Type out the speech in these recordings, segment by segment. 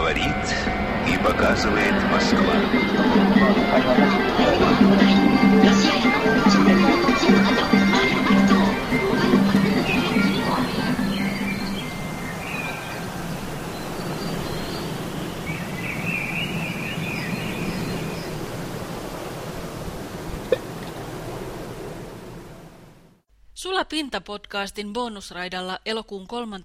Говорит и показывает Москва. Sula Pinta-podcastin bonusraidalla elokuun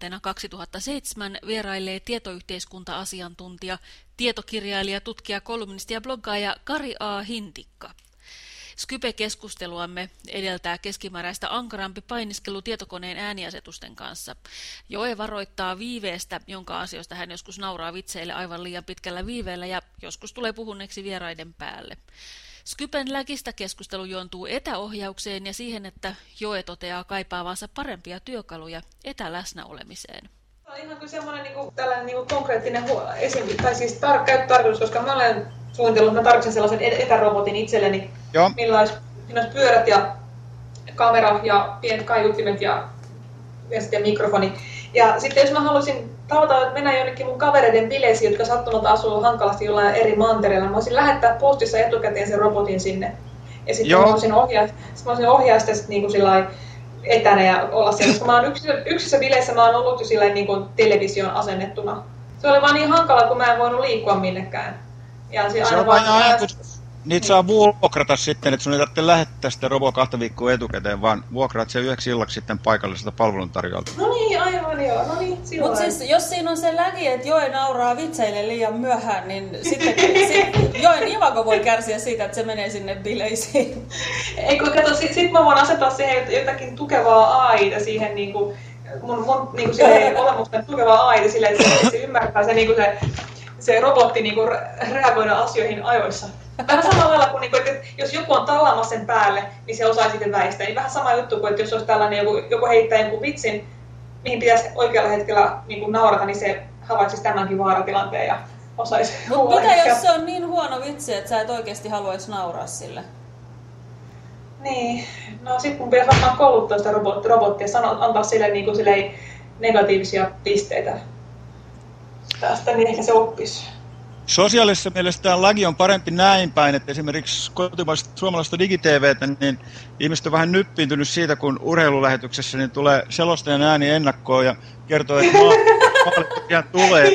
3.2007 vierailee tietoyhteiskunta-asiantuntija, tietokirjailija, tutkija, kolumnisti ja bloggaaja Kari A. Hintikka. Skype-keskusteluamme edeltää keskimääräistä ankarampi painiskelu tietokoneen ääniasetusten kanssa. Joe varoittaa viiveestä, jonka asioista hän joskus nauraa vitseille aivan liian pitkällä viiveellä ja joskus tulee puhuneeksi vieraiden päälle. Skypen läkistä keskustelu juontuu etäohjaukseen ja siihen, että Joe toteaa kaipaavansa parempia työkaluja etäläsnäolemiseen. Tämä on ihan kuin semmoinen tällainen konkreettinen tarkoitus, koska mä olen suunnitellut, että mä tarvitsen sellaisen etärobotin itselleni, millä olisi pyörät ja kamera ja pienet kaiuttimet ja sitten mikrofoni. Ja sitten jos mä haluaisin tavata, että mennä jonnekin mun kavereiden bileisiin, jotka sattumalta asuu hankalasti jollain eri mantereilla, mä voisin lähettää postissa etukäteen sen robotin sinne. Ja sitten mä voisin ohjaa sitä niin kuin etänä ja olla siellä, koska mä oon yksissä bileissä mä oon ollut jo sillä niin kuin television asennettuna. Se oli vaan niin hankala, kun mä en voinut liikkua minnekään. Ja se on aina niitä saa vuokrata sitten, että sun ei tarvitse lähettää sitä roboa 2 viikkoa etukäteen, vaan vuokraat sen yhdeksi illaksi sitten paikalliselta palveluntarjoajalta. No niin, aivan joo. No niin, silloin. Mutta siis, jos siinä on se lägi, että Joe nauraa vitseille liian myöhään, niin sitten Joen imago voi kärsiä siitä, että se menee sinne bileisiin. Ei kun kato, sit mä voin asettaa siihen jotakin tukevaa AI:ta siihen niinku, mun niinku silleen olemusten tukevaa AI:ta silleen, että se ymmärtää se robotti niinku reagoida asioihin ajoissa. Vähän samalla lailla kuin, että jos joku on tallaamassa sen päälle, niin se osaa sitten väistää. Niin vähän sama juttu kuin, että jos olisi tällainen joku heittää jonkun vitsin, mihin pitäisi oikealla hetkellä niin naurata, niin se havaitsisi tämänkin vaaratilanteen ja osaisi Mutta mitä jos se on niin huono vitsi, että sä et oikeasti haluaisi nauraa sille? Niin, no sit mun pitäisi varmaan kouluttaa sitä robottia ja antaa sille, niin kuin, sille negatiivisia pisteitä tästä, niin ehkä se oppisi. Sosiaalisessa mielessä tämä laki on parempi näin päin, että esimerkiksi kotimaista suomalaista digitVtä, niin ihmiset on vähän nyppiintynyt siitä, kun urheilulähetyksessä niin tulee selostajan ääni ennakkoon ja kertoo, että maalit tulee.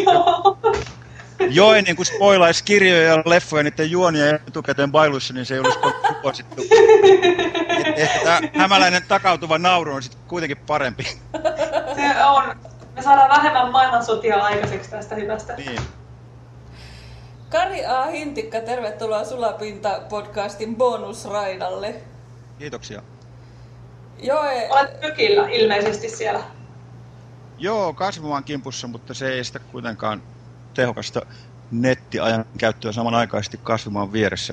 Joe niin kun spoilaisi kirjoja ja leffoja niiden juonia etukäteen bailuissa, niin se ei olisi suosittu. Ehkä tämä hämäläinen takautuva nauru on sitten kuitenkin parempi. Se on. Me saadaan vähemmän maailmansotia aikaiseksi tästä hyvästä. Niin. Kari A. Hintikka, tervetuloa Sula Pinta-podcastin bonusraidalle. Kiitoksia. Joe... Olet mökillä ilmeisesti siellä. Joo, kasvamaan kimpussa, mutta se ei estä kuitenkaan tehokasta nettiajan käyttöä samanaikaisesti kasvamaan vieressä.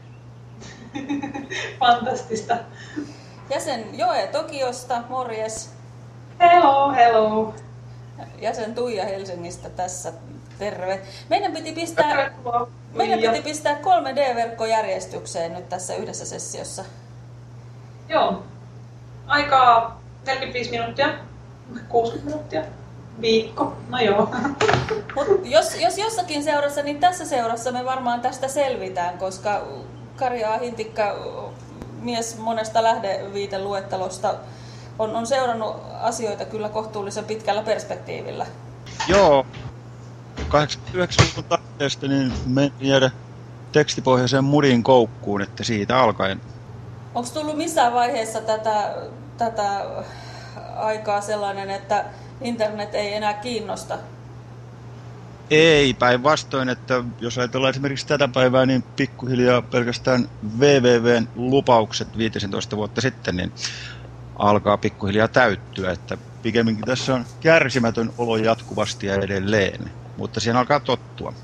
Fantastista. Jäsen Joe Tokiosta, morjes. Hello. Jäsen Tuija Helsingistä tässä, terve. Meidän piti pistää 3D-verkkojärjestykseen nyt tässä yhdessä sessiossa. Joo. Aikaa 45 minuuttia, 60 minuuttia, viikko, no joo. Mut jos jossakin seurassa, niin tässä seurassa me varmaan tästä selvitään, koska Kari A. Hintikka, mies monesta lähdeviiteluettelosta, on seurannut asioita kyllä kohtuullisen pitkällä perspektiivillä. Joo. 89-luvun taiteesta niin meni jäädä tekstipohjaiseen mudin koukkuun, että siitä alkaen. Onko tullut missään vaiheessa tätä aikaa sellainen, että internet ei enää kiinnosta? Ei, päinvastoin, että jos ajatellaan esimerkiksi tätä päivää, niin pikkuhiljaa pelkästään WWWn lupaukset 15 vuotta sitten, niin alkaa pikkuhiljaa täyttyä, että pikemminkin tässä on kärsimätön olo jatkuvasti ja edelleen, mutta siihen alkaa tottua.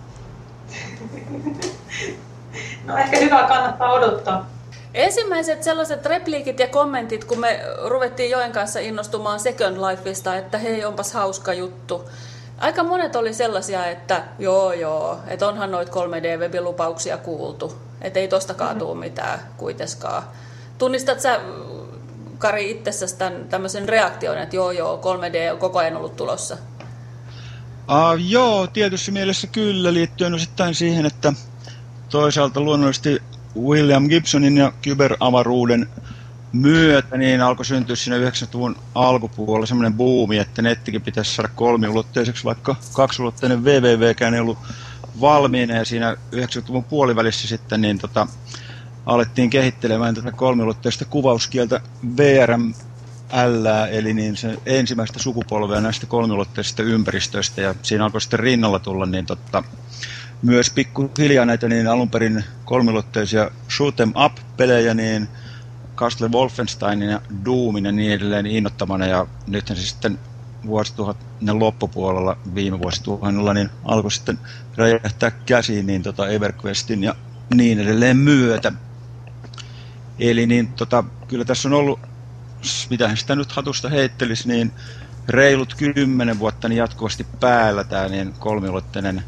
No ehkä hyvä, kannattaa odottaa. Ensimmäiset sellaiset repliikit ja kommentit, kun me ruvettiin Joen kanssa innostumaan Second Lifeista, että hei, onpas hauska juttu. Aika monet oli sellaisia, että joo, että onhan noit 3D-webilupauksia kuultu, että ei tostakaan tule mitään kuitenkaan. Tunnistat sä, Kari, itsessäsi tämmöisen reaktion, että joo, 3D on koko ajan ollut tulossa? Joo, tietyssä mielessä kyllä, liittyen osittain siihen, että toisaalta luonnollisesti William Gibsonin ja kyberavaruuden myötä niin alkoi syntyä siinä 90-luvun alkupuolella semmoinen buumi, että nettikin pitäisi saada kolmiulotteiseksi, vaikka kaksiulotteinen wwwkään ei ollut valmiina, ja siinä 90-luvun puolivälissä sitten niin alettiin kehittelemään tätä kolmiulotteista kuvauskieltä VRML, eli niin se ensimmäistä sukupolvea näistä kolmiulotteisista ympäristöistä, ja siinä alkoi sitten rinnalla tulla niin myös pikkuhiljaa näitä niin alun perin kolmiulotteisia shoot 'em up-pelejä, niin Castle Wolfensteinin ja Doomin ja niin edelleen innoittamana, ja nythän se sitten vuosituhannen loppupuolella viime vuosituhannella niin alkoi sitten räjähtää käsiin niin EverQuestin ja niin edelleen myötä. Eli niin kyllä tässä on ollut, mitähän sitä nyt hatusta heittelisi, niin reilut 10 vuotta niin jatkuvasti päällä tämä niin kolmiulotteinen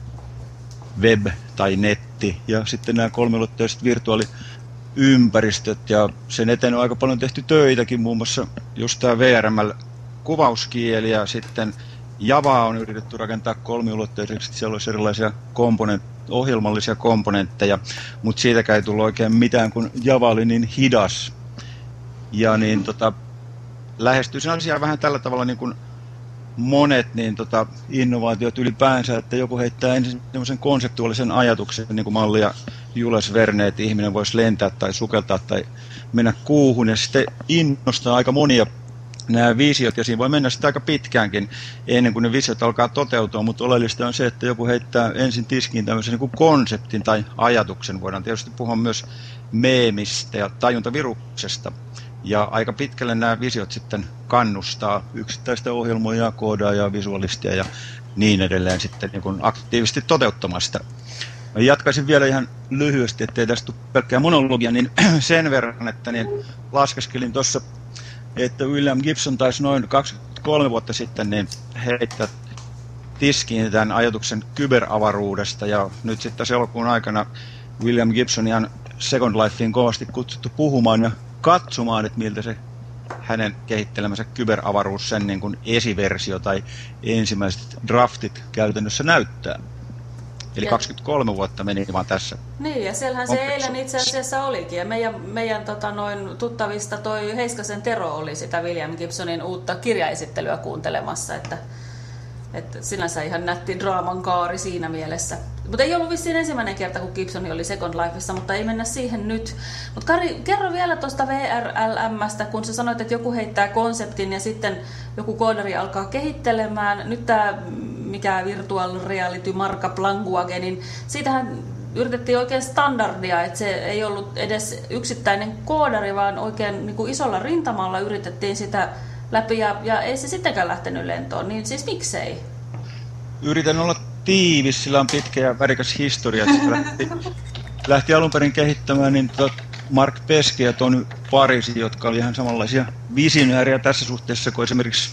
web tai netti ja sitten nämä kolmiulotteiset virtuaaliympäristöt, ja sen eteen on aika paljon tehty töitäkin, muun muassa just tämä VRML-kuvauskieli, ja sitten Javaa on yritetty rakentaa kolmiulotteiseksi, että siellä olisi erilaisia ohjelmallisia komponentteja, mutta siitäkään ei tullut oikein mitään, kun Java oli niin hidas. Ja niin lähestyy sen asiaa vähän tällä tavalla niin kuin monet niin innovaatiot ylipäänsä, että joku heittää ensin semmoisen konseptuaalisen ajatuksen, niin kuin mallia Jules Verne, että ihminen voisi lentää tai sukeltaa tai mennä kuuhun, ja sitten innostaa aika monia nämä visiot, ja siinä voi mennä sitä aika pitkäänkin ennen kuin ne visiot alkaa toteutua, mutta oleellista on se, että joku heittää ensin tiskiin tämmöisen niin kuin konseptin tai ajatuksen. Voidaan tietysti puhua myös meemistä ja tajuntaviruksesta, ja aika pitkälle nämä visiot sitten kannustaa yksittäistä ohjelmoijaa, koodaajaa, visualistia ja niin edelleen sitten niin kuin aktiivisesti toteuttamaan sitä. Mä jatkaisin vielä ihan lyhyesti, ettei tästä tule pelkkää monologia, niin sen verran, että niin laskeskelin tuossa, että William Gibson taisi noin 23 vuotta sitten niin heittää tiskiin tämän ajatuksen kyberavaruudesta, ja nyt sitten tässä elokuun aikana William Gibson ihan Second Lifeen kovasti kutsuttu puhumaan ja katsomaan, että miltä se hänen kehittelemänsä kyberavaruus, sen niin kuin esiversio tai ensimmäiset draftit käytännössä näyttää. Eli 23 vuotta meni vaan tässä. Niin, ja siellähän se eilen itse asiassa olikin. Ja meidän tuttavista toi Heiskasen Tero oli sitä William Gibsonin uutta kirjaesittelyä kuuntelemassa, että sinänsä ihan nätti draaman kaari siinä mielessä. Mutta ei ollut vissiin ensimmäinen kerta, kun Gibson oli Second Lifeissa, mutta ei mennä siihen nyt. Mutta Kari, kerro vielä tuosta VRLM:stä, kun sä sanoit, että joku heittää konseptin ja sitten joku koodari alkaa kehittelemään. Nyt tämä mikä virtual reality markup language, niin siitähän yritettiin oikein standardia, että se ei ollut edes yksittäinen koodari, vaan oikein niin kuin isolla rintamalla yritettiin sitä läpi, ja ei se sittenkään lähtenyt lentoon, niin siis miksei? Yritän olla tiivis, sillä on pitkä ja värikäs historia. Lähti alun perin kehittämään niin Mark Pesce ja Tony Parisi, jotka oli ihan samanlaisia visionääriä tässä suhteessa kuin esimerkiksi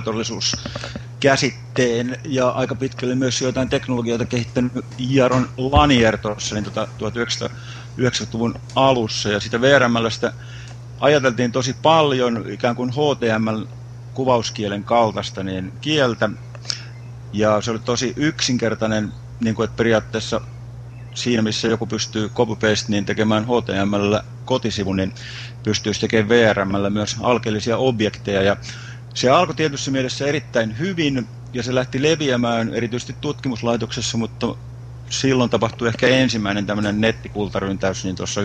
virtuaalitodellisuuskäsitteen ja aika pitkälle myös jotain teknologioita kehittänyt Jaron Lanier tuossa niin 1990-luvun alussa, ja sitä VRML:stä ajateltiin tosi paljon ikään kuin HTML-kuvauskielen kaltaista niin kieltä, ja se oli tosi yksinkertainen, niin kuin, että periaatteessa siinä, missä joku pystyy copy-paste niin tekemään HTML kotisivun, niin pystyisi tekemään VRML myös alkeellisia objekteja, ja se alkoi tietyssä mielessä erittäin hyvin, ja se lähti leviämään erityisesti tutkimuslaitoksessa, mutta silloin tapahtui ehkä ensimmäinen tämmöinen nettikultaryntäys niin tuossa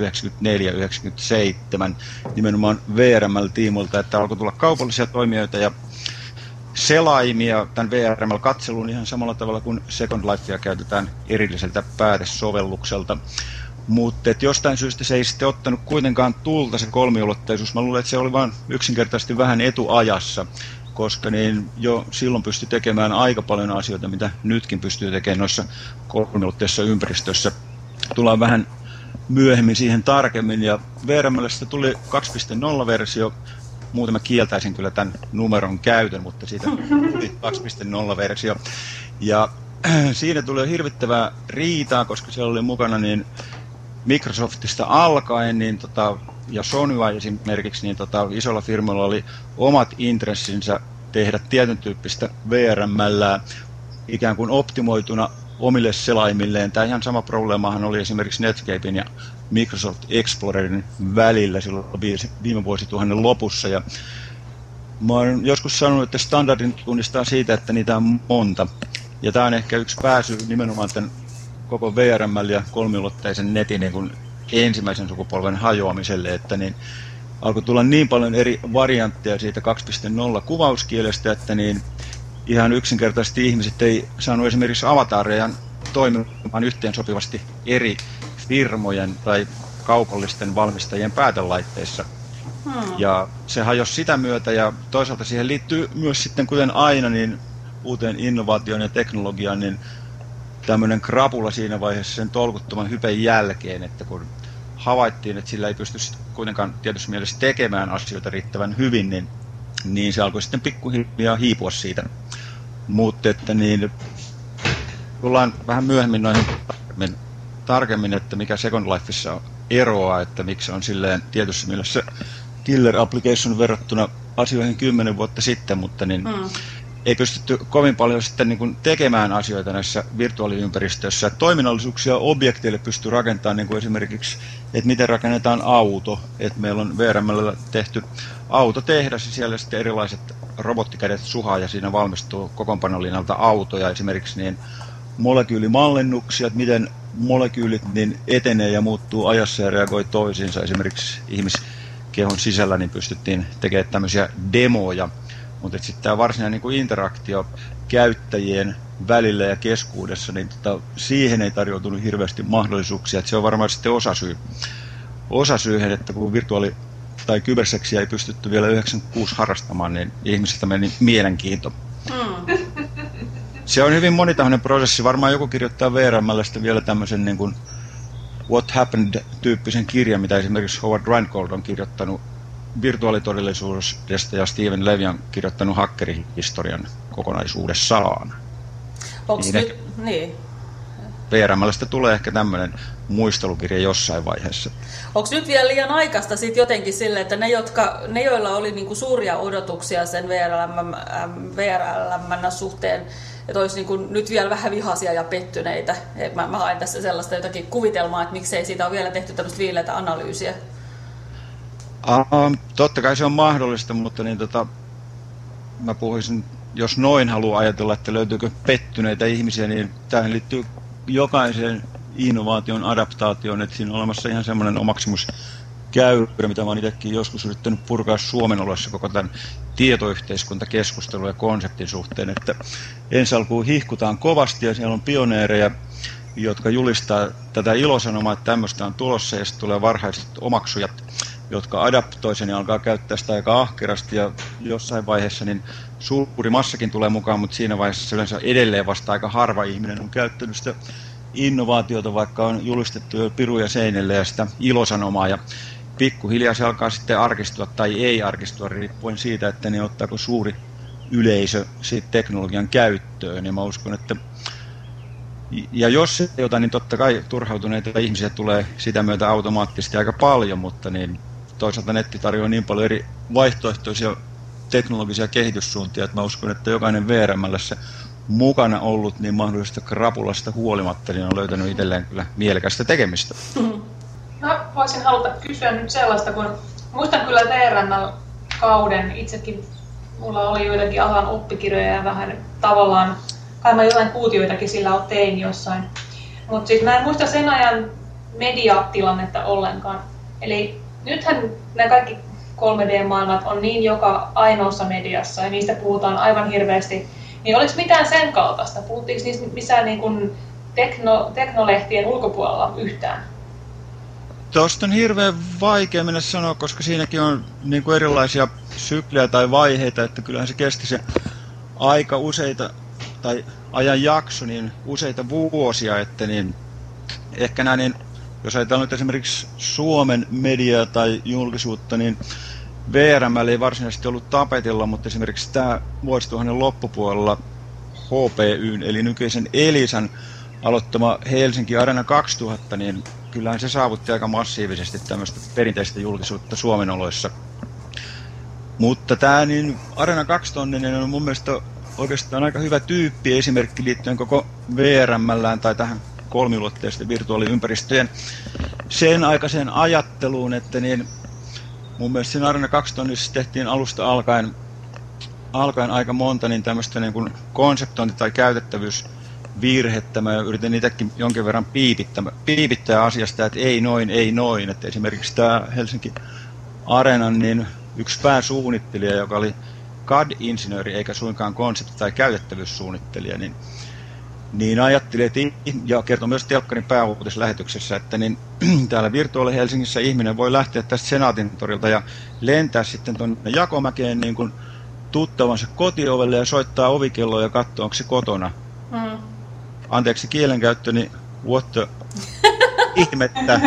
94-97 nimenomaan VRML-tiimolta, että alkoi tulla kaupallisia toimijoita ja selaimia tämän VRML-katseluun ihan samalla tavalla kuin Second Lifea käytetään erilliseltä päätesovellukselta. Mutta jostain syystä se ei sitten ottanut kuitenkaan tulta se kolmiulotteisuus. Mä luulen, että se oli vain yksinkertaisesti vähän etuajassa, koska niin jo silloin pystyi tekemään aika paljon asioita, mitä nytkin pystyy tekemään noissa kolmiulotteisissa ympäristöissä. Tullaan vähän myöhemmin siihen tarkemmin, ja VRML:stä tuli 2.0-versio. Muuten mä kieltäisin kyllä tämän numeron käytön, mutta siitä tuli 2.0-versio. Ja siinä tuli hirvittävää riitaa, koska siellä oli mukana niin Microsoftista alkaen niin ja Sonylla esimerkiksi, niin isolla firmalla oli omat intressinsä tehdä tietyn tyyppistä VRML:ää, ikään kuin optimoituna omille selaimilleen. Tämä ihan sama probleemahan oli esimerkiksi Netscapen ja Microsoft Explorerin välillä silloin viime vuosituhannen lopussa. Ja mä oon joskus sanonut, että standardin tunnistaa siitä, että niitä on monta. Ja tämä on ehkä yksi pääsy nimenomaan tämän koko VRML ja kolmiulotteisen netin niin kuin ensimmäisen sukupolven hajoamiselle, että niin alkoi tulla niin paljon eri variantteja siitä 2.0 kuvauskielestä, että niin ihan yksinkertaisesti ihmiset ei saanut esimerkiksi avatareja toimimaan yhteensopivasti eri firmojen tai kaupallisten valmistajien päätelaitteissa. Ja se hajosi sitä myötä ja toisaalta siihen liittyy myös sitten, kuten aina, niin uuteen innovaatioon ja teknologiaan, niin tämmöinen krapula siinä vaiheessa sen tolkuttoman hypen jälkeen, että kun havaittiin, että sillä ei pysty kuitenkaan tietysti mielessä tekemään asioita riittävän hyvin, niin se alkoi sitten pikkuhiljaa hiipua siitä. Mutta että niin, tullaan vähän myöhemmin noihin tarkemmin, että mikä Second Lifeissa on eroa, että miksi on silleen tietyssä mielessä killer application verrattuna asioihin 10 vuotta sitten, mutta niin ei pystytty kovin paljon sitten niin kuin tekemään asioita näissä virtuaaliympäristöissä. Toiminnallisuuksia objekteille pystyy rakentamaan niin kuin esimerkiksi, että miten rakennetaan auto. Että meillä on VRM:llä tehty autotehdas ja siellä sitten erilaiset robottikädet suhaa ja siinä valmistuu kokoonpanolinjalta autoja. Esimerkiksi niin molekyylimallennuksia, että miten molekyylit niin etenee ja muuttuu ajassa ja reagoi toisiinsa. Esimerkiksi ihmiskehon sisällä niin pystyttiin tekemään tämmöisiä demoja. Mutta sitten tämä varsinainen niin kuin interaktio käyttäjien välillä ja keskuudessa, niin siihen ei tarjoutunut hirveästi mahdollisuuksia. Et se on varmaan sitten osasyyhen, että kun virtuaali- tai kyberseksiä ei pystytty vielä 96 harrastamaan, niin ihmisiltä meni mielenkiinto. Se on hyvin monitahoinen prosessi. Varmaan joku kirjoittaa VRM:llä sitten vielä tämmöisen niin kuin What Happened-tyyppisen kirjan, mitä esimerkiksi Howard Reingold on kirjoittanut virtuaalitodellisuudesta ja Steven Levy on kirjoittanut hakkerihistorian kokonaisuudessaan. Niin. VRM:stä tulee ehkä tämmöinen muistelukirja jossain vaiheessa. Onko nyt vielä liian aikaista sit jotenkin sille, että ne joilla oli niinku suuria odotuksia sen VRM:n suhteen, että olisi niinku nyt vielä vähän vihaisia ja pettyneitä. Mä haen tässä sellaista jotakin kuvitelmaa, että miksei siitä ole vielä tehty tämmöistä viileitä analyysiä. Totta kai se on mahdollista, mutta niin mä puhuisin, jos noin haluaa ajatella, että löytyykö pettyneitä ihmisiä, niin tähän liittyy jokaiseen innovaation adaptaatioon, että siinä on olemassa ihan semmoinen omaksumuskäyrä, mitä mä oon itsekin joskus yrittänyt purkaa Suomen oloissa koko tämän tietoyhteiskuntakeskustelun ja konseptin suhteen, että ensi alkuun hihkutaan kovasti ja siellä on pioneereja, jotka julistaa tätä ilosanomaa, että tämmöistä on tulossa ja sitten tulee varhaiset omaksujat, jotka adaptoi sen ja alkaa käyttää sitä aika ahkerasti ja jossain vaiheessa niin suuri massakin tulee mukaan, mutta siinä vaiheessa yleensä edelleen vasta aika harva ihminen on käyttänyt sitä innovaatiota, vaikka on julistettu jo piruja seinille ja sitä ilosanomaa ja pikkuhiljaa se alkaa sitten arkistua tai ei arkistua riippuen siitä, että ne ottaako suuri yleisö siitä teknologian käyttöön ja mä uskon, että ja jos se ei ota, niin totta kai turhautuneita ihmisiä tulee sitä myötä automaattisesti aika paljon, mutta niin toisaalta netti tarjoaa niin paljon eri vaihtoehtoisia teknologisia kehityssuuntia, että mä uskon, että jokainen VRM:ssä mukana ollut niin mahdollisesta krapulasta huolimatta, niin on löytänyt itselleen kyllä mielekästä tekemistä. Mä voisin haluta kysyä nyt sellaista, kun muistan kyllä VRML-kauden itsekin, mulla oli joitakin alan oppikirjoja ja vähän tavallaan, kai mä jotain kuutioitakin sillä tein jossain, mutta siis mä en muista sen ajan mediatilannetta ollenkaan. Eli nythän nämä kaikki 3D-maailmat on niin joka ainoassa mediassa ja niistä puhutaan aivan hirveästi. Niin oliko mitään sen kaltaista? Puhuttiinko niistä missään niin kuin teknolehtien ulkopuolella yhtään? Tuosta on hirveän vaikea mennä sanoa, koska siinäkin on niin kuin erilaisia syklejä tai vaiheita, että kyllähän se kesti se aika useita, tai ajanjakso, niin useita vuosia, että niin ehkä näin, niin, jos ajatellaan nyt esimerkiksi Suomen mediaa tai julkisuutta, niin VRML ei varsinaisesti ollut tapetilla, mutta esimerkiksi tämä vuosituhannen loppupuolella HPYn, eli nykyisen Elisan aloittama Helsinki Arena 2000, niin kyllähän se saavutti aika massiivisesti tämmöistä perinteistä julkisuutta Suomen oloissa. Mutta tämä niin Arena 2000 on mun mielestä oikeastaan aika hyvä tyyppi esimerkki liittyen koko VRM:llään tai tähän kolmiulotteisten virtuaaliympäristöjen sen aikaiseen ajatteluun, että niin mun mielestä siinä Arena 2 tonnissa tehtiin alusta alkaen aika monta niin tämmöistä niin kuin konseptointi- tai käytettävyysvirhettä. Mä yritin itsekin jonkin verran piipittää asiasta, että ei noin. Että esimerkiksi tämä Helsinki Areenan niin yksi pääsuunnittelija, joka oli CAD-insinööri eikä suinkaan konsepti- tai käytettävyyssuunnittelija, niin ajattelin, että, ja kertoi myös telkkarin pääuutislähetyksessä, että niin, täällä Virtuaali Helsingissä ihminen voi lähteä tästä Senaatintorilta ja lentää sitten tuonne Jakomäkeen niin kuin tuttavansa kotiovelle ja soittaa ovikelloa ja katsoa, onko se kotona. Anteeksi kielenkäyttöni, what the ihmettä.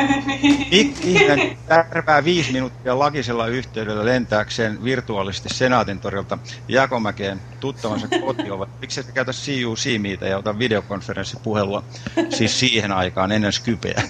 Ihminen tärvää 5 minuuttia lagisella yhteydellä lentääkseen virtuaalisesti Senaatintorilta Jakomäkeen tuttavansa kotiovelle. Miksi et käytä CUC-miitä ja ota videokonferenssipuhelua siis siihen aikaan ennen Skypeä?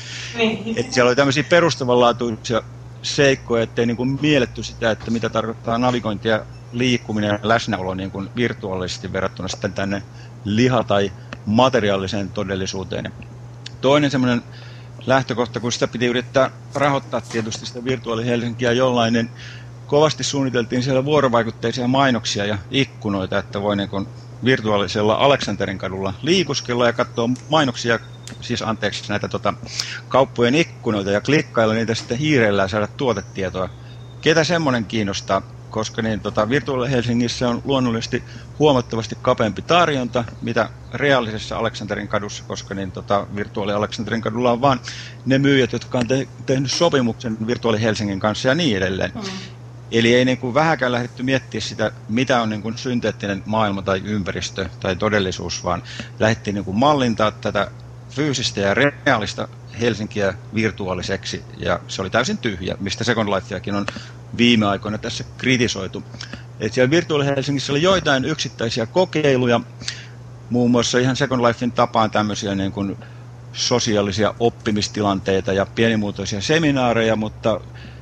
Et siellä oli tämmöisiä perustavanlaatuisia seikkoja, ettei niin kuin mielletty sitä, että mitä tarkoittaa navigointi ja liikkuminen ja läsnäolo niin kuin virtuaalisesti verrattuna sitten tänne liha- tai materiaaliseen todellisuuteen. Toinen semmoinen lähtökohta, kun sitä piti yrittää rahoittaa tietysti sitä Virtuaali Helsinkiä jollain, niin kovasti suunniteltiin siellä vuorovaikutteisia mainoksia ja ikkunoita, että voi niin kuin virtuaalisella Aleksanterin kadulla liikuskella ja katsoa mainoksia, siis anteeksi näitä kauppojen ikkunoita ja klikkailla niitä sitten hiireillä ja saada tuotetietoa. Ketä semmoinen kiinnostaa? Koska niin, Virtuaali Helsingissä on luonnollisesti huomattavasti kapeampi tarjonta, mitä reaalisessa Aleksanterin kadussa, koska niin, Virtuaali Aleksanterin kadulla on vaan ne myyjät, jotka on tehnyt sopimuksen Virtuaali Helsingin kanssa ja niin edelleen. Eli ei niin kuin vähäkään lähdetty miettimään sitä, mitä on niin kuin synteettinen maailma tai ympäristö tai todellisuus, vaan lähdettiin niin kuin mallintaa tätä fyysistä ja reaalista Helsinkiä virtuaaliseksi, ja se oli täysin tyhjä, mistä Second Lifeakin on viime aikoina tässä kritisoitu. Et siellä Virtuaali Helsingissä oli joitain yksittäisiä kokeiluja, muun muassa ihan Second Lifein tapaan tämmöisiä niin kuin sosiaalisia oppimistilanteita ja pienimuotoisia seminaareja, mutta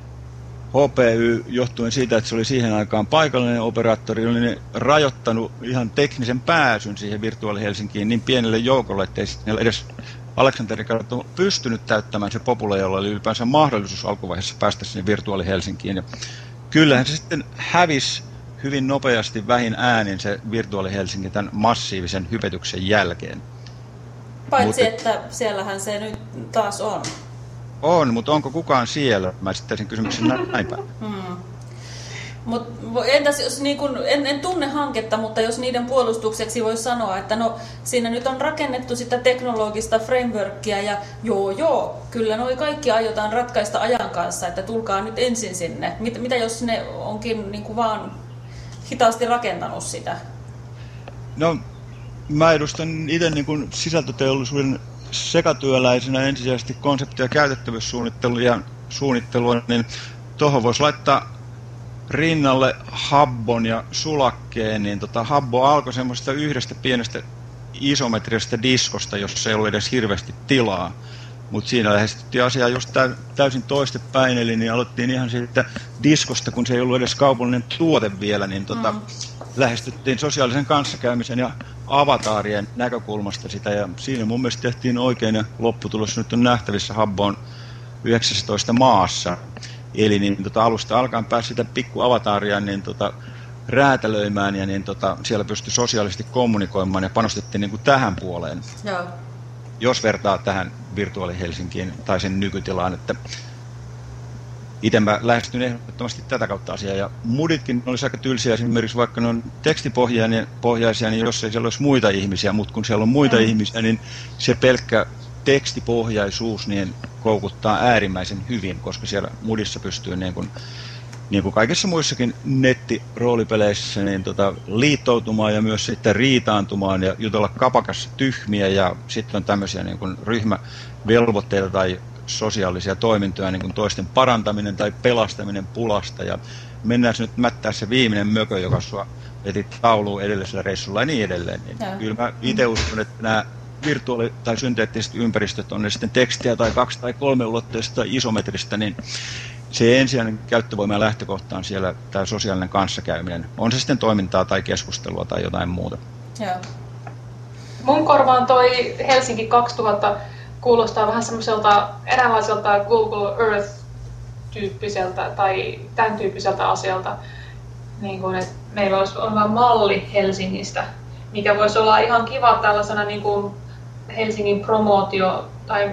HPY johtuen siitä, että se oli siihen aikaan paikallinen operaattori, oli rajoittanut ihan teknisen pääsyn siihen Virtuaali Helsinkiin niin pienelle joukolle, ettei edes Aleksanterin kadut on pystynyt täyttämään se popula, jolla oli ylipäänsä mahdollisuus alkuvaiheessa päästä sinne Virtuaali Helsinkiin. Ja kyllähän se sitten hävisi hyvin nopeasti vähin äänin se Virtuaali Helsinki tämän massiivisen hypetyksen jälkeen. Paitsi että siellähän se nyt taas on. On, mutta onko kukaan siellä? Mä esittäisin kysymyksen näin päin. Mut entäs jos niin kun, en tunne hanketta, mutta jos niiden puolustukseksi voi sanoa, että no siinä nyt on rakennettu sitä teknologista frameworkia ja joo, kyllä noi kaikki aiotaan ratkaista ajan kanssa, että tulkaa nyt ensin sinne. Mitä jos ne onkin niin kuin vaan hitaasti rakentanut sitä? No, mä edustan itse niin kuin sisältöteollisuuden sekatyöläisenä ensisijaisesti konsepti- ja käytettävyyssuunnittelua, niin tuohon voisi laittaa rinnalle Habbon ja Sulakkeen, niin Habbo alkoi semmoista yhdestä pienestä isometrisestä diskosta, jossa ei ollut edes hirveästi tilaa. Mutta siinä lähestyttiin asiaa just täysin toistepäin, eli niin aloittiin ihan siitä diskosta, kun se ei ollut edes kaupallinen tuote vielä, niin lähestyttiin sosiaalisen kanssakäymisen ja avataarien näkökulmasta sitä, ja siinä mun mielestä tehtiin oikein, ja lopputulos nyt on nähtävissä Habboon 19 maassa. Eli niin, alusta alkaen pääsi sitä pikku avataaria niin, räätälöimään ja niin, siellä pystyi sosiaalisesti kommunikoimaan ja panostettiin niin kuin tähän puoleen. Joo. Jos vertaa tähän Virtuaali Helsinkiin tai sen nykytilaan, että itse mä lähestyn ehdottomasti tätä kautta asiaa. Ja Mooditkin olisi aika tylsiä esimerkiksi, vaikka ne on tekstipohjaisia, niin jos ei siellä olisi muita ihmisiä, mutta kun siellä on muita ihmisiä, niin se pelkkä tekstipohjaisuus niin koukuttaa äärimmäisen hyvin, koska siellä Moodissa pystyy niin kuin kaikissa muissakin nettiroolipeleissä niin liittoutumaan ja myös sitten riitaantumaan ja jutella kapakassa tyhmiä, ja sitten on tämmöisiä niin kuin ryhmävelvoitteita tai sosiaalisia toimintoja, niin kuin toisten parantaminen tai pelastaminen pulasta, ja mennään nyt mättää se viimeinen mökö, joka sua veti tauluun edellisellä reissulla ja niin edelleen. Niin kyllä mä itse uskon, että nämä virtuaali- tai synteettiset ympäristöt, on ne sitten tekstiä tai 2- tai 3-ulotteista tai isometristä, niin se ensisijainen käyttövoima ja lähtökohta on siellä tämä sosiaalinen kanssakäyminen. On se sitten toimintaa tai keskustelua tai jotain muuta. Joo. Mun korvaan toi Helsinki 2000 kuulostaa vähän semmoiselta eräänlaiselta Google Earth-tyyppiseltä tai tämän tyyppiseltä asialta. Niin kuin, että meillä olisi vain malli Helsingistä, mikä voisi olla ihan kiva tällaisena niin kuin Helsingin promootio- tai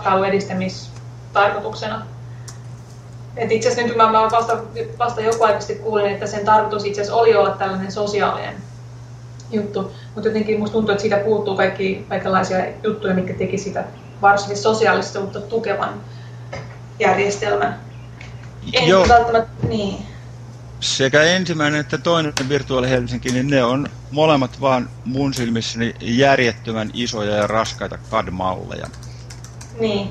matkailuedistämistarkoituksena. Et itse asiassa nyt mä vasta joku aika sitten kuulin, että sen tarkoitus itse asiassa oli olla tällainen sosiaalinen juttu. Mutta jotenkin musta tuntuu, että siitä puuttuu kaikenlaisia juttuja, mitkä teki sitä varsinkin sosiaalista, mutta tukevan järjestelmän. Joo. Niin. Sekä ensimmäinen että toinen Virtuaali Helsinki, niin ne on molemmat vaan mun silmissäni järjettömän isoja ja raskaita CAD-malleja. Niin.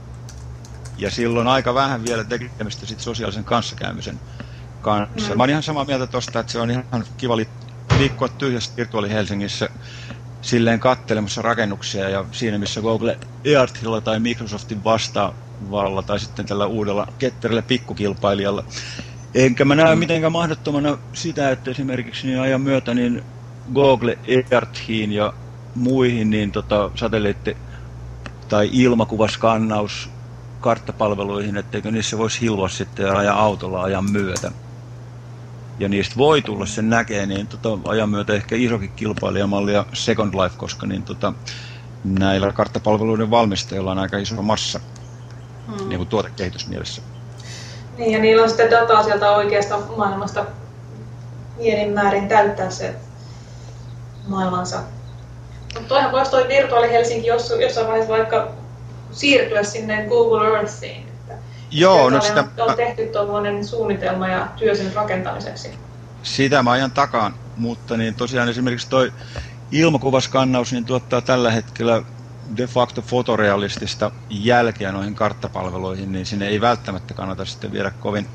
Ja silloin aika vähän vielä tekemistä sit sosiaalisen kanssakäymisen kanssa. Mä oon ihan samaa mieltä tosta, että se on ihan kiva liikkua tyhjässä Virtuaali Helsingissä silleen kattelemassa rakennuksia ja siinä missä Google Earthilla tai Microsoftin vastaavalla tai sitten tällä uudella ketterillä pikkukilpailijalla. Enkä mä näe mitenkään mahdottomana sitä, että esimerkiksi niin ajan myötä niin Google Earthiin ja muihin niin satelliitti- tai ilmakuvaskannaus karttapalveluihin, etteikö niissä voisi hilloa sitten ja ajaa autolla ajan myötä. Ja niistä voi tulla sen näkee, niin ajan myötä ehkä isokin kilpailijamalli ja Second Life, koska niin näillä karttapalveluiden valmistajilla on aika iso massa niin kuin tuotekehitysmielessä. Niin, ja niillä on sitten dataa sieltä oikeasta maailmasta pienin määrin täyttää se maailmansa. Mutta toihan voisi toi Virtuaali Helsinki jossain vaiheessa vaikka siirtyä sinne Google Earthiin. Joo, no sitä on tehty tuollainen suunnitelma ja työ sen rakentamiseksi. Sitä mä ajan takaan, mutta niin tosiaan esimerkiksi toi ilmakuvaskannaus niin tuottaa tällä hetkellä de facto fotorealistista jälkeä noihin karttapalveluihin, niin sinne ei välttämättä kannata sitten viedä kovin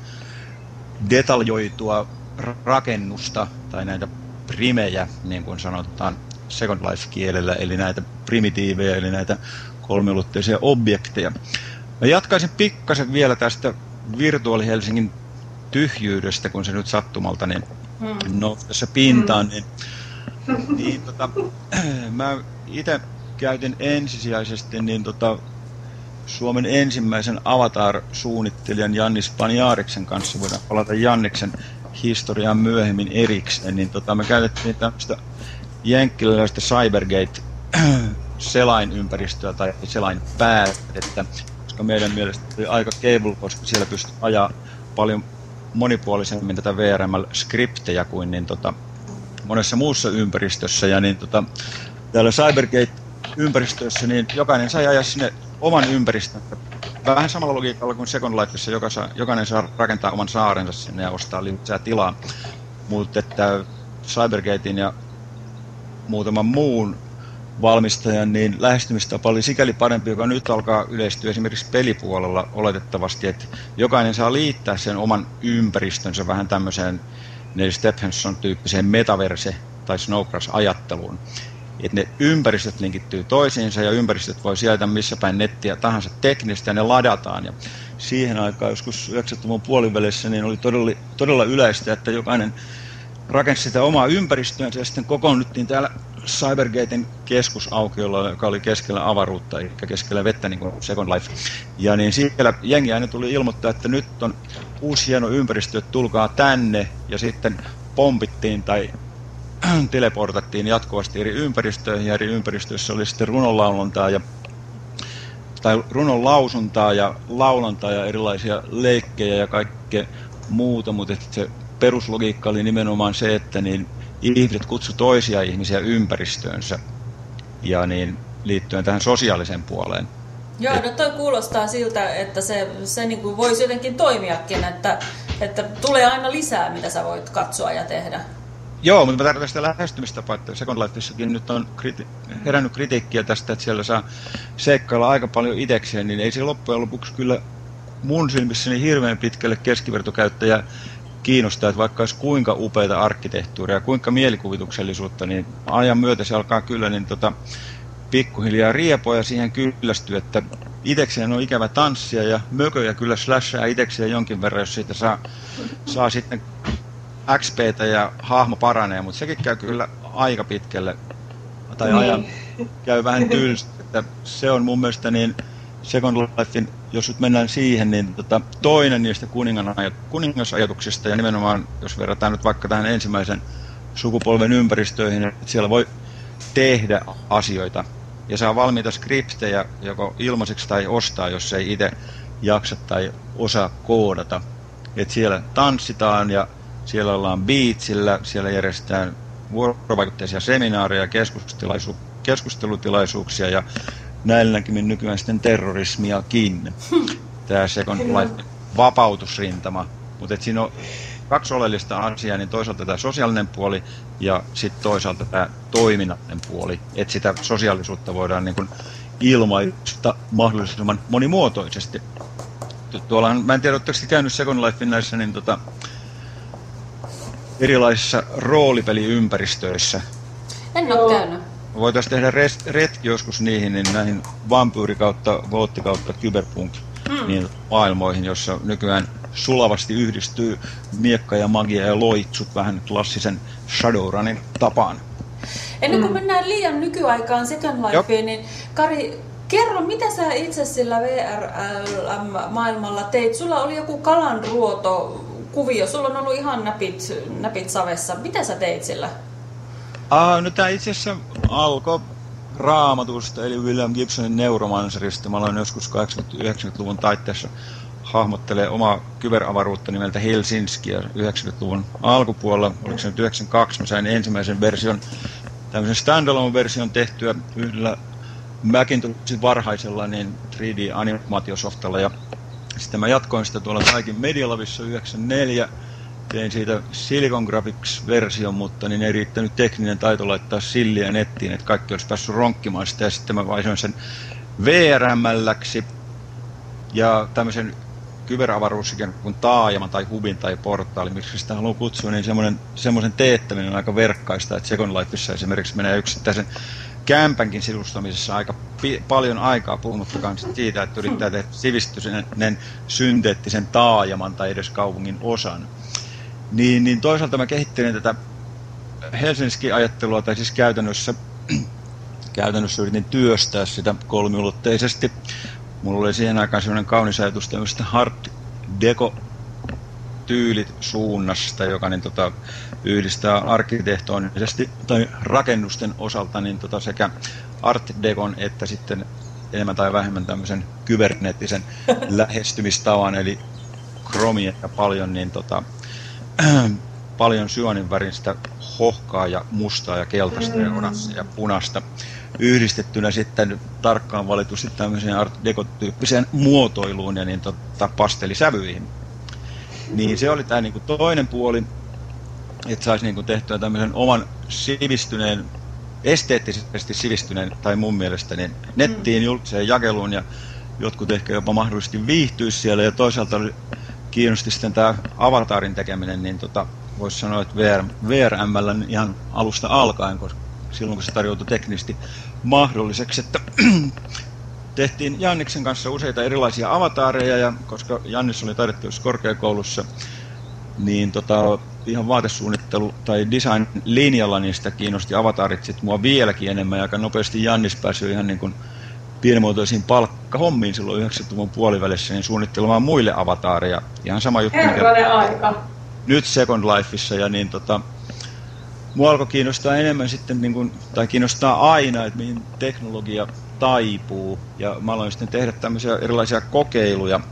detaljoitua rakennusta tai näitä primejä, niin kuin sanotaan Second Life-kielellä, eli näitä primitiivejä, eli näitä kolmiulotteisia objekteja. Mä jatkaisin pikkasen vielä tästä Virtuaali Helsingin tyhjyydestä, kun se nyt sattumalta niin tässä pintaan. Niin, mä itse käytin ensisijaisesti niin Suomen ensimmäisen Avatar-suunnittelijan Jannis Paniariksen kanssa, voidaan palata Janniksen historiaan myöhemmin erikseen, niin me käytettiin tämmöistä jenkkiläistä Cybergate selainympäristöä tai selainpäätettä, koska meidän mielestä oli aika cable, koska siellä pystyi ajaa paljon monipuolisemmin tätä VRML-skriptejä kuin niin monessa muussa ympäristössä. Ja niin täällä Cybergate-ympäristössä niin jokainen sai ajaa sinne oman ympäristönsä. Vähän samalla logiikalla kuin Second Lifeissa, jokainen saa rakentaa oman saarensa sinne ja ostaa lisää tilaa. Mutta että Cybergatein ja muutaman muun valmistajan niin lähestymistapa oli sikäli parempi, joka nyt alkaa yleistyä esimerkiksi pelipuolella oletettavasti, että jokainen saa liittää sen oman ympäristönsä vähän tämmöiseen Neil Stephenson-tyyppiseen metaverse- tai Snowcrash-ajatteluun. Että ne ympäristöt linkittyy toisiinsa ja ympäristöt voi sijaita missä päin nettiä tahansa teknistä ja ne ladataan. Ja siihen aikaan joskus 90-luvun puolivälissä niin oli todella yleistä, että jokainen rakensi sitä omaa ympäristöänsä ja sitten kokoonnuttiin täällä Cybergaten keskusaukiolla, joka oli keskellä avaruutta, eli keskellä vettä, niin kuin Second Life. Ja niin siellä jengi aina tuli ilmoittaa, että nyt on uusi hieno ympäristö, että tulkaa tänne, ja sitten pompittiin tai teleportattiin jatkuvasti eri ympäristöihin, ja eri ympäristöissä oli sitten runonlausuntaa ja laulantaa ja erilaisia leikkejä ja kaikkea muuta, mutta se peruslogiikka oli nimenomaan se, että niin ihmiset kutsu toisia ihmisiä ympäristöönsä ja niin liittyen tähän sosiaaliseen puoleen. Joo, no toi kuulostaa siltä, että se niin kuin voisi jotenkin toimiakin, että tulee aina lisää, mitä sä voit katsoa ja tehdä. Joo, mutta mä tarkoitan sitä lähestymistapaa, että Second Lifeissakin nyt on herännyt kritiikkiä tästä, että siellä saa seikkailla aika paljon itsekseen, niin ei se loppujen lopuksi kyllä mun silmissäni hirveän pitkälle keskivertokäyttäjä kiinnostaa, että vaikka olisi kuinka upeita arkkitehtuuria ja kuinka mielikuvituksellisuutta, niin ajan myötä se alkaa kyllä niin pikkuhiljaa riepoa ja siihen kyllästyy, että itekseen on ikävä tanssia ja mököjä kyllä slashaa itekseen jonkin verran, jos siitä saa sitten XP:tä ja hahmo paranee, mutta sekin käy kyllä aika pitkälle, tai ajan käy vähän tylsä, että se on mun mielestä niin Second Lifein, jos nyt mennään siihen, niin toinen niistä kuningasajatuksista, ja nimenomaan, jos verrataan nyt vaikka tähän ensimmäisen sukupolven ympäristöihin, että siellä voi tehdä asioita, ja saa valmiita skriptejä joko ilmaiseksi tai ostaa, jos ei itse jaksa tai osaa koodata. Että siellä tanssitaan, ja siellä ollaan beachillä, siellä järjestetään vuorovaikutteisia seminaareja, keskustelutilaisuuksia, ja näillä näkymin nykyään sitten terrorismiakin. Tämä Second Life vapautusrintama. Mutta siinä on kaksi oleellista asiaa, niin toisaalta tämä sosiaalinen puoli ja sitten toisaalta tämä toiminnallinen puoli. Että sitä sosiaalisuutta voidaan niin kuin ilmaista mahdollisimman monimuotoisesti. Tuollahan, mä en tiedä, oletteko käynyt Second Lifein näissä niin erilaisissa roolipeliympäristöissä? En ole käynyt. Voitaisiin tehdä retki joskus niihin, niin näihin vampyyri kautta, vootti kautta, cyberpunk niin maailmoihin, jossa nykyään sulavasti yhdistyy miekka ja magia ja loitsut vähän klassisen Shadowrunin tapaan. Ennen kuin mennään liian nykyaikaan Second Lifeen, niin Kari, kerro, mitä sä itse sillä VRLM-maailmalla teit? Sulla oli joku kalanruoto-kuvio, sulla on ollut ihan näpit savessa. Mitä sä teit sillä? No tämä itse asiassa alkoi Raamatusta, eli William Gibsonin Neuromancerista. Mä aloin joskus 80-90-luvun taitteessa hahmottelee omaa kyberavaruutta nimeltä Helsinki, ja 90-luvun alkupuolella, oliko se nyt 92, mä sain ensimmäisen version, tämmöisen standalone-version tehtyä yhdellä Macintoshin varhaisella niin 3D-animaatiosoftalla, ja sitten mä jatkoin sitä tuolla Taikin Media Labissa 94, tein siitä Silicon Graphics-version, mutta niin ei riittänyt tekninen taito laittaa silliä nettiin, että kaikki olisi päässyt ronkkimaan sitä, ja sitten mä vaihoin sen VRM:läksi, ja tämmöisen kyberavaruusikin kuin taajama tai hubin tai portaali, miksi sitä haluaa kutsua, niin semmoisen teettäminen on aika verkkaista, että Second Lifeissa esimerkiksi menee yksittäisen kämpänkin sivustamisessa aika paljon aikaa, puhumattakaan siitä, että yrittää tehdä sivistyinen synteettisen taajaman tai edes kaupungin osan. Niin toisaalta mä kehittelin tätä Helsinki-ajattelua, tai siis käytännössä yritin työstää sitä kolmiulotteisesti. Mulla oli siihen aikaan sellainen kaunis ajatus tämmöistä Art Deco-tyylit suunnasta, joka niin, yhdistää arkkitehtonisesti tai rakennusten osalta niin, sekä Art Decon että sitten enemmän tai vähemmän tämmöisen kyberneettisen lähestymistavan, eli kromia ja paljon, niin, paljon syaninväristä hohkaa ja mustaa ja keltaista ja oranssia ja punaista. Yhdistettynä sitten tarkkaan valitusti tämmöiseen Art Deco-tyyppiseen muotoiluun ja niin, pastelisävyihin. Niin se oli tämä niin toinen puoli, että saisi niin tehtyä tämmöisen oman sivistyneen, esteettisesti sivistyneen, tai mun mielestä niin nettiin julkiseen jakeluun, ja jotkut ehkä jopa mahdollisesti viihtyisi siellä, ja toisaalta kiinnosti sitten tämä avatarin tekeminen, niin voisi sanoa, että VRM:llä ihan alusta alkaen, koska silloin kun se tarjoutui teknisesti mahdolliseksi, että tehtiin Janniksen kanssa useita erilaisia avataareja, ja koska Jannis oli taideteollisessa korkeakoulussa, niin ihan vaatesuunnittelu tai design-linjalla niistä kiinnosti avataarit sit mua vieläkin enemmän, ja aika nopeasti Jannis pääsi ihan niin kuin pienimuotoisiin palkkahommiin silloin 90-luvun puolivälissä, niin suunnittelemaan muille avataareja. Ihan sama juttu, mikä aika. Nyt Second Lifeissa, ja niin mua alkoi kiinnostaa enemmän sitten, niin kuin, tai kiinnostaa aina, että mihin teknologia taipuu, ja mä aloin sitten tehdä tämmöisiä erilaisia kokeiluja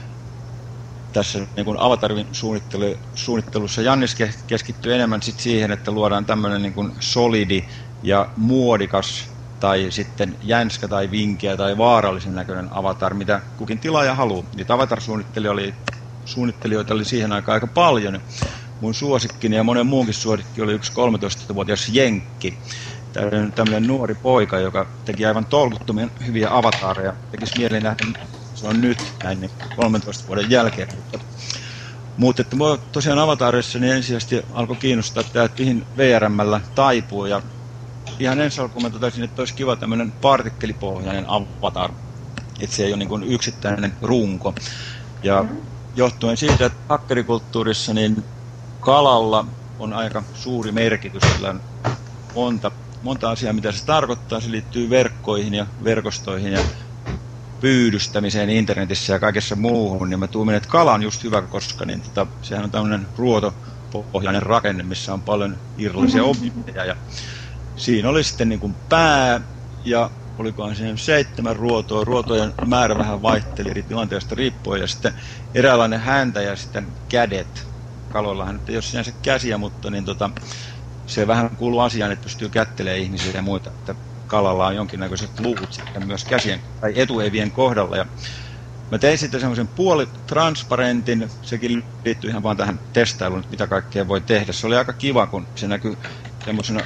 tässä niin kuin avatarin suunnittelussa. Jannis keskittyy enemmän sit siihen, että luodaan tämmöinen niin kuin solidi ja muodikas, tai sitten jänskä tai vinkeä tai vaarallisen näköinen avatar, mitä kukin tilaaja haluaa. Niitä avatar-suunnittelijoita oli siihen aikaan aika paljon. Mun suosikkini ja monen muunkin suosikki oli yksi 13-vuotias jenkki. Tämmöinen nuori poika, joka teki aivan tolkuttomia hyviä avatareja. Tekisi mieli nähdä, se on nyt näin 13 vuoden jälkeen. Mutta että mua tosiaan avatareissa niin ensisijaisesti alkoi kiinnostaa, että mihin VRM:llä taipuu. Ja ihan ensi alkuun mä totesin, että olisi kiva tämmöinen partikkelipohjainen avatar. että se ei ole niin kuin yksittäinen runko. Ja johtuen siitä, että hakkerikulttuurissa niin kalalla on aika suuri merkitys, sillä on monta asiaa, mitä se tarkoittaa. Se liittyy verkkoihin ja verkostoihin ja pyydystämiseen internetissä ja kaikessa muuhun. Ja mä tuumin, että kala on just hyvä, koska niin, sehän on tämmöinen ruotopohjainen rakenne, missä on paljon irrallisia objekteja. Ja siinä oli sitten niin kuin pää ja olikohan siinä 7 ruotoa. Ruotojen määrä vähän vaihteli eri tilanteesta riippuen ja sitten eräänlainen häntä ja sitten kädet. Kaloillahan nyt ei ole sinänsä käsiä, mutta niin se vähän kuuluu asiaan, että pystyy kättelemään ihmisiä ja muita. Että kalalla on jonkinnäköiset luut sitten myös käsien tai etuevien kohdalla. Ja mä tein sitten semmoisen puolitransparentin, sekin liittyy ihan vaan tähän testailuun, että mitä kaikkea voi tehdä. Se oli aika kiva, kun se näkyy semmoisena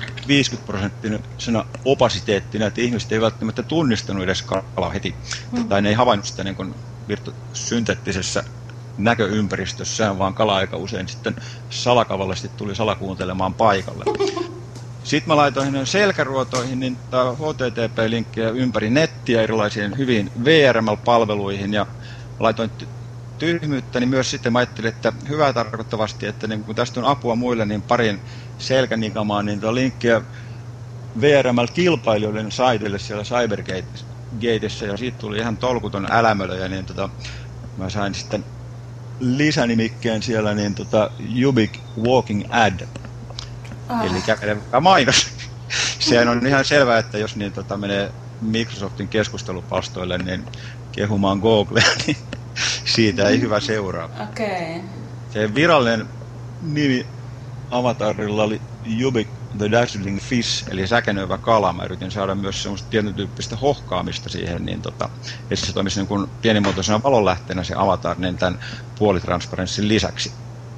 50% opasiteettina, että ihmiset ei välttämättä tunnistanut edes kalaa heti. Tai ne ei havainnut sitä niin kuin synteettisessä näköympäristössään, vaan kala aika usein sitten salakavallisesti tuli salakuuntelemaan paikalle. Sitten mä laitoin selkäruotoihin niin HTTP-linkkejä ympäri nettiä erilaisiin hyviin VRML-palveluihin ja laitoin tyhmyyttä, niin myös sitten mä ajattelin, että hyvää tarkoittavasti, että niin kun tästä on apua muille, niin parin selkänikamaan niin linkkejä VRML-kilpailijoiden saitille siellä Cybergateissa ja siitä tuli ihan tolkuton älämölö ja niin mä sain sitten lisänimikkeen siellä niin Ubik Walking Ad. Eli kävelevä mainos. Sehän on ihan selvää, että jos niin menee Microsoftin keskustelupalstoille niin kehumaan Googlea, niin siitä ei hyvä seuraa. Okay. Se virallinen nimi avatarilla oli Ubik the Dazzling Fish, eli säkenöivä kala. Mä yritin saada myös semmoista tietyn tyyppistä hohkaamista siihen, niin että se toimisi niin kuin pienimuotoisena valonlähteenä se avatar, niin tämän puolitransparenssin lisäksi.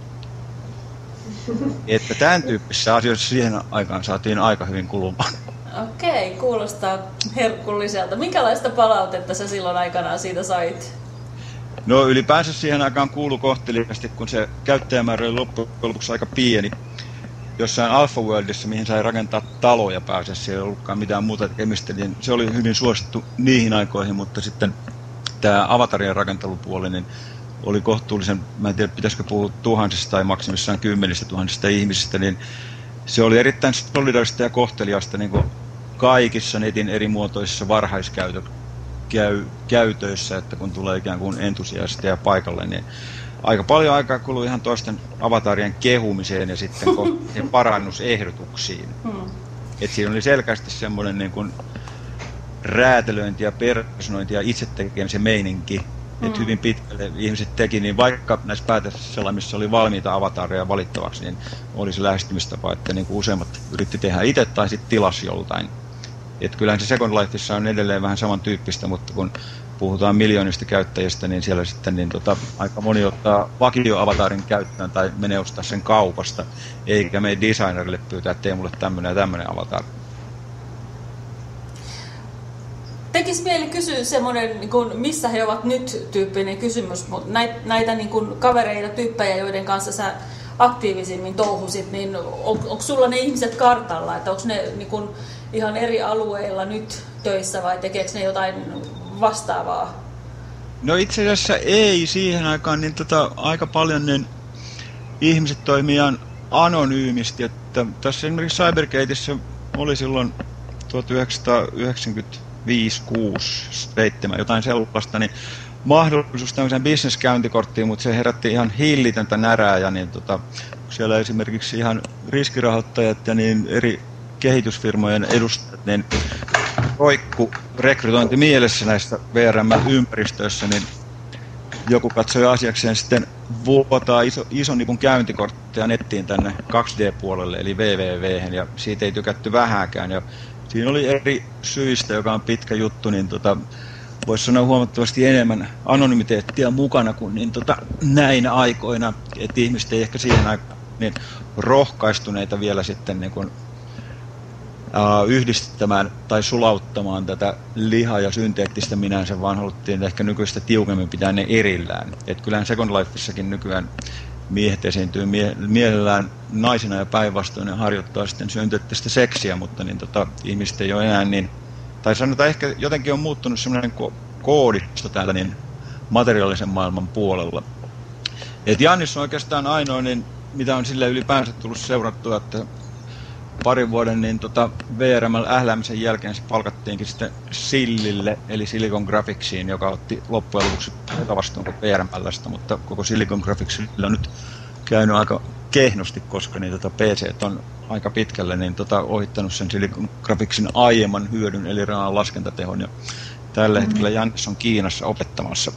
Että tämän tyyppisissä asioissa siihen aikaan saatiin aika hyvin kulumaan. Okei, kuulostaa herkulliselta. Minkälaista palautetta sä silloin aikanaan siitä sait? No ylipäänsä siihen aikaan kuului kohteliaasti, kun se käyttäjämäärä oli loppujen lopuksi aika pieni. Jossain Alpha Worldissa, mihin sai rakentaa taloja pääsessä, ei ollutkaan mitään muuta tekemistä, niin se oli hyvin suosittu niihin aikoihin, mutta sitten tämä avatarien rakentelupuoli niin oli kohtuullisen, mä en tiedä pitäisikö puhua tuhansista tai maksimissaan 10 000 ihmisistä, niin se oli erittäin solidaarista ja kohteliasta niin kuin kaikissa netin eri muotoisissa varhaiskäytöissä, että kun tulee ikään kuin entusiasteja paikalle, niin aika paljon aikaa kului ihan toisten avatarien kehumiseen ja sitten parannusehdotuksiin. Et siinä oli selkeästi semmoinen niin kuin räätälöinti ja personointi ja itse tekemisen meininki. Että hyvin pitkälle ihmiset teki, niin vaikka näissä päätöksillä, missä oli valmiita avatareja valittavaksi, niin oli se lähestymistapa, että niin kuin useimmat yritti tehdä itse tai sitten tilasi joltain. Että kyllähän se Second Lifeissa on edelleen vähän samantyyppistä, mutta kun puhutaan miljoonista käyttäjistä, niin siellä sitten niin aika moni ottaa vakioavatarin käyttöön tai menee ostaa sen kaupasta, eikä mene designerille pyytää, että tee mulle tämmöinen ja tämmöinen avatar. Tekisi mieli kysyä semmoinen, niin kuin, missä he ovat nyt -tyyppinen kysymys, mutta näitä niin kuin kavereita, tyyppejä, joiden kanssa sä aktiivisimmin touhusit, niin onko sulla ne ihmiset kartalla, että onko ne niin kuin ihan eri alueilla nyt töissä vai tekeekö ne jotain vastaavaa? No itse asiassa ei siihen aikaan, niin aika paljon niin ihmiset toimii ihan anonyymisti, että tässä esimerkiksi Cybergateissa oli silloin 1995, 6, 7, jotain sellaista, niin mahdollisuus tämmöiseen bisneskäyntikorttiin, mutta se herätti ihan hillitöntä närää ja niin siellä esimerkiksi ihan riskirahoittajat ja niin eri kehitysfirmojen edustajat niin roikku rekrytointi mielessä näissä VRM-ympäristöissä, niin joku katsoi asiakseen sitten vuotaa ison nipun käyntikortteja nettiin tänne 2D-puolelle, eli www, ja siitä ei tykätty vähääkään. Ja siinä oli eri syistä, joka on pitkä juttu, niin voisi sanoa huomattavasti enemmän anonymiteettia mukana kuin niin näinä aikoina, että ihmiset ei ehkä siihen aikaan niin rohkaistuneita vielä sitten niin kuin yhdistämään tai sulauttamaan tätä lihaa ja synteettistä minänsä, vaan haluttiin ehkä nykyistä tiukemmin pitää ne erillään. Et kyllähän Second Lifeissakin nykyään miehet esiintyy mielellään naisina ja päinvastoin ja harjoittaa sitten synteettistä seksiä, mutta niin ihmiset ei ole enää niin, tai sanotaan ehkä jotenkin on muuttunut semmoinen koodisto täällä niin materiaalisen maailman puolella. Et Jannis on oikeastaan ainoa, niin, mitä on sille ylipäänsä tullut seurattua, että parin vuoden niin VRML-ähläämisen jälkeen se palkattiinkin sitten Sillille, eli Silicon Graphicsiin, joka otti loppujen lopuksi vastuun kuin VRML:stä, mutta koko Silicon Graphicsilla on nyt käynyt aika kehnosti, koska niin PC on aika pitkälle niin ohittanut sen Silicon Graphicsin aiemman hyödyn, eli rahan laskentatehon, ja tällä hetkellä Jannis on Kiinassa opettamassa.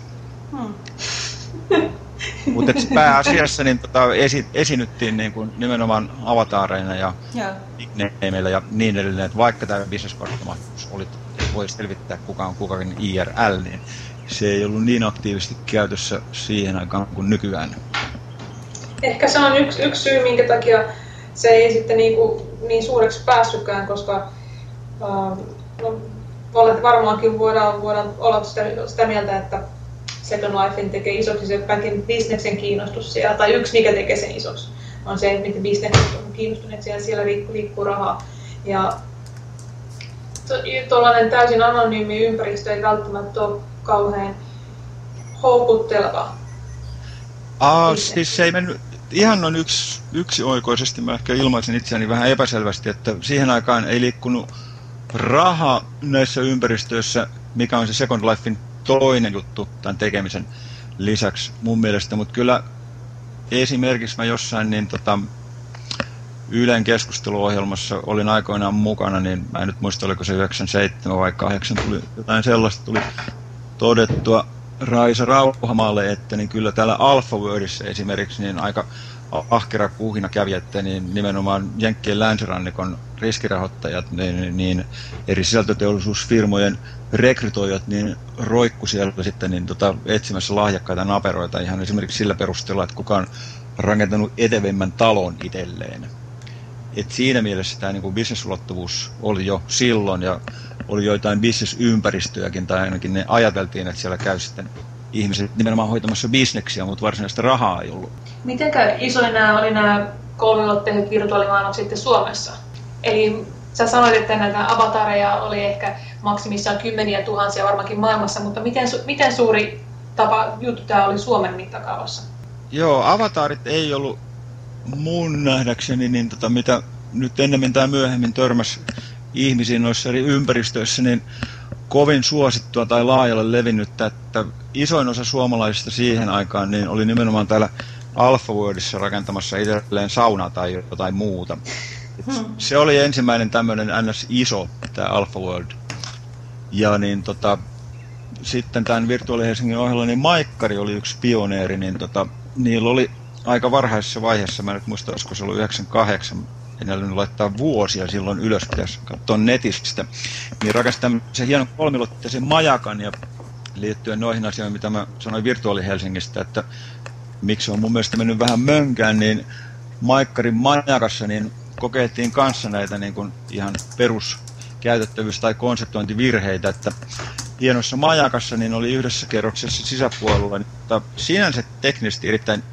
Mutta pääasiassa niin esinyttiin niin kuin nimenomaan avataareina ja nicknameilla ja niin edelleen, että vaikka tämä business-korttimahdollisuus oli, että voi selvittää kuka on kukakin IRL, niin se ei ollut niin aktiivisesti käytössä siihen aikaan kuin nykyään. Ehkä se on yksi syy, minkä takia se ei sitten niin suureksi päässytkään, koska varmaankin voidaan olla sitä mieltä, että Second Lifein tekee isoksi se bisneksen kiinnostus siellä, tai yksi mikä tekee sen isoksi, on se, että miten bisnekset on kiinnostuneet, siellä liikkuu rahaa. Ja tuollainen täysin anonyymi ympäristö ei välttämättä ole kauhean houkutteleva. Siis se ei mennyt ihan noin yksioikoisesti, mä ehkä ilmaisin itseäni vähän epäselvästi, että siihen aikaan ei liikkunut raha näissä ympäristöissä, mikä on se Second Lifein toinen juttu tämän tekemisen lisäksi mun mielestä, mutta kyllä esimerkiksi mä jossain niin Ylen keskusteluohjelmassa olin aikoinaan mukana, niin mä en nyt muista, oliko se 97 vai 8, tuli jotain sellaista, tuli todettua Raisa Rauhamaalle, että niin kyllä täällä AlphaWorldissa esimerkiksi niin aika ahkera kuhina kävi, että niin nimenomaan Jenkkien länsirannikon riskirahoittajat, niin eri sisältöteollisuusfirmojen rekrytoijat niin roikku siellä sitten niin etsimässä lahjakkaita naperoita ihan esimerkiksi sillä perusteella, että kuka on rakentanut etevimmän talon itselleen. Et siinä mielessä tämä niin bisnesulottuvuus oli jo silloin ja oli joitain bisnesympäristöjäkin, tai ainakin ne ajateltiin, että siellä käy sitten ihmiset nimenomaan hoitamassa bisneksiä, mutta varsinaista rahaa ei ollut. Mitenkä isoja oli nämä kolmiulotteiset virtuaalimaailmat sitten Suomessa? Eli sä sanoit, että näitä avatareja oli ehkä maksimissaan 10 000 varmaankin maailmassa, mutta miten suuri juttu tämä oli Suomen mittakaavassa? Joo, avatarit ei ollut mun nähdäkseni, niin mitä nyt ennemmin tai myöhemmin törmäsi ihmisiin noissa eri ympäristöissä, niin kovin suosittua tai laajalle levinnyttä, että isoin osa suomalaisista siihen aikaan niin oli nimenomaan täällä AlphaWorldissa rakentamassa itselleen saunaa tai jotain muuta. Se oli ensimmäinen tämmöinen NS-iso, tämä AlphaWorld. Ja niin sitten tämän Virtuaali Helsingin ohella, niin Maikkari oli yksi pioneeri, niin niillä oli aika varhaisessa vaiheessa, mä en nyt muista, olisiko se ollut 98, en älynyt laittaa vuosia silloin ylös, pitäisi katsoa netistä, niin rakasti tämmöisen hienon kolmilotteisen majakan, ja liittyen noihin asioihin, mitä mä sanoin Virtuaali Helsingistä, että miksi on mun mielestä mennyt vähän mönkään, niin Maikkarin majakassa niin kokeiltiin kanssa näitä niin kuin ihan peruskäytettävyys- tai konseptointivirheitä, että hienossa majakassa niin oli yhdessä kerroksessa sisäpuolella, niin, sinänsä teknisesti erittäin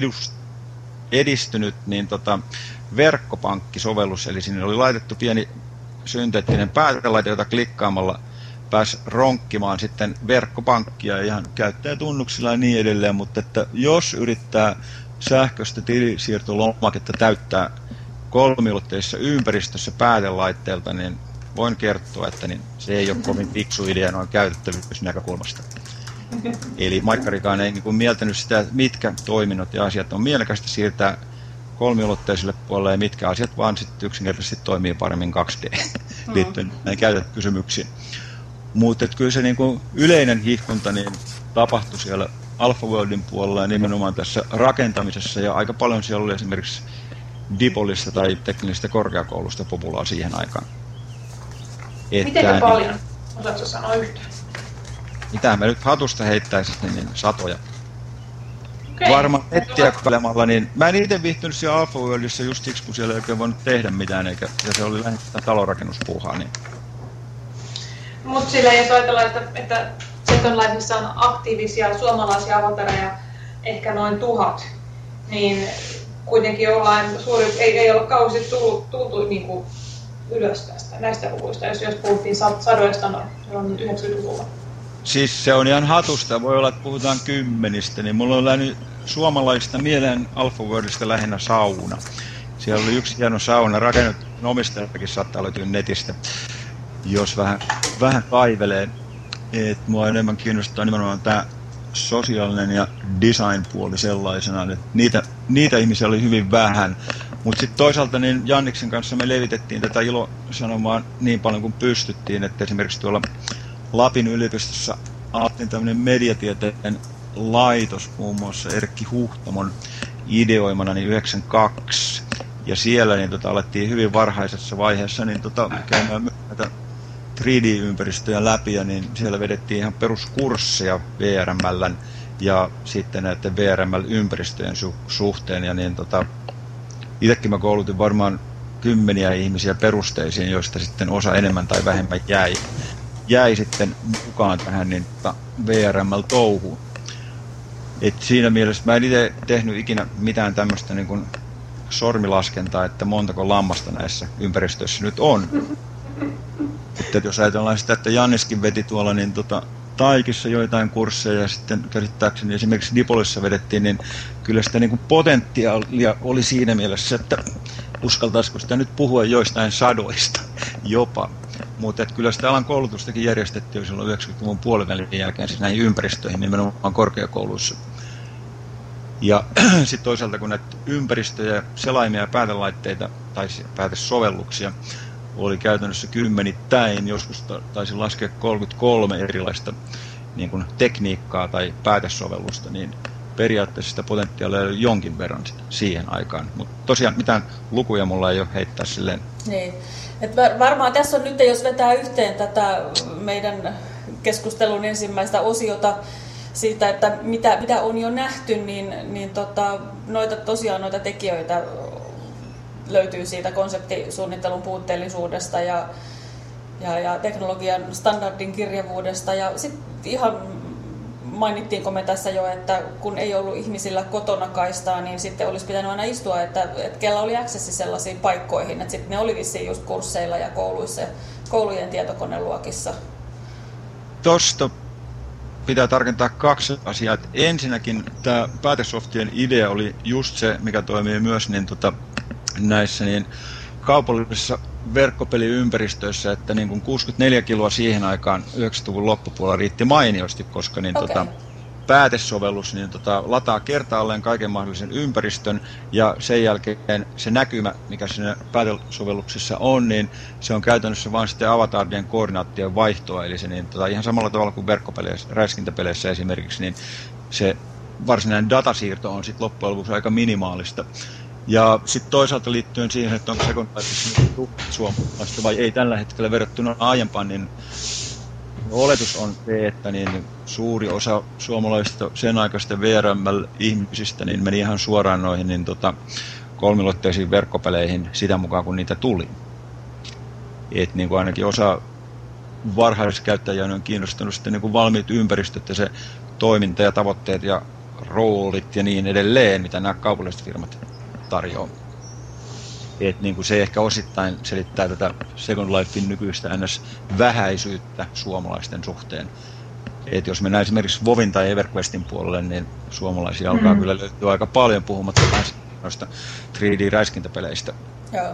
edistynyt niin, verkkopankkisovellus, eli sinne oli laitettu pieni synteettinen päätelaite, jota klikkaamalla pääsi ronkkimaan sitten verkkopankkia ihan käyttäjätunnuksilla ja niin edelleen, mutta että jos yrittää sähköistä tilisiirtolomaketta täyttää kolmiulotteisessa ympäristössä päätelaitteelta, niin voin kertoa, että niin se ei ole kovin fiksu idea noin käytettävyysnäkökulmasta. Eli Maikkarikaan ei niin mieltänyt sitä, mitkä toiminnot ja asiat on mielekästä siirtää kolmiulotteiselle puolelle ja mitkä asiat vaan sitten yksinkertaisesti toimii paremmin 2D liittyen näihin käytetkysymyksiin. Mutta kyllä se niin kuin yleinen hihkunta niin tapahtui siellä AlphaWorldin puolella ja nimenomaan tässä rakentamisessa, ja aika paljon siellä oli esimerkiksi Dipolista tai teknillisestä korkeakoulusta populaa siihen aikaan. Miten paljon? Osaatko sanoa yhtään? Mitä mä nyt hatusta heittäisin, niin satoja. Okay. Varmaan nettiä kailemalla, niin mä en itse viihtynyt siellä AlphaWorldissa just siksi, kun siellä ei oikein voinut tehdä mitään, ja se oli lähinnä talonrakennuspuuhaa. Niin. Mutta sillä jos ajatellaan, että Second Lifeissa on aktiivisia suomalaisia avatareja ehkä noin 1000, niin kuitenkin ei olla kauheasti tultu niin kuin ylös näistä luvuista, jos puhuttiin sadoista noin 90-luvulla. Siis se on ihan hatusta. Voi olla, että puhutaan kymmenistä. Niin mulla on lähnyt suomalaisista mieleen AlphaWorldista lähinnä sauna. Siellä oli yksi hieno sauna. Rakennettu omistajakin saattaa löytyä netistä, jos vähän kaivelee. Et mua enemmän kiinnostaa nimenomaan tämä sosiaalinen ja design-puoli sellaisena. Niitä ihmisiä oli hyvin vähän. Mutta sitten toisaalta niin Janniksen kanssa me levitettiin tätä ilosanomaa niin paljon kuin pystyttiin, että esimerkiksi tuolla Lapin yliopistossa alettiin tämmöinen mediatieteen laitos, muun muassa Erkki Huhtamon ideoimana niin 92. Ja siellä niin alettiin hyvin varhaisessa vaiheessa niin käymään näitä 3D-ympäristöjä läpi, ja niin siellä vedettiin ihan peruskursseja VRML:n ja sitten näiden VRML-ympäristöjen suhteen. Ja niin itsekin mä koulutin varmaan kymmeniä ihmisiä perusteisiin, joista sitten osa enemmän tai vähemmän jäi sitten mukaan tähän niin VRML-touhuun. Et siinä mielessä mä en itse tehnyt ikinä mitään tämmöistä niin kuin sormilaskentaa, että montako lammasta näissä ympäristöissä nyt on. Että jos ajatellaan sitä, että Janniskin veti tuolla niin Taikissa joitain kursseja ja sitten käsittääkseni esimerkiksi Dipolissa vedettiin, niin kyllä sitä niin kuin potentiaalia oli siinä mielessä, että uskaltaisiko sitä nyt puhua joistain sadoista jopa. Mutta kyllä sitä alan koulutustakin järjestettiin jo silloin 90-luvun puolivälin jälkeen siis näihin ympäristöihin, nimenomaan korkeakouluissa. Ja sitten toisaalta kun näitä ympäristöjä, selaimia ja päätelaitteita tai päätesovelluksia oli käytännössä kymmenittäin, joskus taisin laskea 33 erilaista niin kuin tekniikkaa tai päätesovellusta, niin periaatteessa sitä potentiaalia oli jonkin verran siihen aikaan. Mutta tosiaan mitään lukuja mulla ei ole heittää silleen. Niin. Et varmaan tässä on nyt, jos vetää yhteen tätä meidän keskustelun ensimmäistä osiota siitä, että mitä on jo nähty, niin noita tekijöitä löytyy siitä konseptisuunnittelun puutteellisuudesta ja teknologian standardin kirjavuudesta. Ja sitten ihan mainittiinko me tässä jo, että kun ei ollut ihmisillä kotona kaistaa, niin sitten olisi pitänyt aina istua, että kellä oli accessi sellaisiin paikkoihin. Että sitten ne oli vissiin just kursseilla ja kouluissa ja koulujen tietokoneluokissa. Tuosta pitää tarkentaa kaksi asiaa. Että ensinnäkin tämä päätesoftien idea oli just se, mikä toimii myös niin näissä niin kaupallisissa verkkopeliympäristöissä, että niin kuin 64 kiloa siihen aikaan 90-luvun loppupuolella riitti mainiosti, koska niin päätesovellus niin lataa kertaalleen kaiken mahdollisen ympäristön, ja sen jälkeen se näkymä, mikä siinä päätesovelluksessa on, niin se on käytännössä vain sitten avatarien koordinaattien vaihtoa, eli se niin, ihan samalla tavalla kuin verkkopeleissä, räiskintäpeleissä esimerkiksi, niin se varsinainen datasiirto on sitten loppujen lopuksi aika minimaalista. Ja sitten toisaalta liittyen siihen, että onko Second Life suomalaista vai ei tällä hetkellä verrattuna aiempaan, niin oletus on se, että niin suuri osa suomalaisista sen aikaisista VRML-ihmisistä niin meni ihan suoraan noihin niin kolmiloitteisiin verkkopeleihin sitä mukaan, kun niitä tuli. Et niin kuin ainakin osa varhaiskäyttäjiä on kiinnostunut sitten niin kuin valmiit ympäristöt ja se toiminta ja tavoitteet ja roolit ja niin edelleen, mitä nämä kaupalliset firmat tarjoaa. Et niin kuin se ehkä osittain selittää tätä Second Lifein nykyistä vähäisyyttä suomalaisten suhteen. Et jos mennään esimerkiksi WoWin tai EverQuestin puolelle, niin suomalaisia alkaa kyllä löytyä aika paljon, puhumatta noista 3D-räiskintäpeleistä. Joo.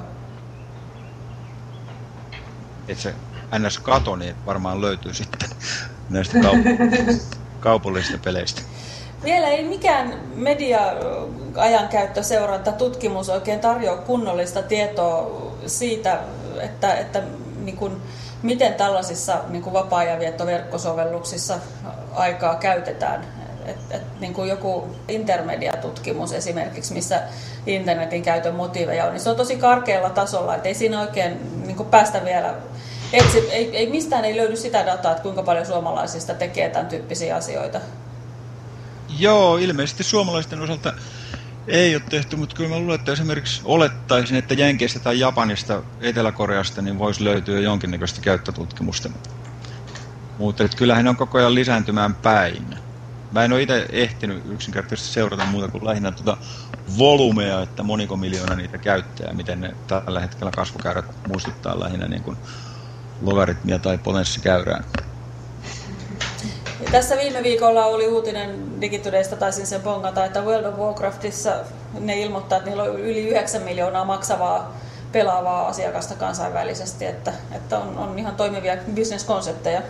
Et se NS-kato niin varmaan löytyy sitten näistä kaupallisista peleistä. Vielä ei mikään media-ajankäyttö, seuranta, tutkimus oikein tarjoa kunnollista tietoa siitä, että niin kuin, miten tällaisissa niin kuin vapaa-ajanviettoverkkosovelluksissa aikaa käytetään. Niin kuin joku intermedia-tutkimus esimerkiksi, missä internetin käytön motiiveja on, niin se on tosi karkealla tasolla, että ei siinä oikein niin kuin päästä vielä. Ei mistään ei löydy sitä dataa, että kuinka paljon suomalaisista tekee tämän tyyppisiä asioita. Joo, ilmeisesti suomalaisten osalta ei ole tehty, mutta kyllä mä luulen, että esimerkiksi olettaisin, että Jenkeistä tai Japanista, Etelä-Koreasta, niin voisi löytyä jonkinnäköistä käyttötutkimusta. Mutta kyllähän ne on koko ajan lisääntymään päin. Mä en ole itse ehtinyt yksinkertaisesti seurata muuta kuin lähinnä volumea, että moniko miljoona niitä käyttää ja miten ne tällä hetkellä kasvukäyrät muistuttaa lähinnä niin kuin logaritmia tai potenssikäyrää. Tässä viime viikolla oli uutinen Digitodaysta, taisin sen bongata, että World of Warcraftissa ne ilmoittaa, että niillä on yli 9 miljoonaa maksavaa pelaavaa asiakasta kansainvälisesti, että on ihan toimivia bisneskonsepteja.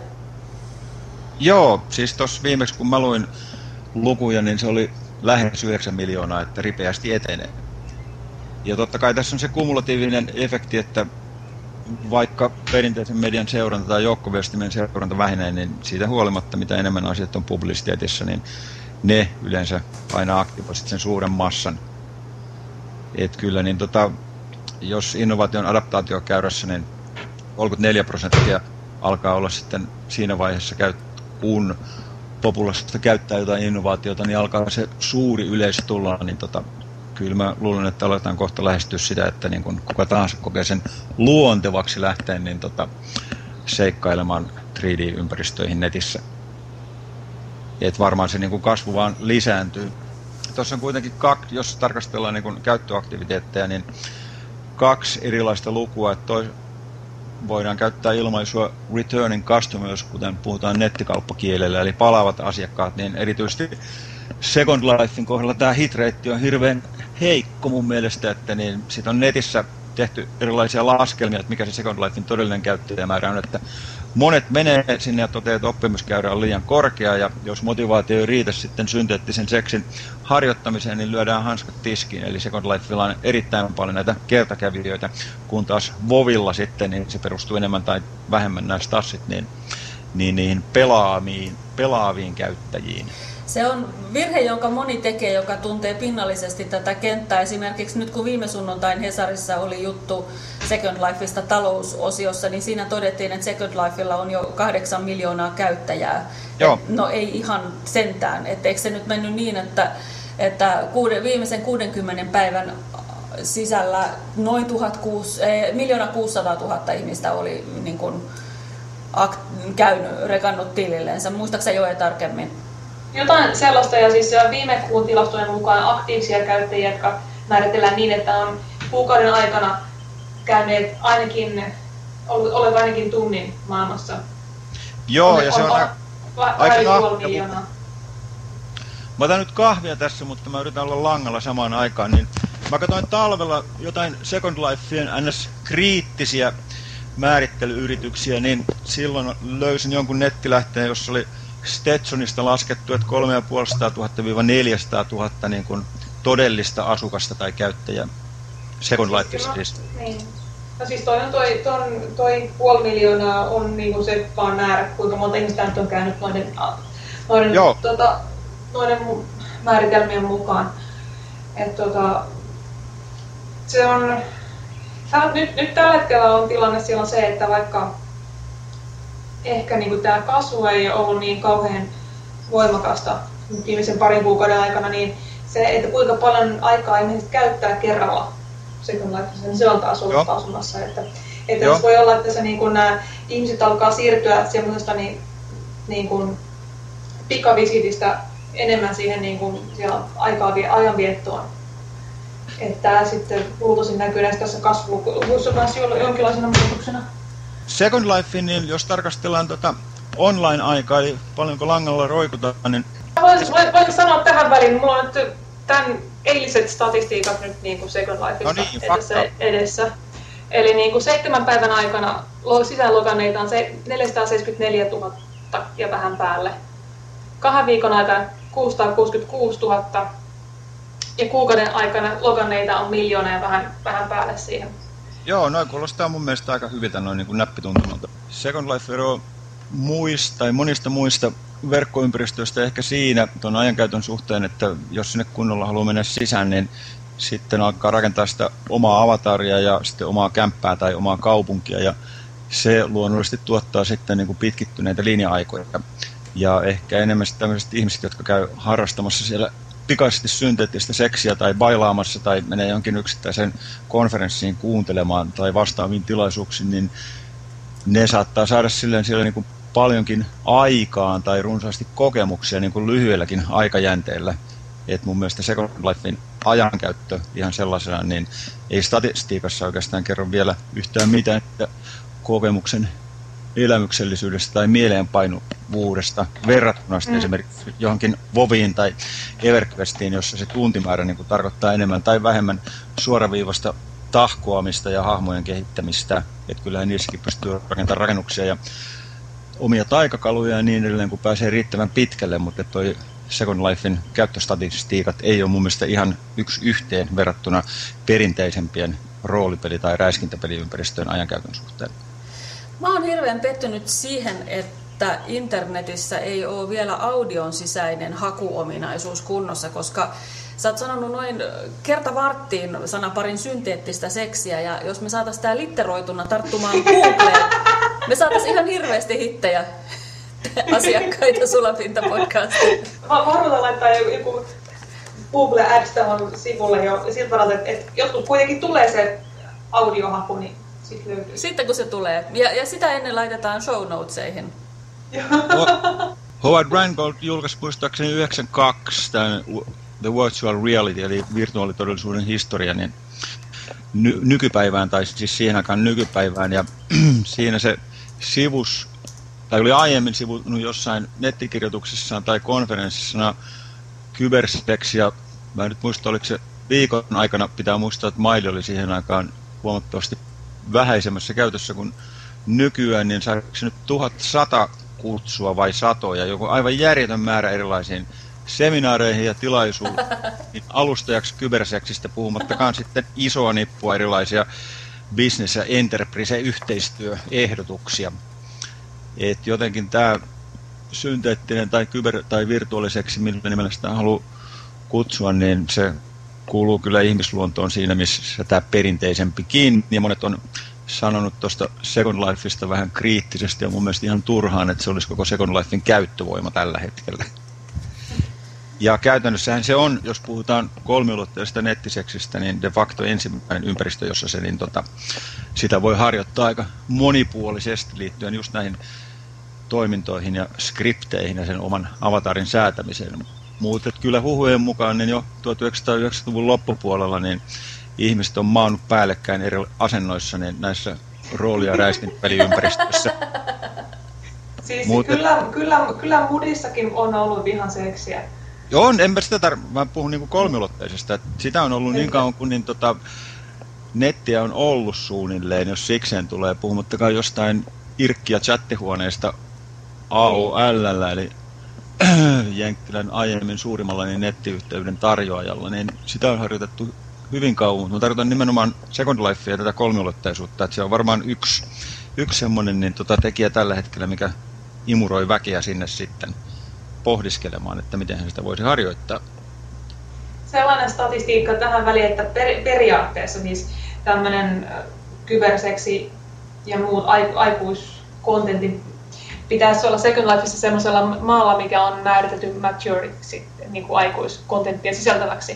Joo, siis tuossa viimeksi kun mä luin lukuja, niin se oli lähes 9 miljoonaa, että ripeästi etenee. Ja totta kai tässä on se kumulatiivinen efekti, että vaikka perinteisen median seuranta tai joukkoviestimen seuranta vähenee, niin siitä huolimatta, mitä enemmän asiat on publisiteetissa, niin ne yleensä aina aktivoivat sen suuren massan. Et kyllä, niin jos innovaation adaptaatiokäyrässä, niin 34% alkaa olla sitten siinä vaiheessa, kun populaatiosta käyttää jotain innovaatiota, niin alkaa se suuri yleisö tulla, niin kyllä mä luulen, että aletaan kohta lähestyä sitä, että niin kun kuka tahansa kokee sen luontevaksi lähteen, niin seikkailemaan 3D-ympäristöihin netissä. Et varmaan se niin kun kasvu vaan lisääntyy. Tuossa on kuitenkin jos tarkastellaan niin kun käyttöaktiviteetteja, niin 2 erilaista lukua, että voidaan käyttää ilmaisua returning customers, kuten puhutaan nettikauppakielellä, eli palaavat asiakkaat, niin erityisesti Second Lifein kohdalla tämä hitrate on hirveän heikko mun mielestä, että niin siitä on netissä tehty erilaisia laskelmia, että mikä se Second Lifein todellinen käyttäjämäärä on, että monet menee sinne ja toteaa, että oppimiskäyrä on liian korkea, ja jos motivaatio ei riitä sitten synteettisen seksin harjoittamiseen, niin lyödään hanskat tiskiin, eli Second Lifella on erittäin paljon näitä kertakävijöitä, kun taas WoWilla sitten, niin se perustuu enemmän tai vähemmän nämä stassit, niin niihin pelaaviin käyttäjiin. Se on virhe, jonka moni tekee, joka tuntee pinnallisesti tätä kenttää. Esimerkiksi nyt kun viime sunnuntain Hesarissa oli juttu Second Lifeista talousosiossa, niin siinä todettiin, että Second Lifella on jo 8 miljoonaa käyttäjää. No ei ihan sentään. Eikö se nyt mennyt niin, että viimeisen 60 päivän sisällä noin 1 600 000 ihmistä oli niin kuin rekannut tililleensä. Muistaaksä Joe tarkemmin? Jotain sellaista, ja siis viime kuun tilastojen mukaan aktiivisia käyttäjiä, jotka määritellään niin, että on kuukauden aikana käyneet olleet ainakin tunnin maailmassa. Joo, ja se on aika miljoonaa. Mä otan nyt kahvia tässä, mutta mä yritän olla langalla samaan aikaan, niin mä katsoin talvella jotain Second Lifeien NS-kriittisiä määrittelyyrityksiä, niin silloin löysin jonkun nettilähteen, jossa oli Stetsonista laskettu, että 350 000 – 400 000 niin kuin todellista asukasta tai käyttäjää Second Lifeissa siis. Niin. No siis toi 500 000 on niinku se vaan määrä, kuinka monta ihmistä nyt on käynyt noiden määritelmien mukaan. Se on nyt tällä hetkellä on tilanne silloin se, että vaikka ehkä niin tämä kasvu ei ollut niin kauhean voimakasta viimeisen parin kuukauden aikana, niin se, että kuinka paljon aikaa ihmiset käyttää kerralla Second Lifeissa, niin se on taas ollut kasvamassa. Että jos voi olla, että se, niin kun nämä ihmiset alkaa siirtyä semmoisesta niin kun pikavisitistä enemmän siihen niin kun ajanviettoon. Että tämä sitten luultavasti näkyy näissä tässä kasvuluvuissa myös jonkinlaisena muutoksena. Second Life, niin jos tarkastellaan online-aikaa, eli paljonko langalla roikutaan, niin... Voinko sanoa tähän väliin, mulla on nyt tämän eiliset statistiikat nyt niin kuin Second Lifeissa edessä. Eli niin kuin 7 päivän aikana sisäänloganneita on 474 000 ja vähän päälle. 2 viikon aikana 666 000 ja kuukauden aikana loganneita on 1 000 000 ja vähän päälle siihen. Joo, noin kuulostaa mun mielestä aika hyviltä noin niin kuin näppituntumalta. Second Life eroaa monista muista verkkoympäristöistä ehkä siinä tuon ajankäytön suhteen, että jos sinne kunnolla haluaa mennä sisään, niin sitten alkaa rakentaa sitä omaa avataria ja sitten omaa kämppää tai omaa kaupunkia, ja se luonnollisesti tuottaa sitten niin kuin pitkittyneitä linja-aikoja. Ja ehkä enemmän tämmöiset ihmiset, jotka käy harrastamassa siellä pikaisesti synteettistä seksiä tai bailaamassa tai menee jonkin yksittäisen konferenssiin kuuntelemaan tai vastaaviin tilaisuuksiin, niin ne saattaa saada silleen siellä niin kuin paljonkin aikaan tai runsaasti kokemuksia niin kuin lyhyelläkin aikajänteellä. Et mun mielestä Second Lifein ajankäyttö ihan sellaisena, niin ei statistiikassa oikeastaan kerro vielä yhtään mitään, että kokemuksen elämyksellisyydestä tai mieleenpainuvuudesta verrattuna esimerkiksi johonkin WoWiin tai EverQuestiin, jossa se tuntimäärä niin kuin tarkoittaa enemmän tai vähemmän suoraviivasta tahkoamista ja hahmojen kehittämistä. Että kyllähän niissäkin pystyy rakentamaan rakennuksia ja omia taikakaluja ja niin edelleen, kun pääsee riittävän pitkälle, mutta toi Second Lifein käyttöstatistiikat ei ole mun mielestä ihan yksi yhteen verrattuna perinteisempien roolipeli- tai räiskintäpeliympäristöön ajankäytön suhteen. Mä oon hirveän pettynyt siihen, että internetissä ei ole vielä audion sisäinen hakuominaisuus kunnossa, koska sä oot sanonut noin kerta varttiin sanaparin synteettistä seksiä, ja jos me saatais tää litteroituna tarttumaan Googleen, me saatais ihan hirveästi hittejä asiakkaita Sulapinta-podcastiin. Varmaan laittaa joku Google Ads tähän sivulle jo siltä varalta, että joskus kuitenkin tulee se audiohaku, niin sitten löytyy. Sitten kun se tulee. Ja sitä ennen laitetaan show notesihin. Howard Rheingold julkaisi muistaakseni 92 tämän The Virtual Reality, eli virtuaalitodellisuuden historia, niin nykypäivään, tai siis siihen aikaan nykypäivään, ja siinä se sivus, tai oli aiemmin sivunut jossain nettikirjoituksessaan tai konferenssissa Cyberspecs, ja mä en nyt muista, oliko se viikon aikana, pitää muistaa, että maili oli siihen aikaan huomattavasti vähäisemmässä käytössä kuin nykyään, niin saiko se nyt 1100 kutsua vai satoja, joku aivan järjetön määrä erilaisiin seminaareihin ja tilaisuuksiin alustajaksi Cyberseksistä, puhumattakaan sitten isoa nippua erilaisia business- ja enterprise-yhteistyöehdotuksia. Et jotenkin tämä synteettinen tai kyber- tai virtuaaliseksi, millä nimellä sitä haluaa kutsua, niin se kuuluu kyllä ihmisluontoon siinä, missä tämä perinteisempikin. Ja monet on sanonut tuosta Second Lifeista vähän kriittisesti ja mun mielestä ihan turhaan, että se olisi koko Second Lifein käyttövoima tällä hetkellä. Ja käytännössähän se on, jos puhutaan kolmiulotteisesta nettiseksistä, niin de facto ensimmäinen ympäristö, jossa se, niin sitä voi harjoittaa aika monipuolisesti liittyen just näihin toimintoihin ja skripteihin ja sen oman avatarin säätämiseen. Mutta kyllä huhujen mukaan niin jo 1990-luvun loppupuolella niin ihmiset on maannut päällekkäin eri asennoissa niin näissä rooli- ja räiskintäpeliympäristöissä. Siis kyllä Moodissakin on ollut vihan seksiä. Joo, enpä sitä mä puhun niin kuin kolmiulotteisesta. Sitä on ollut niin kauan kuin niin, nettiä on ollut suunnilleen, jos sikseen tulee, puhumattakaan jostain irkki- ja chattihuoneesta AOL, eli Jenkkilän aiemmin suurimmalla niin nettiyhteyden tarjoajalla, niin sitä on harjoitettu hyvin kauan. Mä tarkoitan nimenomaan Second Lifea ja tätä kolmiulotteisuutta, että se on varmaan yksi semmoinen niin, tekijä tällä hetkellä, mikä imuroi väkeä sinne sitten pohdiskelemaan, että miten sitä voisi harjoittaa. Sellainen statistiikka tähän väliin, että periaatteessa siis tämmöinen kyberseksi ja muut aikuiskontentin pitäisi olla Second Lifeissa semmoisella maalla, mikä on määritelty maturity, niin kuin aikuiskontenttia sisältäväksi.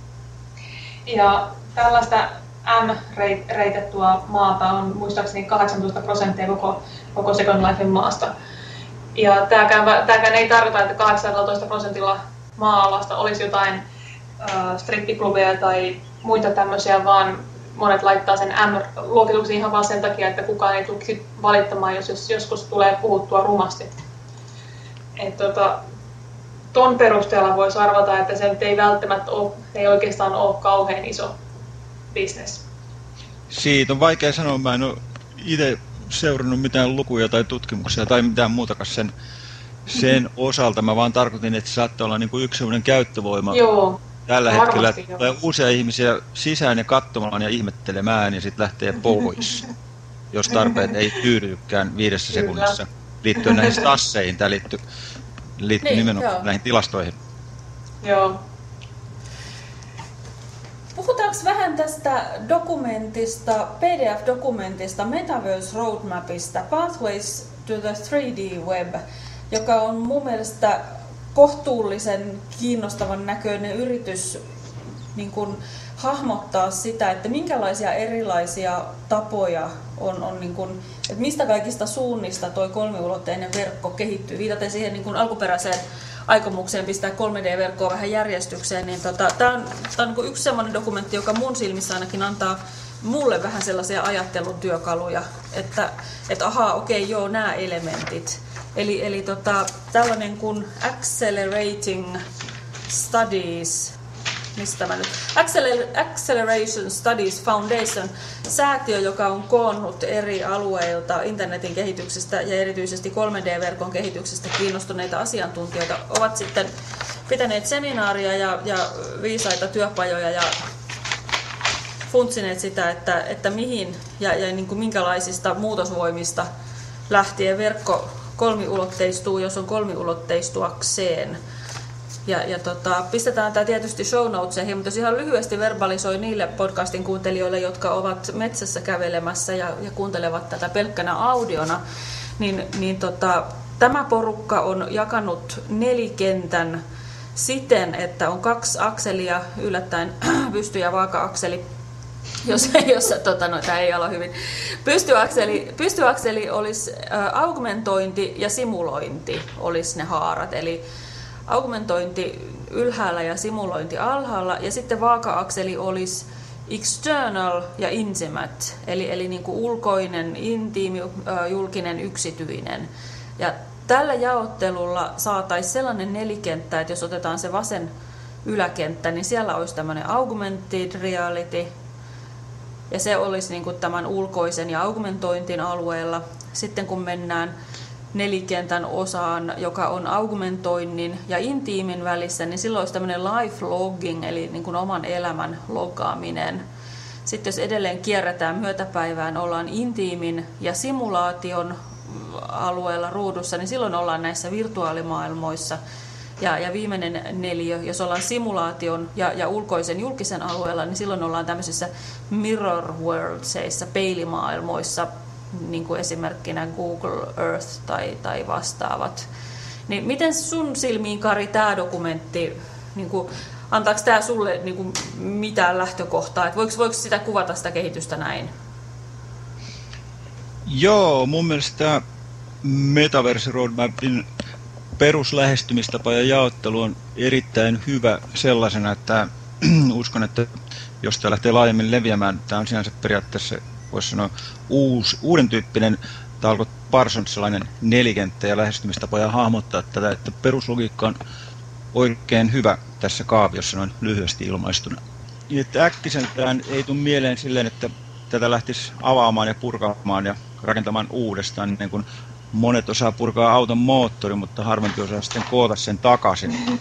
Ja tällaista M-reitettua maata on muistaakseni 18% koko Second Lifein maasta. Ja tämäkään ei tarkoita, että 18% maa-alasta olisi jotain strippiklubeja tai muita tämmöisiä, vaan monet laittaa sen M-luokituksen ihan vaan sen takia, että kukaan ei tule valittamaan, jos joskus tulee puhuttua rumasti. Ton perusteella voisi arvata, että se ei välttämättä ei oikeastaan ole kauhean iso business. Siitä on vaikea sanoa. Mä en ole itse seurannut mitään lukuja tai tutkimuksia tai mitään muutakaan sen osalta. Mä vaan tarkoitin, että se saattaa olla niin kuin yksi sellainen käyttövoima. Joo, tällä hetkellä. Tulee uusia ihmisiä sisään ja katsomaan ja ihmettelemään ja sitten lähtee pois, jos tarpeet ei tyydykään 5 sekunnissa. Liittyen näihin stasseihin, tämä liittyy niin, nimenomaan näihin tilastoihin. Joo. Puhutaanko vähän tästä dokumentista, PDF-dokumentista, Metaverse Roadmapista, Pathways to the 3D Web, joka on mun mielestä kohtuullisen kiinnostavan näköinen yritys niin kuin hahmottaa sitä, että minkälaisia erilaisia tapoja on niin kuin, että mistä kaikista suunnista toi kolmiulotteinen verkko kehittyy. Viitaten siihen niin kuin alkuperäiseen aikomukseen pistää 3D-verkkoa vähän järjestykseen, niin tämä on niin kuin yksi sellainen dokumentti, joka mun silmissä ainakin antaa mulle vähän sellaisia ajattelutyökaluja, että ahaa, okei, joo, nämä elementit. Eli tällainen kuin Accelerating Studies, mistä mä nyt? Acceleration Studies Foundation, säätiö, joka on koonnut eri alueilta internetin kehityksestä ja erityisesti 3D-verkon kehityksestä kiinnostuneita asiantuntijoita, ovat sitten pitäneet seminaaria ja viisaita työpajoja ja funtsineet sitä, että mihin ja niin kuin minkälaisista muutosvoimista lähtien verkko kolmiulotteistuu, jos on kolmiulotteistuakseen. Pistetään tämä tietysti show notesihin, mutta jos ihan lyhyesti verbalisoi niille podcastin kuuntelijoille, jotka ovat metsässä kävelemässä ja kuuntelevat tätä pelkkänä audiona, niin tämä porukka on jakanut nelikentän siten, että on 2 akselia, yllättäen pysty- ja vaaka-akseli, jos tämä ei ala hyvin. Pystyakseli olisi augmentointi ja simulointi olisi ne haarat, eli augmentointi ylhäällä ja simulointi alhaalla, ja sitten vaaka-akseli olisi external ja intimate, eli niin kuin ulkoinen, intiimi, julkinen, yksityinen. Ja tällä jaottelulla saataisiin sellainen nelikenttä, että jos otetaan se vasen yläkenttä, niin siellä olisi tämmöinen augmented reality, ja se olisi niin kuin tämän ulkoisen ja augmentointin alueella. Sitten kun mennään nelikentän osaan, joka on augmentoinnin ja intiimin välissä, niin silloin olisi tämmöinen life logging, eli niin kuin oman elämän loggaaminen. Sitten jos edelleen kierretään myötäpäivään, ollaan intiimin ja simulaation alueella ruudussa, niin silloin ollaan näissä virtuaalimaailmoissa. Ja viimeinen neliö, jos ollaan simulaation ja ulkoisen julkisen alueella, niin silloin ollaan tämmöisissä mirror worldseissa, peilimaailmoissa, niin kuin esimerkkinä Google Earth tai vastaavat. Niin miten sun silmiin, Kari, tämä dokumentti, niin kuin, antaako tämä sulle niin kuin mitään lähtökohtaa? Että voiko sitä kuvata sitä kehitystä näin? Joo, mun mielestä tämä Metaverse Roadmapin peruslähestymistapa ja jaottelu on erittäin hyvä sellaisena, että uskon, että jos tämä lähtee laajemmin leviämään, tämä on sinänsä periaatteessa, voisi sanoa, uuden tyyppinen, tämä alkoi Parsonsilainen nelikenttä ja lähestymistapa ja hahmottaa tätä, että peruslogiikka on oikein hyvä tässä kaaviossa noin lyhyesti ilmaistuna. Niin, että äkkiseltään ei tule mieleen silleen, että tätä lähtisi avaamaan ja purkamaan ja rakentamaan uudestaan, niin kuin monet osaa purkaa auton moottori, mutta harvempi osaa sitten koota sen takaisin.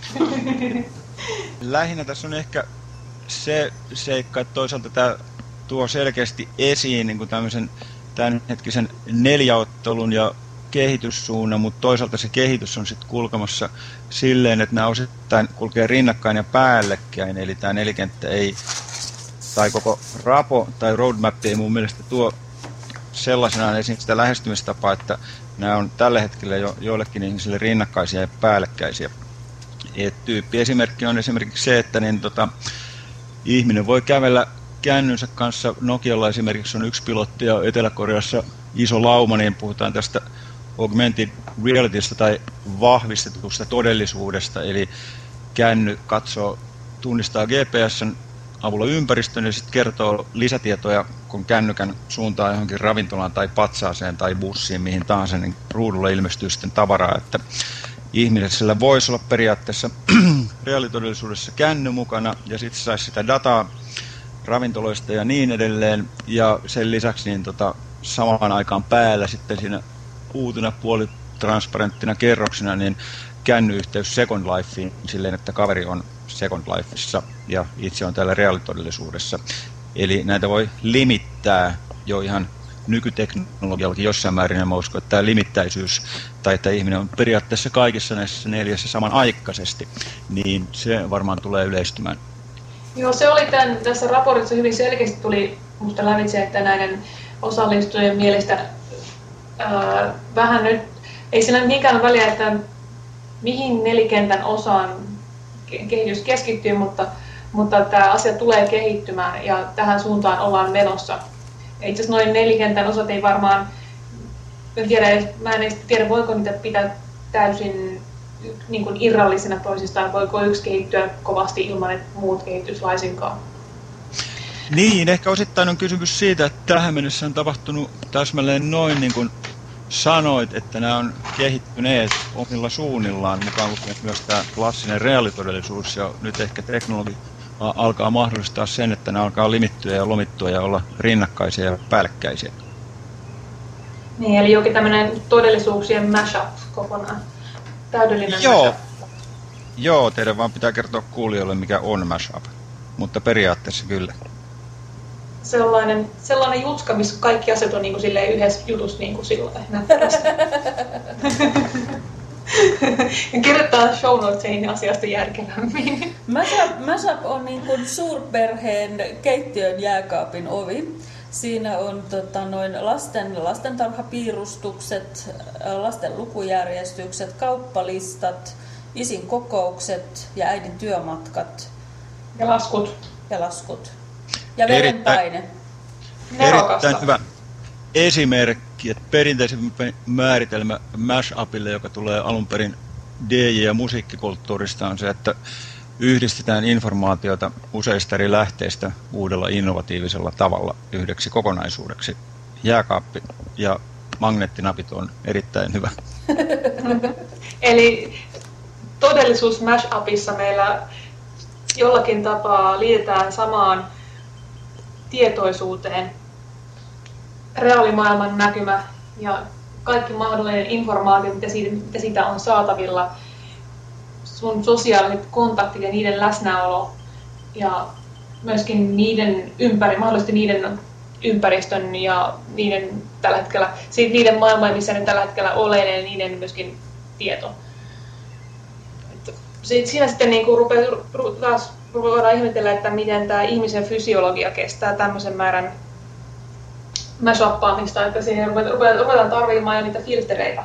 Lähinnä tässä on ehkä se seikka, että toisaalta tämä tuo selkeästi esiin niin kuin tämmöisen tämänhetkisen nelijaottelun ja kehityssuunnan, mutta toisaalta se kehitys on sitten kulkemassa silleen, että nämä osittain kulkee rinnakkain ja päällekkäin, eli tämä nelikenttä ei, tai koko rapo tai roadmap ei mun mielestä tuo sellaisenaan esiin sitä lähestymistapaa, että nämä on tällä hetkellä jo joillekin ihmisille rinnakkaisia ja päällekkäisiä. Tyyppiesimerkki on esimerkiksi se, että ihminen voi kävellä kännynsä kanssa. Nokialla esimerkiksi on yksi pilotti ja Etelä-Koreassa iso lauma, niin puhutaan tästä augmented realitystä tai vahvistetusta todellisuudesta. Eli känny tunnistaa GPS:n avulla ympäristön ja sitten kertoo lisätietoja, kun kännykän suuntaa johonkin ravintolaan tai patsaaseen tai bussiin, mihin tahansa, niin ruudulla ilmestyy sitten tavaraa, että ihmisellä voisi olla periaatteessa reaalitodellisuudessa känny mukana ja sitten saisi sitä dataa ravintoloista ja niin edelleen, ja sen lisäksi niin samaan aikaan päällä sitten siinä uutena puolitransparenttina kerroksena niin kännyyhteys Second Lifeen silleen, että kaveri on Second Lifeissa ja itse on täällä reaalitodellisuudessa. Eli näitä voi limittää jo ihan nykyteknologiallakin jossain määrin, ja mä uskon, että tämä limittäisyys, tai että ihminen on periaatteessa kaikissa näissä neljässä samanaikaisesti, niin se varmaan tulee yleistymään. Joo, se oli tässä raportissa hyvin selkeästi tuli musta lävitse, että näiden osallistujien mielestä vähän nyt, ei sillä niinkään väliä, että mihin nelikentän osaan kehitys keskittyy, mutta tämä asia tulee kehittymään ja tähän suuntaan ollaan menossa. Itse asiassa noin nelikentän osat ei varmaan, mä en tiedä voiko niitä pitää täysin niin kuin irrallisena toisistaan, voiko yksi kehittyä kovasti ilman, että muut kehittyisi laisinkaan. Niin, ehkä osittain on kysymys siitä, että tähän mennessä on tapahtunut täsmälleen noin niin kuin sanoit, että nämä on kehittyneet omilla suunnillaan, mukaan lukien myös tämä klassinen reaalitodellisuus, ja nyt ehkä teknologia alkaa mahdollistaa sen, että ne alkaa limittyä ja lomittua ja olla rinnakkaisia ja päällekkäisiä. Niin, eli jokin tämmöinen todellisuuksien mashup kokonaan. Täydellinen mashup. Joo, teidän vaan pitää kertoa kuulijoille, mikä on mashup, mutta periaatteessa kyllä. Sellainen jutska, missä kaikki asiat on niin kuin yhdessä jutussa niin kuin silloin nähtävästi. Kirjoittaa show notesiin asiasta järkevämmin. Mashup on niin kuin suurperheen keittiön jääkaapin ovi. Siinä on lastentarhapiirustukset, lasten lukujärjestykset, kauppalistat, isin kokoukset ja äidin työmatkat. Ja laskut. Ja verenpaine. Erittäin hyvä esimerkki, että perinteisin määritelmä mashupille, joka tulee alun perin DJ- ja musiikkikulttuurista, on se, että yhdistetään informaatiota useista eri lähteistä uudella innovatiivisella tavalla yhdeksi kokonaisuudeksi. Jääkaappi ja magneettinapit on erittäin hyvä. Eli todellisuus mashupissa meillä jollakin tapaa liitetään samaan tietoisuuteen reaalimaailman näkymä ja kaikki mahdollinen informaatio, mitä siitä on saatavilla, sun sosiaaliset kontaktit ja niiden läsnäolo ja myöskin mahdollisesti niiden ympäristön ja niiden tällä hetkellä, niiden maailmaa, missä ne tällä hetkellä olee, ja niiden myöskin tieto. Siinä sitten niin taas voidaan ihmetellä, että miten tämä ihmisen fysiologia kestää tämmöisen määrän mashuppaamista, että siihen ruvetaan tarvitsemaan jo niitä filtreitä.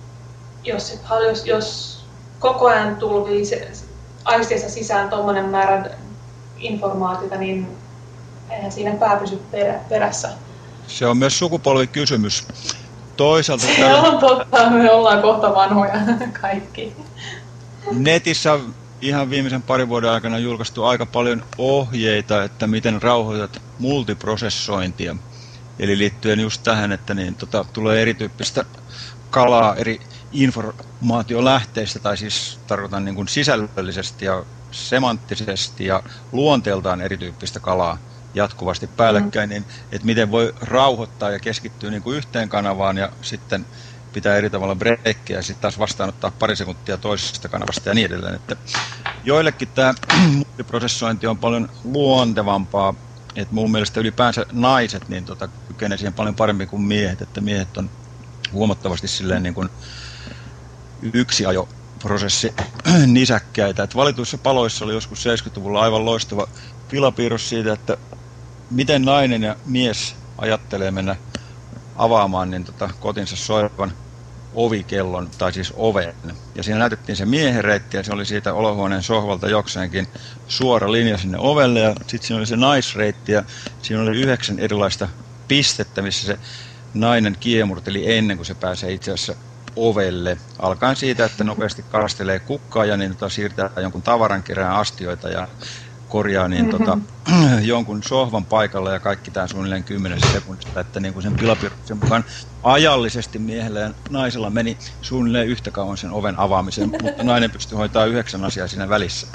Jos koko ajan tulvii aistiensa sisään tuommoinen määrä informaatiota, niin eihän siinä pää pysy perässä. Se on myös sukupolvikysymys. Toisaalta se on totta, me ollaan kohta vanhoja kaikki. Netissä on ihan viimeisen parin vuoden aikana julkaistu aika paljon ohjeita, että miten rauhoitat multiprosessointia. Eli liittyen just tähän, että tulee erityyppistä kalaa eri informaatiolähteistä, tai siis tarkoitan niin kuin sisällöllisesti ja semanttisesti ja luonteeltaan erityyppistä kalaa jatkuvasti päällekkäin, niin että miten voi rauhoittaa ja keskittyä niin kuin yhteen kanavaan ja sitten pitää eri tavalla breikkejä ja sitten taas vastaanottaa pari sekuntia toisesta kanavasta ja niin edelleen. Että joillekin tämä multiprosessointi on paljon luontevampaa, että mun mielestä ylipäänsä naiset niin kykenee siihen paljon paremmin kuin miehet, että miehet on huomattavasti silleen niin kuin yksiajoprosessi nisäkkäitä. Että valituissa paloissa oli joskus 70-luvulla aivan loistava pilapiirros siitä, että miten nainen ja mies ajattelee mennä avaamaan niin kotinsa soivan ovikellon, tai siis oven. Ja siinä näytettiin se miehen reitti, ja se oli siitä olohuoneen sohvalta jokseenkin suora linja sinne ovelle, ja sitten siinä oli se naisreitti, ja siinä oli 9 erilaista pistettä, missä se nainen kiemurteli ennen kuin se pääsee itse asiassa ovelle. Alkaen siitä, että nopeasti karastelee kukkaa, ja niin siirtää jonkun tavaran kerään astioita, ja korjaa jonkun sohvan paikalla ja kaikki tämä suunnilleen 10 sekunnista, että niin kuin sen pilapiirroksen mukaan ajallisesti miehellä ja naisella meni suunnilleen yhtä kauan sen oven avaamiseen, mutta nainen pystyi hoitamaan 9 asiaa siinä välissä.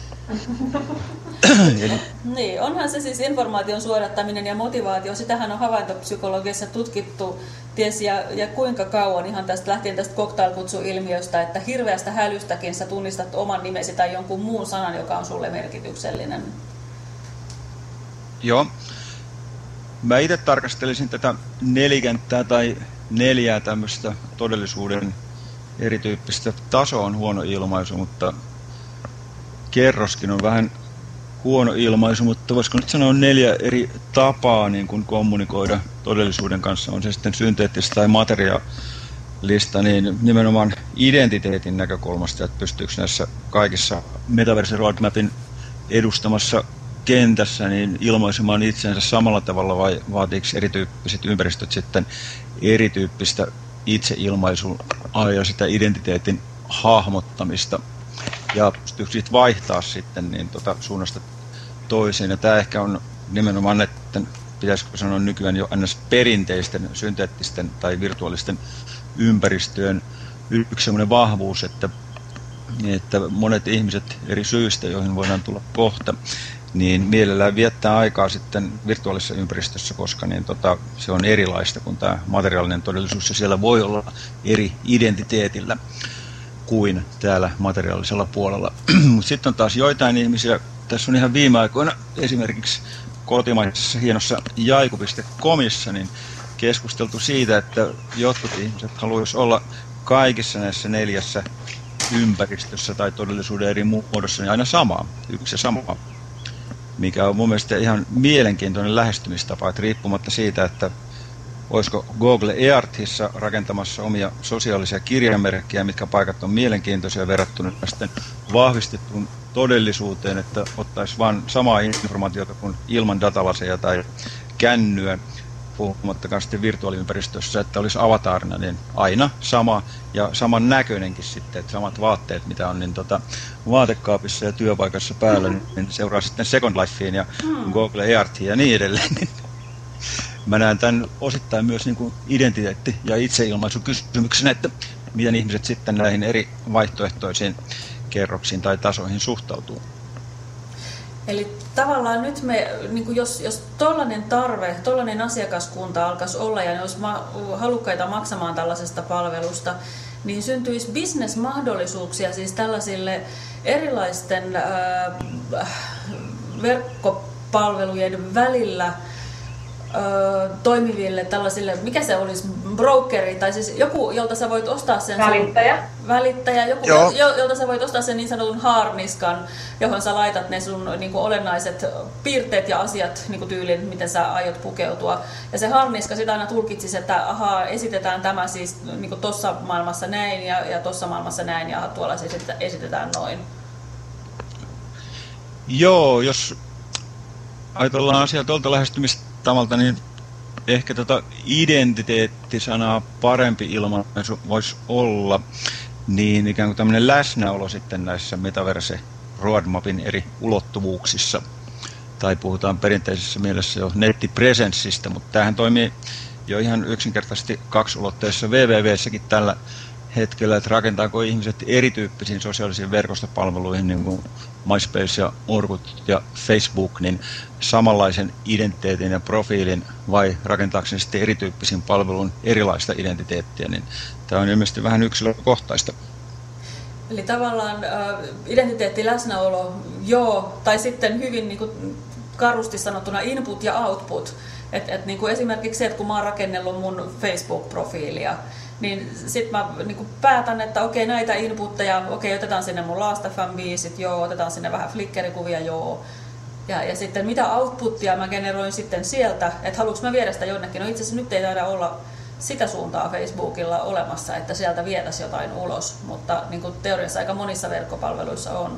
Niin, onhan se siis informaation suodattaminen ja motivaatio, sitähän on havaintopsykologiassa tutkittu ties ja kuinka kauan ihan tästä lähtien tästä cocktailkutsuilmiöstä, että hirveästä hälystäkin sä tunnistat oman nimesi tai jonkun muun sanan, joka on sulle merkityksellinen. Joo. Mä itse tarkastelisin tätä nelikenttää tai 4 tämmöistä todellisuuden erityyppistä. Taso on huono ilmaisu, mutta kerroskin on vähän huono ilmaisu, mutta voisiko nyt sanoa 4 eri tapaa niin kuin kommunikoida todellisuuden kanssa, on se sitten synteettistä tai materiaalista, niin nimenomaan identiteetin näkökulmasta, että pystyykö näissä kaikissa Metaverse Roadmapin edustamassa kentässä niin ilmaisemaan itsensä samalla tavalla vai vaatiiko erityyppiset ympäristöt sitten erityyppistä itseilmaisua ja sitä identiteetin hahmottamista. Ja pystyykö siitä vaihtaa sitten niin suunnasta toiseen. Ja tämä ehkä on nimenomaan näiden, pitäisikö sanoa nykyään jo ns. Perinteisten, synteettisten tai virtuaalisten ympäristöjen yksi sellainen vahvuus, että monet ihmiset eri syistä, joihin voidaan tulla kohta, niin mielellään viettää aikaa sitten virtuaalisessa ympäristössä, koska se on erilaista kuin tämä materiaalinen todellisuus, ja siellä voi olla eri identiteetillä kuin täällä materiaalisella puolella. Mutta sitten on taas joitain ihmisiä, tässä on ihan viime aikoina esimerkiksi kotimaisessa hienossa jaiku.comissa niin keskusteltu siitä, että jotkut ihmiset haluaisivat olla kaikissa näissä 4 ympäristössä tai todellisuuden eri muodossa niin aina sama, yksi ja sama, mikä on mun mielestä ihan mielenkiintoinen lähestymistapa, että riippumatta siitä, että olisiko Google eArthissa rakentamassa omia sosiaalisia kirjamerkkejä, mitkä paikat on mielenkiintoisia verrattuna sitten vahvistettuun todellisuuteen, että ottaisi vain samaa informaatiota kuin ilman datalaseja tai kännyä, puhumattakaan sitten virtuaaliympäristössä, että olisi avatarina, niin aina sama ja saman näköinenkin sitten, että samat vaatteet, mitä on niin vaatekaapissa ja työpaikassa päällä, niin seuraa sitten Second Lifeen ja Google eArthiin ja niin edelleen. Mä näen tämän osittain myös niin kuin identiteetti- ja itseilmaisukysymyksenä, että miten ihmiset sitten näihin eri vaihtoehtoisiin kerroksiin tai tasoihin suhtautuu. Eli tavallaan nyt me, niin kuin jos tollainen tarve, tollainen asiakaskunta alkaisi olla ja jos halukkaita maksamaan tällaisesta palvelusta, niin syntyisi bisnesmahdollisuuksia siis tällaisille erilaisten verkkopalvelujen välillä toimiville tällaisille, mikä se olisi, brokeri, tai siis joku, jolta sä voit ostaa sen välittäjä joku, jolta sä voit ostaa sen niin sanotun haarniskan, johon sä laitat ne sun niin kuin olennaiset piirteet ja asiat niin kuin tyylin, miten sä aiot pukeutua. Ja se haarniska sitä aina tulkitsisi, että ahaa, esitetään tämä siis niin kuin tossa maailmassa näin ja tossa maailmassa näin ja tuolla siis esitetään noin. Joo, jos ajatellaan asiaa tuolta lähestymistavalta, niin ehkä identiteettisanaa parempi ilmaisu voisi olla, niin ikään kuin tämmöinen läsnäolo sitten näissä metaverse roadmapin eri ulottuvuuksissa. Tai puhutaan perinteisessä mielessä jo nettipresenssistä, mutta tämähän toimii jo ihan yksinkertaisesti kaksiulotteisessa www:ssäkin tällä hetkellä, että rakentaako ihmiset erityyppisiin sosiaalisiin verkostopalveluihin, niin kuin MySpace ja Orkut ja Facebook, niin samanlaisen identiteetin ja profiilin, vai rakentaako ne sitten erityyppisiin palveluun erilaista identiteettiä, niin tämä on ilmeisesti vähän yksilökohtaista. Eli tavallaan identiteetti, läsnäolo, joo, tai sitten hyvin niin kuin karusti sanottuna input ja output. Niin kuin esimerkiksi se, että kun mä oon rakennellut mun Facebook-profiilia, niin sitten mä niin päätän, että okei, näitä inputteja, okei, otetaan sinne mun Last.fm-biisit, joo, otetaan sinne vähän flickerikuvia, joo. Ja sitten mitä outputtia mä generoin sitten sieltä, että haluanko mä viedä sitä jonnekin. No itse asiassa nyt ei taida olla sitä suuntaa Facebookilla olemassa, että sieltä vietäisi jotain ulos, mutta niin kuin teoriassa aika monissa verkkopalveluissa on.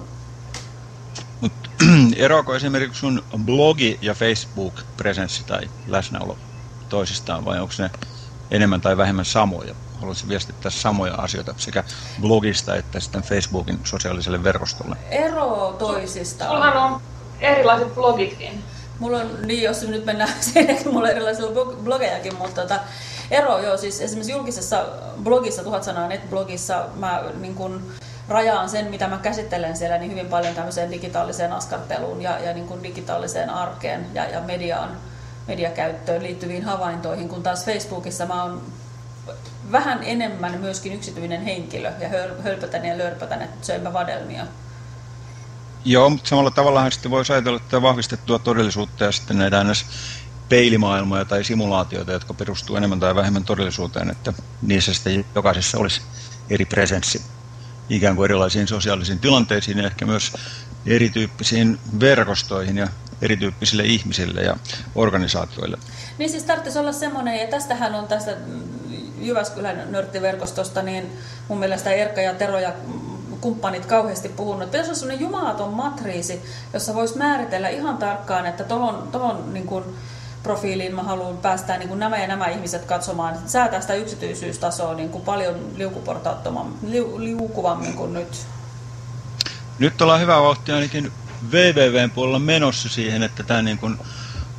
Eroako esimerkiksi sun blogi ja Facebook-presenssi tai läsnäolo toisistaan, vai onko ne enemmän tai vähemmän samoja? Haluaisin viestittää samoja asioita sekä blogista että sitten Facebookin sosiaaliselle verkostolle. Ero toisistaan. Sullahan on erilaiset blogitkin. Mulla on, niin jos nyt mennään siinäkin, mulla on erilaisia blogejakin, mutta ero joo, siis esimerkiksi julkisessa blogissa, 1000 sanaa net-blogissa, mä niin kun rajaan sen, mitä mä käsittelen siellä, niin hyvin paljon tämmöiseen digitaaliseen askarteluun ja niin kun digitaaliseen arkeen ja mediakäyttöön liittyviin havaintoihin, kun taas Facebookissa mä oon vähän enemmän myöskin yksityinen henkilö ja hölpötän ja lörpötän, että söinpä vadelmia. Joo, mutta samalla tavallahan sitten voisi ajatella tätä vahvistettua todellisuutta ja sitten näitä peilimaailmoja tai simulaatioita, jotka perustuu enemmän tai vähemmän todellisuuteen, että niissä sitten jokaisessa olisi eri presenssi ikään kuin erilaisiin sosiaalisiin tilanteisiin ja ehkä myös erityyppisiin verkostoihin ja erityyppisille ihmisille ja organisaatioille. Niin siis tarvitsisi olla semmoinen, ja tästähän on tästä Jyväskylän nörttiverkostosta, niin mun mielestä Erkka ja Tero ja kumppanit kauheasti puhunut, että pitäisi olla semmoinen jumalaton matriisi, jossa voisi määritellä ihan tarkkaan, että tohon niin kuin profiiliin mä haluan päästää niin kuin nämä ja nämä ihmiset katsomaan, säätää sitä yksityisyystasoa niin kuin paljon liukuvammin kuin nyt. Nyt ollaan hyvä vauhtia ainakin www:n puolella menossa siihen, että tämä niin kuin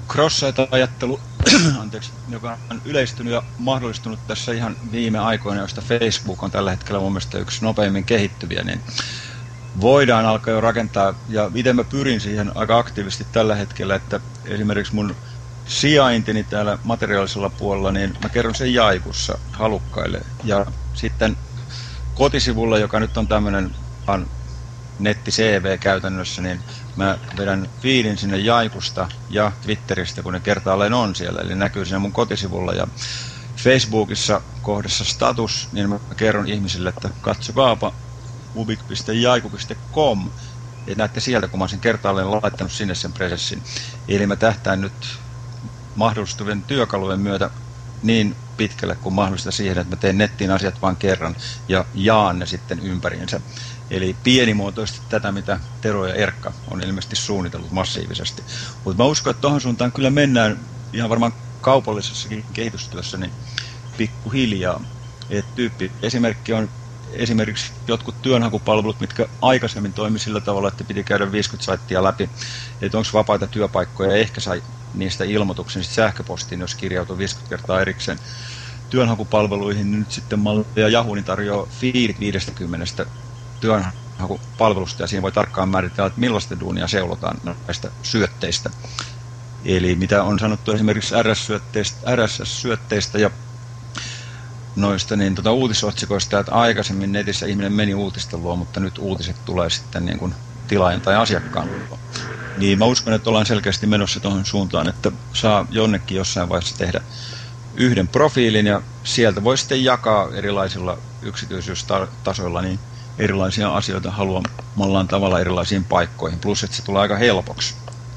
cross-site-ajattelu, anteeksi, joka on yleistynyt ja mahdollistunut tässä ihan viime aikoina, josta Facebook on tällä hetkellä mun mielestä yksi nopeimmin kehittyviä, niin voidaan alkaa jo rakentaa, ja miten mä pyrin siihen aika aktiivisesti tällä hetkellä, että esimerkiksi mun sijaintini täällä materiaalisella puolella, niin mä kerron sen jaikussa halukkaille, ja sitten kotisivulla, joka nyt on tämmöinen netti-CV käytännössä, niin mä vedän feedin sinne jaikusta ja Twitteristä, kun ne kertaalleen on siellä, eli näkyy siinä mun kotisivulla, ja Facebookissa kohdassa status, niin mä kerron ihmisille, että katsokaapa ubik.jaiku.com, ja näette sieltä, kun mä oon sen kertaalleen laittanut sinne sen presessin. Eli mä tähtään nyt mahdollistuvien työkalujen myötä niin pitkälle kuin mahdollista siihen, että mä teen nettiin asiat vain kerran ja jaan ne sitten ympäriinsä. Eli pienimuotoisesti tätä, mitä Tero ja Erkka on ilmeisesti suunnitellut massiivisesti. Mutta mä uskon, että tuohon suuntaan kyllä mennään ihan varmaan kaupallisessakin kehitystyössä niin pikkuhiljaa. Esimerkki on esimerkiksi jotkut työnhakupalvelut, mitkä aikaisemmin toimi sillä tavalla, että piti käydä 50 saittia läpi, että onko vapaita työpaikkoja, ja ehkä sai niistä ilmoituksen sähköpostiin, jos kirjautui 50 kertaa erikseen työnhakupalveluihin, niin nyt sitten Malli ja Yahoo niin tarjoaa feedit 50 työnhakupalvelusta, ja siinä voi tarkkaan määritellä, että millaista duunia seulotaan näistä syötteistä. Eli mitä on sanottu esimerkiksi RSS-syötteistä ja noista niin, uutisotsikoista, että aikaisemmin netissä ihminen meni uutisten luo, mutta nyt uutiset tulee sitten niin kuin tilaajan tai asiakkaan luo. Niin mä uskon, että ollaan selkeästi menossa tuohon suuntaan, että saa jonnekin jossain vaiheessa tehdä yhden profiilin, ja sieltä voi sitten jakaa erilaisilla yksityisyystasoilla niin erilaisia asioita haluamallaan tavalla erilaisiin paikkoihin, plus että se tulee aika helpoksi.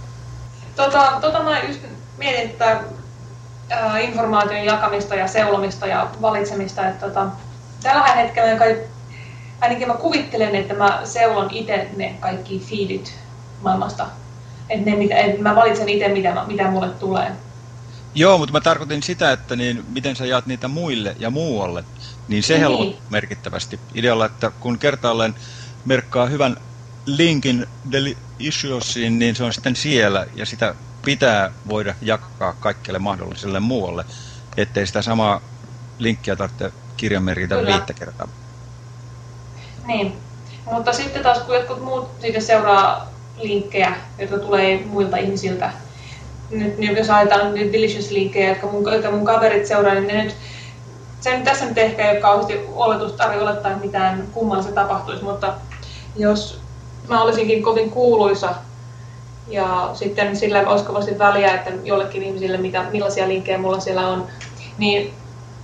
Mä just mietin, että informaation jakamista ja seulomista ja valitsemista, että tällä hetkellä ainakin mä kuvittelen, että mä seulon itse ne kaikki feedit maailmasta. Että mä valitsen itse, mitä mulle tulee. Joo, mutta mä tarkoitin sitä, että niin, miten sä jaat niitä muille ja muualle, niin se helpottaa merkittävästi. Idealla, että kun kertaalleen merkkaa hyvän linkin Deliciousiin, niin se on sitten siellä, ja sitä pitää voida jakaa kaikkelle mahdolliselle muualle, ettei sitä samaa linkkiä tarvitse kirjanmerkitä 5 kertaa. Niin, mutta sitten taas kun jotkut muut siitä seuraa linkkejä, jotka tulee muilta ihmisiltä, nyt jos ajatellaan nyt Delicious-linkkejä, jotka mun kaverit seuraa, niin ne nyt, tässä nyt ehkä ei ole kauheasti olettaa, että mitään kummallista tapahtuisi, mutta jos mä olisinkin kovin kuuluisa, ja sitten sillä olisi kovasti väliä, että jollekin ihmisille millaisia linkkejä mulla siellä on, niin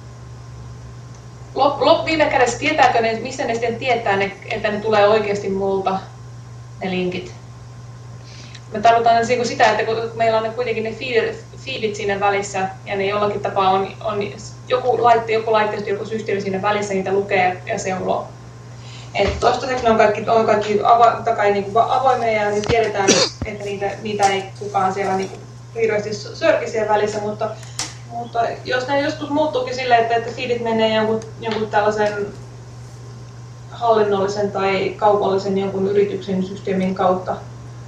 viime kädessä tietääkö ne, mistä ne sitten tietää, että ne tulee oikeasti multa, ne linkit? Me tarvitaan sitä, että kun meillä on kuitenkin ne feedit siinä välissä, ja ne jollakin tapaa on joku laitteisto, joku systeemi siinä välissä, niitä lukee ja seuloo. Että toistaiseksi ne on kaikki avoimia, ja niin tiedetään, että niitä ei kukaan siellä niin hirveästi sörki siellä välissä, mutta jos ne joskus muuttuukin silleen, että feedit menee jonkun tällaisen hallinnollisen tai kaupallisen jonkun yrityksen systeemin kautta.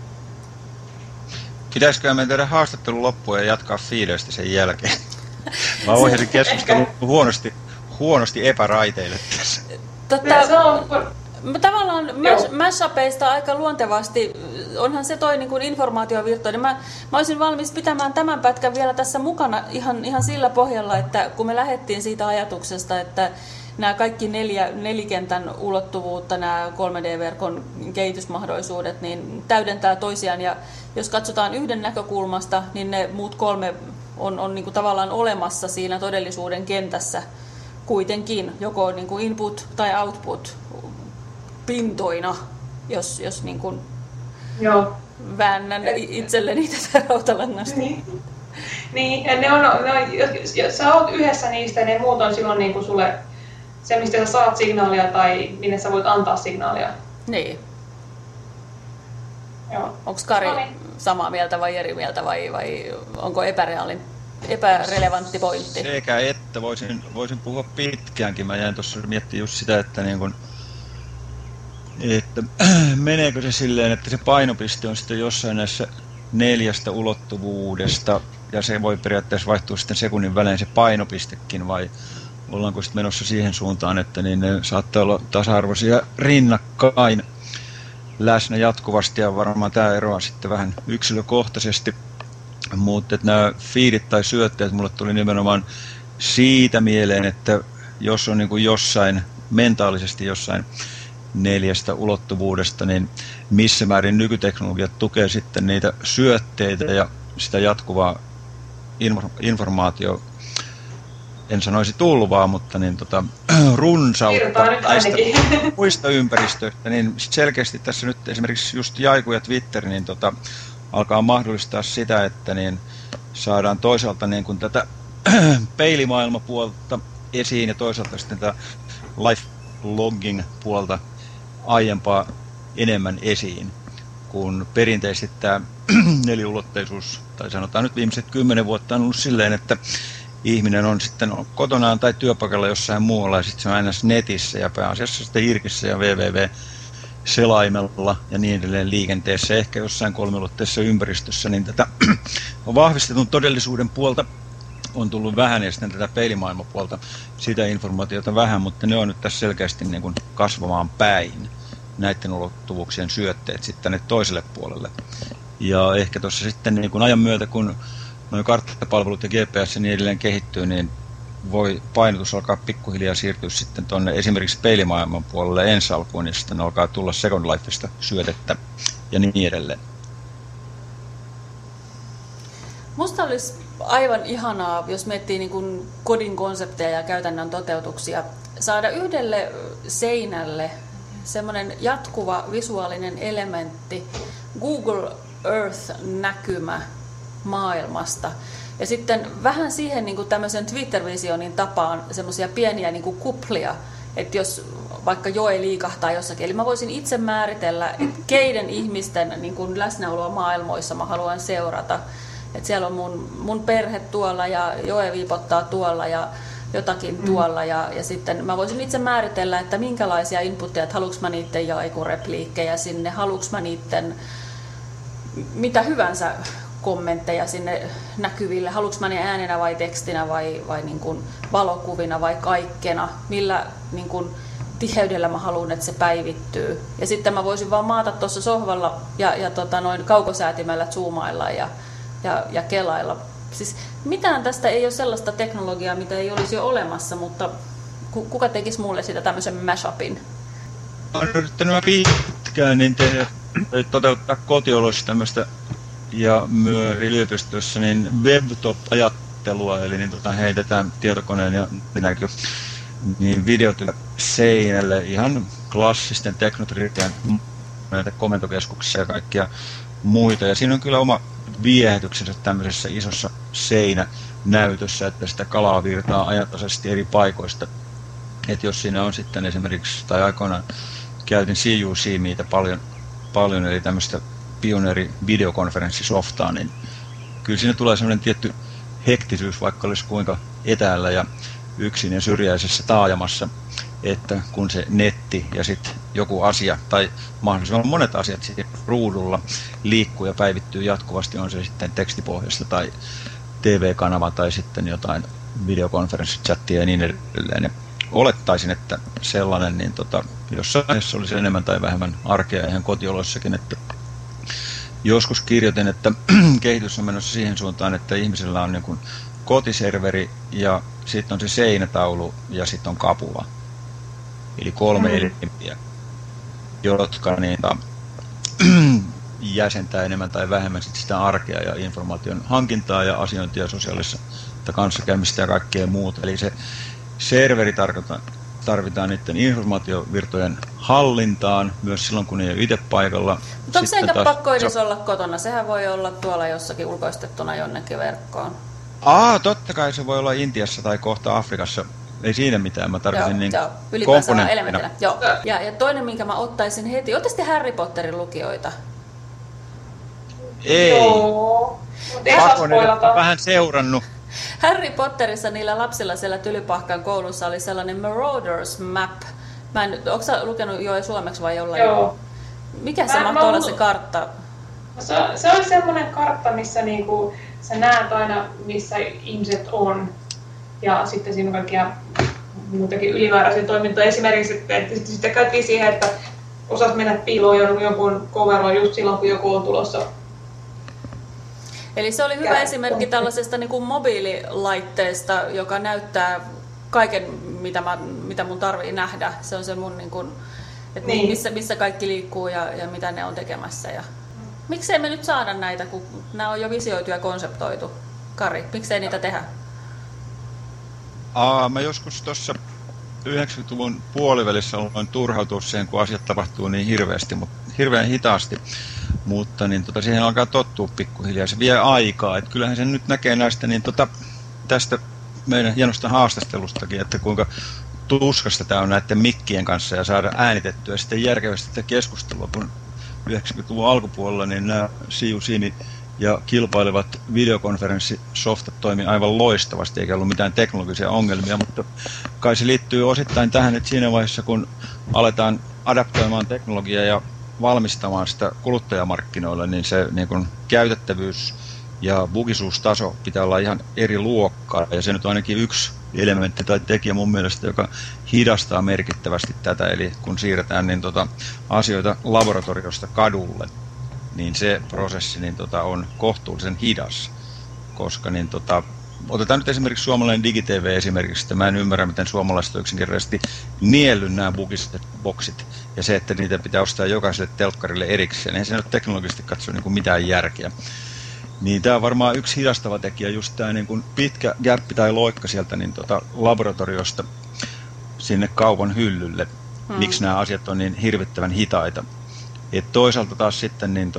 Pitäisikö me tehdä haastattelun loppuun ja jatkaa feedeistä sen jälkeen? Mä ohjasin keskustelun huonosti epäraiteille tässä. Tavallaan mashupeista aika luontevasti, onhan se toi niin kuin informaatiovirtoinen. Mä olisin valmis pitämään tämän pätkän vielä tässä mukana ihan sillä pohjalla, että kun me lähdettiin siitä ajatuksesta, että nämä kaikki nelikentän ulottuvuutta, nämä 3D-verkon kehitysmahdollisuudet, niin täydentää toisiaan. Ja jos katsotaan yhden näkökulmasta, niin ne muut 3 on niin kuin tavallaan olemassa siinä todellisuuden kentässä kuitenkin, joko niin kuin input tai output pintoina, jos niin kuin väännän itselleni tätä rautalangasta. Niin, ja ne on, jos sä oot yhdessä niistä, ne muut on silloin niin kuin sulle se, mistä sä saat signaalia tai minne sä voit antaa signaalia. Niin. Onko Kari samaa mieltä vai eri mieltä vai onko epärelevantti pointti? Sekä että voisin puhua pitkäänkin. Mä jäin tuossa miettimään just sitä, että, niin kun, että meneekö se silleen, että se painopiste on sitten jossain näissä 4 ulottuvuudesta, ja se voi periaatteessa vaihtua sitten sekunnin välein se painopistekin, vai ollaanko sitten menossa siihen suuntaan, että niin ne saattaa olla tasa-arvoisia rinnakkain läsnä jatkuvasti, ja varmaan tämä eroaa sitten vähän yksilökohtaisesti, mutta nämä feedit tai syötteet mulle tuli nimenomaan siitä mieleen, että jos on niin kuin jossain, mentaalisesti jossain 4 ulottuvuudesta, niin missä määrin nykyteknologiat tukee sitten niitä syötteitä ja sitä jatkuvaa informaatio, en sanoisi tulvaa, mutta niin runsautta näistä muista ympäristöistä, niin selkeästi tässä nyt esimerkiksi just Jaiku ja Twitter niin alkaa mahdollistaa sitä, että niin saadaan toisaalta niin kuin tätä peilimaailmapuolta esiin ja toisaalta sitten tätä life-logging-puolta aiempaa enemmän esiin, kun perinteisesti tämä neliulotteisuus, tai sanotaan nyt viimeiset 10 vuotta on ollut silleen, että ihminen on sitten kotonaan tai työpaikalla jossain muualla ja sitten se on aina netissä ja pääasiassa sitten irkissä ja www-selaimella ja niin edelleen liikenteessä, ehkä jossain 3-ulotteisessa ympäristössä, niin tätä vahvistetun todellisuuden puolta on tullut vähän ja sitten tätä peilimaailmapuolta, sitä informaatiota vähän, mutta ne on nyt tässä selkeästi niin kuin kasvamaan päin, näiden ulottuvuuksien syötteet sitten tänne toiselle puolelle. Ja ehkä tuossa sitten niin kuin ajan myötä, kun nuo karttapalvelut ja GPS ja niin edelleen kehittyy, niin voi painotus alkaa pikkuhiljaa siirtyä sitten tuonne esimerkiksi peilimaailman puolelle ensi alkuun, ja sitten alkaa tulla Second Lifesta syötettä ja niin edelleen. Musta olisi aivan ihanaa, jos miettii niin kuin kodin konsepteja ja käytännön toteutuksia, saada yhdelle seinälle semmoinen jatkuva visuaalinen elementti, Google Earth-näkymä maailmasta. Ja sitten vähän siihen niin kuin tämmöisen Twitter-visionin tapaan semmoisia pieniä niin kuin kuplia, että jos vaikka joe liikahtaa jossakin, eli mä voisin itse määritellä, että keiden ihmisten niin kuin läsnäoloa maailmoissa mä haluan seurata. Että siellä on mun perhe tuolla ja joe viipottaa tuolla ja jotakin tuolla ja sitten mä voisin itse määritellä, että minkälaisia inputteja, että haluanko mä niiden Jaiku-repliikkejä sinne, haluanko mä niiden mitä hyvänsä kommentteja sinne näkyville, haluanko mä ne äänenä vai tekstinä vai niin kuin valokuvina vai kaikkena, millä niin kuin tiheydellä mä haluan, että se päivittyy. Ja sitten mä voisin vaan maata tuossa sohvalla ja noin kaukosäätimellä zoomailla ja kelailla. Siis mitään tästä ei ole sellaista teknologiaa, mitä ei olisi jo olemassa, mutta kuka tekisi mulle sitä tämmöisen mashupin? Olen yrittänyt pitkään niin toteuttaa kotioloissa tämmöistä ja myös yliopistossa niin webtop-ajattelua, eli niin heitetään tietokoneen ja niin videot seinälle ihan klassisten teknotrikien näitä komentokeskuksia ja kaikkia muita. Ja siinä on kyllä oma viehätyksensä tämmöisessä isossa seinänäytössä, että sitä kalaa virtaa ajantasaisesti eri paikoista. Että jos siinä on sitten esimerkiksi, tai aikoinaan käytin CUC-miitä paljon, eli tämmöistä pioneeri-videokonferenssisoftaa, niin kyllä siinä tulee semmoinen tietty hektisyys, vaikka olisi kuinka etäällä ja yksin ja syrjäisessä taajamassa, että kun se netti ja sitten joku asia, tai mahdollisimman monet asiat siinä ruudulla liikkuu ja päivittyy jatkuvasti, on se sitten tekstipohjasta tai TV-kanava tai sitten jotain videokonferenssichattia ja niin edelleen. Ja olettaisin, että sellainen, niin jossain vaiheessa olisi enemmän tai vähemmän arkea ihan kotioloissakin, että joskus kirjoitin, että kehitys on menossa siihen suuntaan, että ihmisellä on niin kuin kotiserveri ja sitten on se seinätaulu ja sitten on kapula. Eli 3 elimpiä, jotka niitä jäsentää enemmän tai vähemmän sitä arkea ja informaation hankintaa ja asiointia sosiaalisessa kanssakäymistä ja kaikkea muuta. Eli se serveri tarvitaan niiden informaatiovirtojen hallintaan, myös silloin kun ei ole itse paikalla. Mutta onko se enkä pakko edes olla kotona? Sehän voi olla tuolla jossakin ulkoistettuna jonnekin verkkoon. Totta kai se voi olla Intiassa tai kohta Afrikassa. Ei siinä mitään, mä tarvitsin niin komponenttina. Joo. Ja toinen, minkä mä ottaisin heti, ootte sitten Harry Potterin lukijoita? Ei. Joo. Vähän seurannut. Harry Potterissa niillä lapsilla siellä Tylypahkan koulussa oli sellainen Marauders Map. Onko sä lukenut jo suomeksi vai jollain? Joo. Mikä se mahtoi olla se kartta? Mä Se on semmoinen kartta, missä niinku sä näet aina, missä ihmiset on. Ja sitten siinä on kaikkia muutakin ylimääräisiä toimintoja. Esimerkiksi, että sitten käytiin siihen, että osas mennä piiloon jonkun coveroon just silloin, kun joku on tulossa. Eli se oli hyvä esimerkki tällaisesta niin kuin mobiililaitteesta, joka näyttää kaiken, mitä mun tarvii nähdä. Se on se mun, niin kuin, että missä kaikki liikkuu ja mitä ne on tekemässä. Ja miksei me nyt saada näitä, kun nämä on jo visioitu ja konseptoitu? Kari, miksei niitä tehdä? Mä joskus tuossa 90-luvun puolivälissä aloin turhautua siihen, kun asiat tapahtuu niin hirveän hitaasti. Mutta niin, siihen alkaa tottua pikkuhiljaa. Se vie aikaa. Et kyllähän se nyt näkee näistä tästä meidän hienosta haastattelustakin, että kuinka tuskasta tämä on näiden mikkien kanssa ja saada äänitettyä sitten järkevästi tätä keskustelua, kun 90-luvun alkupuolella niin nämä Siusini ja kilpailevat videokonferenssisoftat toimii aivan loistavasti, eikä ollut mitään teknologisia ongelmia, mutta kai se liittyy osittain tähän, että siinä vaiheessa kun aletaan adaptoimaan teknologiaa ja valmistamaan sitä kuluttajamarkkinoilla, niin se niin kun käytettävyys ja bugisuustaso pitää olla ihan eri luokkaa, ja se nyt on ainakin yksi elementti tai tekijä mun mielestä, joka hidastaa merkittävästi tätä, eli kun siirretään niin asioita laboratoriosta kadulle, niin se prosessi niin on kohtuullisen hidas, koska niin otetaan nyt esimerkiksi suomalainen DigiTV esimerkiksi, että mä en ymmärrä, miten suomalaiset on yksinkertaisesti niellyt nämä bugiset boksit, ja se, että niitä pitää ostaa jokaiselle telkkarille erikseen, eihän se nyt teknologisesti katso niin kuin mitään järkeä. Niin tämä on varmaan yksi hidastava tekijä, just tämä niin kuin pitkä gäppi tai loikka sieltä niin laboratoriosta sinne kaupan hyllylle, miksi nämä asiat on niin hirvittävän hitaita. Et toisaalta taas sitten, niin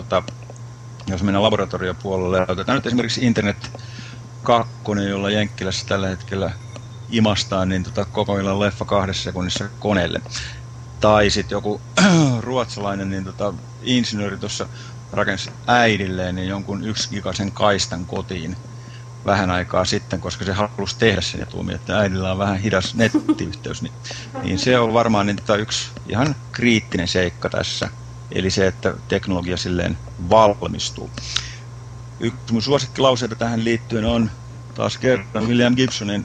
jos mennään laboratoriopuolelle ja otetaan nyt esimerkiksi Internet 2, jolla Jenkkilässä tällä hetkellä imastaan niin koko illan leffa 2 sekunnissa koneelle. Tai sitten joku ruotsalainen niin insinööri tuossa rakensi äidilleen niin jonkun 1 gigasen kaistan kotiin vähän aikaa sitten, koska se halusi tehdä sen ja tuumi, että äidillä on vähän hidas nettiyhteys. Niin se on varmaan niin yksi ihan kriittinen seikka tässä. Eli se, että teknologia silleen valmistuu. Yksi mun suosikkilauseita tähän liittyen on taas kerran William Gibsonin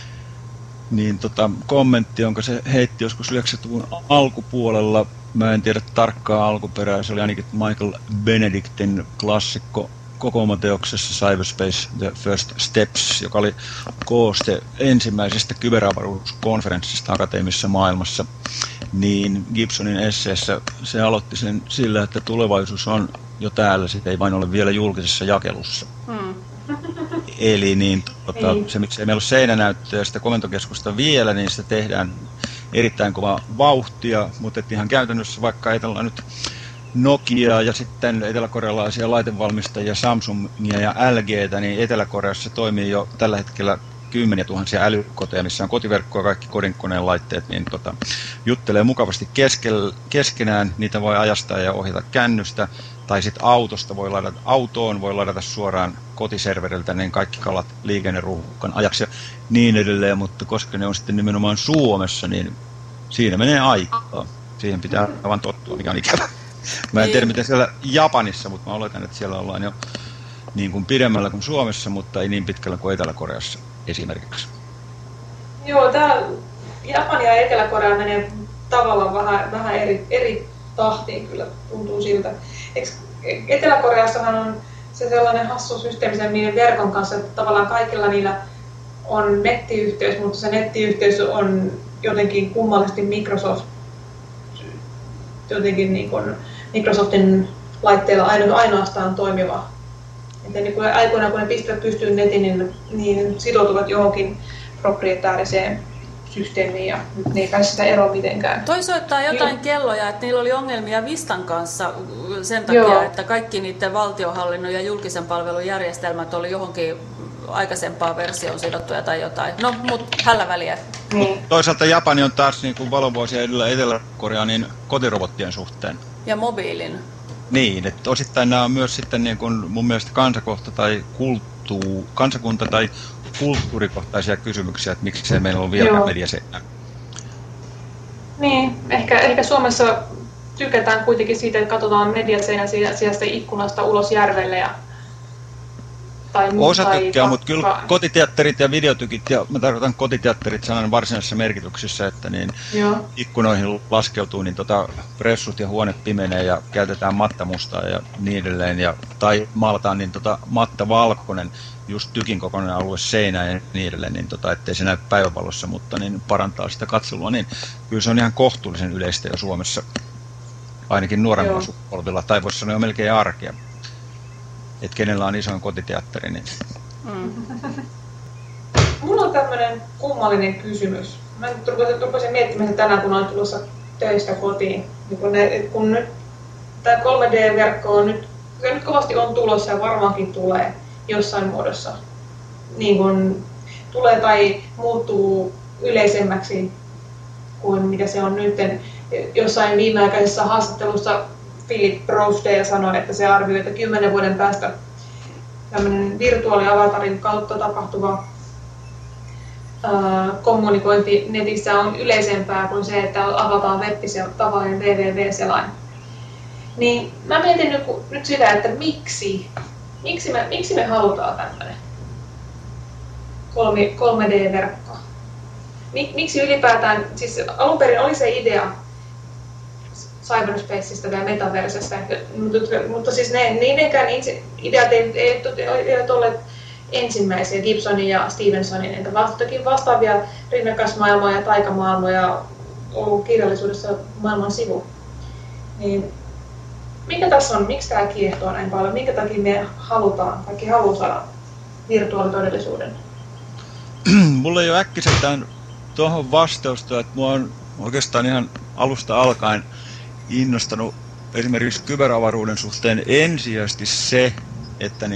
kommentti, jonka se heitti joskus 90-luvun alkupuolella. Mä en tiedä tarkkaa alkuperää, se oli ainakin Michael Benedictin klassikko kokoomateoksessa Cyberspace The First Steps, joka oli kooste ensimmäisestä kyberavaruuskonferenssista akateemisessa maailmassa. Niin Gibsonin esseessä se aloitti sen sillä, että tulevaisuus on jo täällä, se ei vain ole vielä julkisessa jakelussa. Eli niin, se miksei meillä ole seinänäyttöä ja sitä komentokeskusta vielä, niin sitä tehdään erittäin kovaa vauhtia, mutta ihan käytännössä vaikka ajatellaan nyt Nokiaa ja sitten eteläkorealaisia laitevalmistajia Samsungia ja LGtä, niin Etelä-Koreassa toimii jo tällä hetkellä 10 000 älykoteja, missä on kotiverkko ja kaikki kodinkoneen laitteet, niin juttelee mukavasti keskenään, niitä voi ajastaa ja ohjata kännystä, tai sitten autoon voi ladata suoraan kotiserveriltä niin kaikki kalat liikenneruuhkan ajaksi ja niin edelleen, mutta koska ne on sitten nimenomaan Suomessa, niin siinä menee aikaa. Siihen pitää aivan tottua, mikä on ikävä. Mä en tiedä, miten siellä Japanissa, mutta mä oletan, että siellä ollaan jo niin kuin pidemmällä kuin Suomessa, mutta ei niin pitkällä kuin Etelä-Koreassa esimerkiksi. Joo, täällä Japani ja Etelä-Korea menee tavallaan vähän eri tahtiin kyllä, tuntuu siltä. Etelä-Koreassahan on se sellainen hassu systeemi sen niiden verkon kanssa, että tavallaan kaikilla niillä on nettiyhteys, mutta se nettiyhteys on jotenkin kummallisesti Microsoftin laitteilla ainoastaan toimiva. Että niin kun aikoinaan kun ne pistävät pystyyn netin, niin sitoutuvat johonkin proprietaariseen systeemiin ja ne ei pääse sitä eroa mitenkään. Toi soittaa jotain kelloja, että niillä oli ongelmia Vistan kanssa sen takia, että kaikki niiden valtionhallinnon ja julkisen palvelun järjestelmät oli johonkin aikaisempaan versioon sidottuja tai jotain. No, mutta hällä väliä. Toisaalta Japani on taas niin kuin valovuosia edellä Etelä-Korea niin kotirobottien suhteen. Ja mobiilin. Niin, että osittain nämä on myös sitten niin kuin mun mielestä kansakunta- tai kulttuurikohtaisia kysymyksiä, että miksi se meillä on vielä mediaseinä. Niin, ehkä Suomessa tykätään kuitenkin siitä, että katsotaan mediaseinän sijasta ikkunasta ulos järvelle ja osa tykkää, mutta kyllä kotiteatterit ja videotykit, ja mä tarkoitan kotiteatterit sanan varsinaisessa merkityksessä, että niin ikkunoihin laskeutuu, niin pressut ja huone pimenee ja käytetään mattamustaa ja niin edelleen, tai maalataan niin matta valkoinen, just tykin kokoinen alue seinään ja niin edelleen, niin ettei se näy päivävalossa, mutta niin parantaa sitä katselua, niin kyllä se on ihan kohtuullisen yleistä jo Suomessa, ainakin nuoremmalla sukupolvilla, tai voisi sanoa melkein arkea. Että kenellä on isoin kotiteatteri, niin... Mulla on tämmönen kummallinen kysymys. Mä nyt rupesin miettimään tänään, kun olen tulossa töistä kotiin. Kun nyt tämä 3D-verkko on nyt kovasti on tulossa ja varmaankin tulee jossain muodossa. Niin kun tulee tai muuttuu yleisemmäksi kuin mitä se on nyt. Jossain viimeaikaisessa haastattelussa Philip Rosedale sanoi, että se arvioi, että 10 vuoden päästä tämmöinen virtuaaliavatarin kautta tapahtuva kommunikointi netissä on yleisempää kuin se, että avataan tavallinen www-selain. Niin mä mietin nyt sitä, että miksi me halutaan tämmöinen 3D-verkko? Miksi ylipäätään, siis alun perin oli se idea cyberspaceista tai metaversesta, mutta siis niidenkään ideat eivät olleet ensimmäisiä, Gibsonin ja Stevensonin, entä toki vastaavia rinnakkaismaailmoja ja taikamaailmoja ollut kirjallisuudessa maailman sivu. Niin, mikä tässä on, miksi tämä kiehtoo näin paljon, minkä takia me kaikki haluaa saada virtuaalitodellisuuden? Mulla ei ole äkkiseltään tuohon vastausta, että mua on oikeastaan ihan alusta alkaen innostanut esimerkiksi kyberavaruuden suhteen ensisijaisesti se, että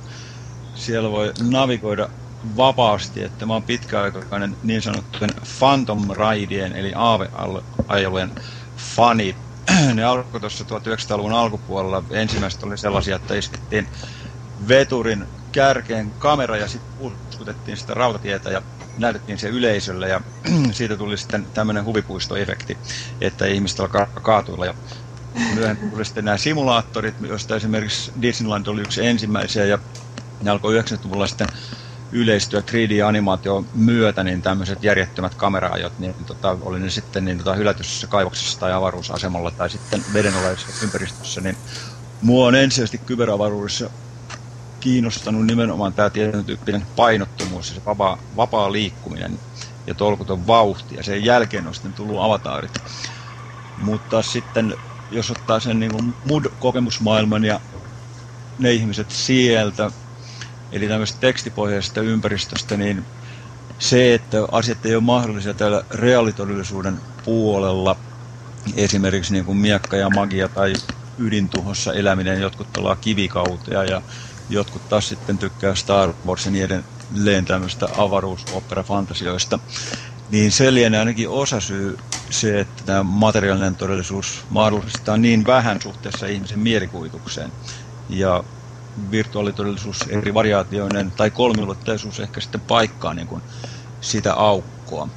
siellä voi navigoida vapaasti, että mä oon pitkäaikainen niin sanottujen Phantom Raidien eli aaveajelujen fani. Ne alkoi tuossa 1900-luvun alkupuolella. Ensimmäiset oli sellaisia, että iskettiin veturin kärkeen kamera ja sitten puskutettiin sitä rautatietä ja näytettiin se yleisölle ja siitä tuli sitten tämmöinen huvipuistoefekti, että ihmiset alkaa kaatuilla. Ja myöhemmin tuli sitten nämä simulaattorit, joista esimerkiksi Disneyland oli yksi ensimmäisiä ja ne alkoi 90-luvulla sitten yleistyä 3D-animaation myötä, niin tämmöiset järjettömät kamera-ajot, niin oli ne sitten niin hylätyssä kaivoksessa tai avaruusasemalla tai sitten vedenalaisessa ympäristössä, niin mua on ensisijaisesti kyberavaruudessa kiinnostanut nimenomaan tämä tietyn tyyppinen painottomuus ja se vapaa liikkuminen ja tolkuton vauhti ja sen jälkeen on sitten tullut avataarit. Mutta sitten jos ottaa sen niin kuin MUD-kokemusmaailman ja ne ihmiset sieltä, eli tämmöisestä tekstipohjaisesta ympäristöstä, niin se, että asiat ei ole mahdollisia täällä reaalitodellisuuden puolella, esimerkiksi niin kuin miekka ja magia tai ydintuhossa eläminen, jotkut pelaa kivikautea ja jotkut taas sitten tykkää Star Wars ja niin edelleen tämmöistä avaruusopera-fantasioista, niin se lienee ainakin osasyy se, että tämä materiaalinen todellisuus mahdollistaa niin vähän suhteessa ihmisen mielikuvitukseen. Ja virtuaalitodellisuus eri variaatioinen tai kolmiulotteisuus ehkä sitten paikkaa niin kuin sitä aukkoa.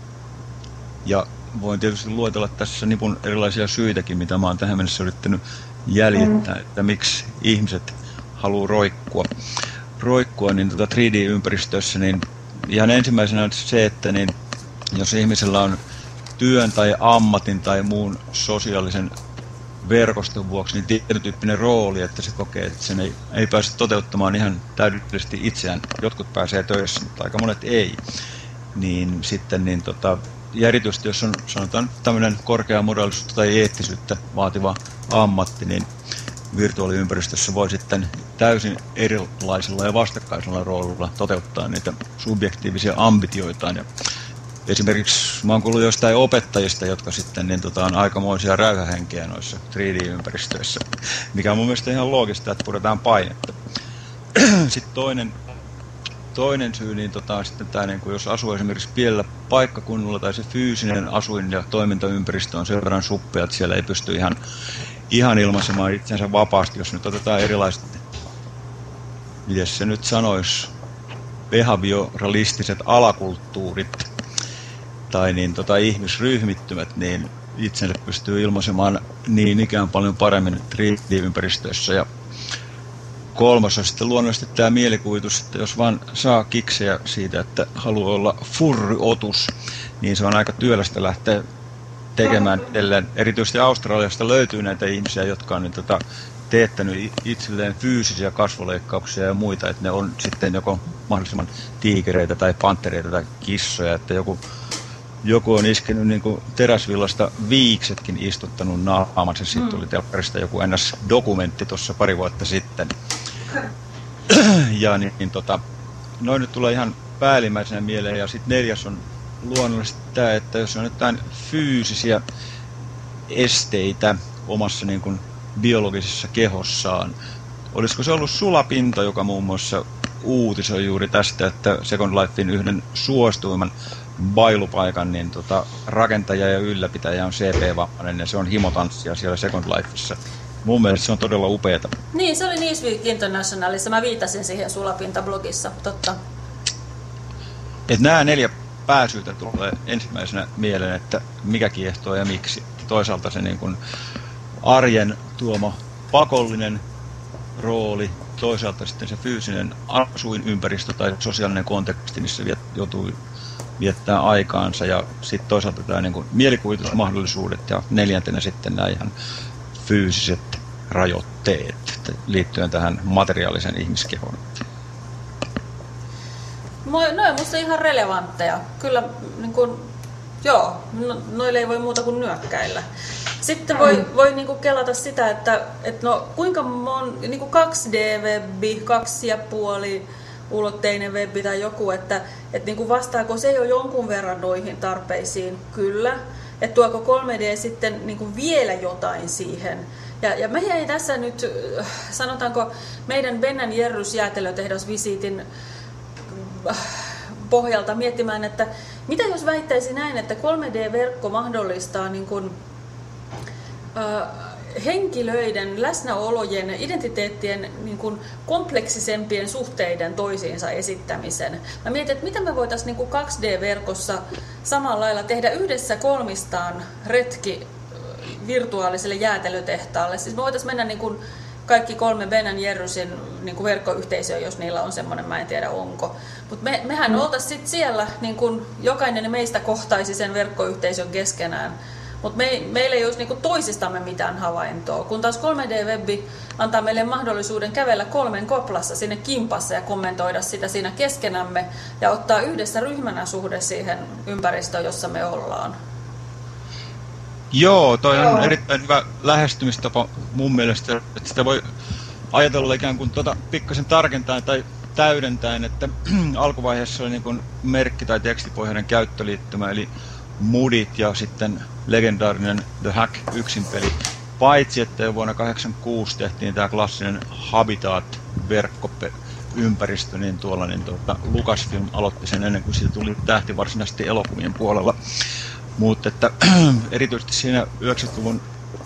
Ja voin tietysti luetella tässä nipun erilaisia syitäkin, mitä mä oon tähän mennessä yrittänyt jäljittää, että miksi ihmiset haluaa roikkua niin 3D-ympäristössä, niin ihan ensimmäisenä on se, että niin, jos ihmisellä on työn tai ammatin tai muun sosiaalisen verkoston vuoksi niin tietyn tyyppinen rooli, että se kokee, että sen ei pääse toteuttamaan ihan täydellisesti itseään. Jotkut pääsee töissä, mutta aika monet ei. Niin sitten niin ja erityisesti jos on sanotaan tämmöinen korkeaa moraalisuutta tai eettisyyttä vaativa ammatti, niin virtuaaliympäristössä voi sitten täysin erilaisella ja vastakkaisella roolilla toteuttaa niitä subjektiivisia ambitioitaan. Ja esimerkiksi mä oon kuullut jostain opettajista, jotka sitten niin on aikamoisia räyhähenkeä noissa 3D-ympäristöissä, mikä on mun mielestä ihan loogista, että puretaan painetta. Sitten toinen syy, niin sitten tämä, niin jos asuu esimerkiksi pienellä paikkakunnalla tai se fyysinen asuin- ja toimintaympäristö on sen verran suppea, että siellä ei pysty ihan ilmaisemaan itsensä vapaasti, jos nyt otetaan erilaiset, miten se nyt sanoisi, behavioralistiset alakulttuurit tai niin, ihmisryhmittymät, niin itselle pystyy ilmaisemaan niin ikään paljon paremmin 3D-ympäristöissä. Ja kolmas on sitten luonnollisesti tämä mielikuvitus, että jos vaan saa kiksejä siitä, että haluaa olla furryotus, niin se on aika työlästä lähteä tekemään edelleen. Erityisesti Australiasta löytyy näitä ihmisiä, jotka on teettänyt itselleen fyysisiä kasvoleikkauksia ja muita, että ne on sitten joko mahdollisimman tiikereitä tai panttereita tai kissoja, että joku on iskenyt niin kuin teräsvillasta viiksetkin istuttanut naamansa. Sitten tuli telkkarista joku NS-dokumentti tuossa pari vuotta sitten. Ja noin nyt tulee ihan päällimmäisenä mieleen. Ja sitten neljäs on luonnollisesti tämä, että jos on jotain fyysisiä esteitä omassa niin kuin biologisessa kehossaan. Olisiko se ollut Sulapinta, joka muun muassa uutisoi juuri tästä, että Second Lifein yhden suosituimman bailupaikan niin rakentaja ja ylläpitäjä on CP-vammainen ja se on himotanssia siellä Second Lifeissa. Mun mielestä se on todella upeata. Niin, se oli Newsweek Internationalissa. Mä viitasin siihen Sulapinta-blogissa, totta. Että nämä 4 pääsyytä tulee ensimmäisenä mieleen, että mikä kiehtoo ja miksi. Toisaalta se niin kuin arjen tuoma pakollinen rooli, toisaalta sitten se fyysinen asuinympäristö tai sosiaalinen konteksti, missä joutuu viettää aikaansa, ja sitten toisaalta tämä niin kuin mielikuvitusmahdollisuudet, ja neljäntenä sitten nämä ihan fyysiset rajoitteet liittyen tähän materiaalisen ihmiskehoon. No on musta ihan relevantteja. Kyllä, niin kuin, joo, noille ei voi muuta kuin nyökkäillä. Sitten voi niin kuin kelata sitä, että no, kuinka niin kuin 2D-webbi, 2,5 ulotteinen webbi tai joku, että niin kuin vastaako se jo jonkun verran noihin tarpeisiin? Kyllä. Että tuoko 3D sitten niin kuin vielä jotain siihen? Ja mä jäin tässä nyt, sanotaanko, meidän Ben & Jerrys jäätelötehdasvisiitin pohjalta miettimään, että mitä jos väittäisi näin, että 3D-verkko mahdollistaa niin kuin, henkilöiden, läsnäolojen, identiteettien niin kuin kompleksisempien suhteiden toisiinsa esittämisen. Mä mietin, että mitä me voitaisiin niin kuin 2D-verkossa samalla lailla tehdä yhdessä kolmistaan retki virtuaaliselle jäätelötehtaalle. Siis me voitaisiin mennä niin kuin kaikki 3 Ben & Jerrysin niin kuin verkkoyhteisöön, jos niillä on semmoinen, mä en tiedä onko. Mutta mehän oltaisiin sitten siellä, niin kuin jokainen meistä kohtaisi sen verkkoyhteisön keskenään. Mutta meillä ei olisi niinku toisistamme mitään havaintoa, kun taas 3D-webbi antaa meille mahdollisuuden kävellä 3 koplassa sinne kimpassa ja kommentoida sitä siinä keskenämme ja ottaa yhdessä ryhmänä suhde siihen ympäristöön, jossa me ollaan. Joo, toi on erittäin hyvä lähestymistapa mun mielestä, että sitä voi ajatella ikään kuin pikkasen tarkentaen tai täydentäen, että alkuvaiheessa oli niin kuin merkki- tai tekstipohjainen käyttöliittymä, eli Mudit ja sitten legendaarinen The Hack yksinpeli. Paitsi, että jo vuonna 1986 tehtiin tämä klassinen Habitat-verkkoympäristö, niin tuolla Lucasfilm aloitti sen ennen kuin siitä tuli tähti varsinaisesti elokuvien puolella. Mutta että erityisesti siinä 90-luvun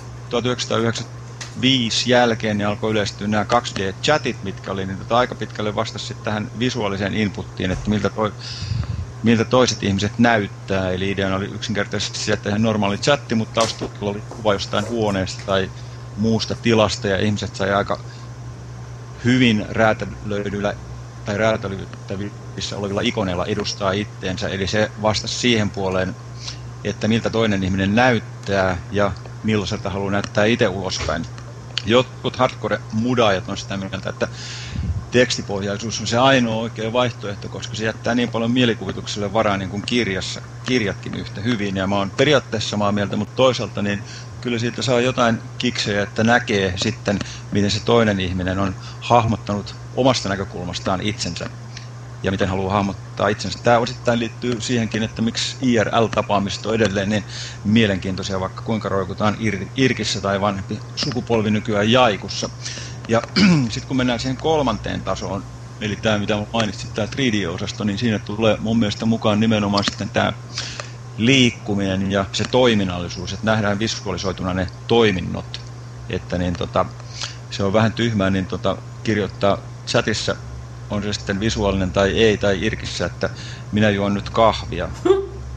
1995 jälkeen niin alkoi yleistyä nämä 2D-chatit, mitkä oli niin aika pitkälle vastasi tähän visuaaliseen inputtiin, että miltä toiset ihmiset näyttää. Eli ideana oli yksinkertaisesti se, että ihan normaali chatti, mutta taustalla oli kuva jostain huoneesta tai muusta tilasta, ja ihmiset sai aika hyvin räätälöidyillä tai räätälöittävissä olevilla ikoneilla edustaa itteensä. Eli se vastasi siihen puoleen, että miltä toinen ihminen näyttää ja millaiselta haluaa näyttää itse ulospäin. Jotkut hardcore-mudaajat on sitä mieltä, että tekstipohjaisuus on se ainoa oikea vaihtoehto, koska se jättää niin paljon mielikuvitukselle varaa niin kuin kirjatkin yhtä hyvin. Ja mä oon periaatteessa samaa mieltä, mutta toisaalta niin kyllä siitä saa jotain kiksejä, että näkee sitten, miten se toinen ihminen on hahmottanut omasta näkökulmastaan itsensä ja miten haluaa hahmottaa itsensä. Tämä osittain liittyy siihenkin, että miksi IRL-tapaamiset on edelleen niin mielenkiintoisia, vaikka kuinka roikutaan irkissä tai vanhempi sukupolvi nykyään jaikussa. Ja sitten kun mennään siihen 3. tasoon, eli tämä mitä mainitsit, tämä 3D-osasto, niin siinä tulee mun mielestä mukaan nimenomaan sitten tämä liikkuminen ja se toiminnallisuus, että nähdään visualisoituna ne toiminnot. Että niin se on vähän tyhmää niin kirjoittaa chatissa, on se sitten visuaalinen tai ei, tai irkissä, että minä juon nyt kahvia.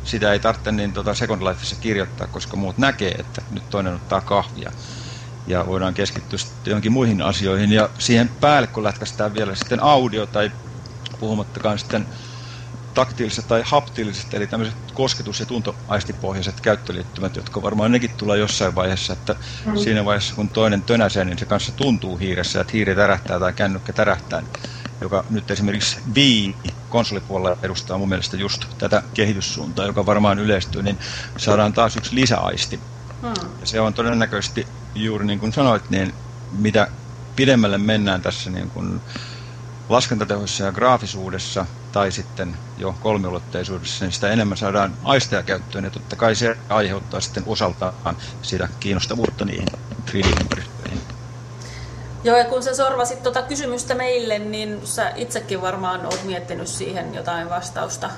sitä ei tarvitse niin Second Lifeissa kirjoittaa, koska muut näkee, että nyt toinen ottaa kahvia. Ja voidaan keskittyä sitten johonkin muihin asioihin. Ja siihen päälle, kun lätkästään vielä sitten audio tai puhumattakaan sitten taktiiliset tai haptiiliset, eli tämmöiset kosketus- ja tuntoaistipohjaiset käyttöliittymät, jotka varmaan nekin tulee jossain vaiheessa, että siinä vaiheessa kun toinen tönäsee, niin se kanssa tuntuu hiiressä, että hiiri tärähtää tai kännykkä tärähtää, joka nyt esimerkiksi Wii-konsolipuolella edustaa mun mielestä just tätä kehityssuuntaa, joka varmaan yleistyy, niin saadaan taas yksi lisäaisti. Ja se on todennäköisesti juuri niin kuin sanoit, niin mitä pidemmälle mennään tässä niin kuin laskentatehoissa ja graafisuudessa tai sitten jo kolmiulotteisuudessa, niin sitä enemmän saadaan aisteja käyttöön, ja totta kai se aiheuttaa sitten osaltaan sitä kiinnostavuutta niihin 3D-ympäristöihin. Joo, ja kun sä sorvasit tuota kysymystä meille, niin sä itsekin varmaan oot miettinyt siihen jotain vastausta.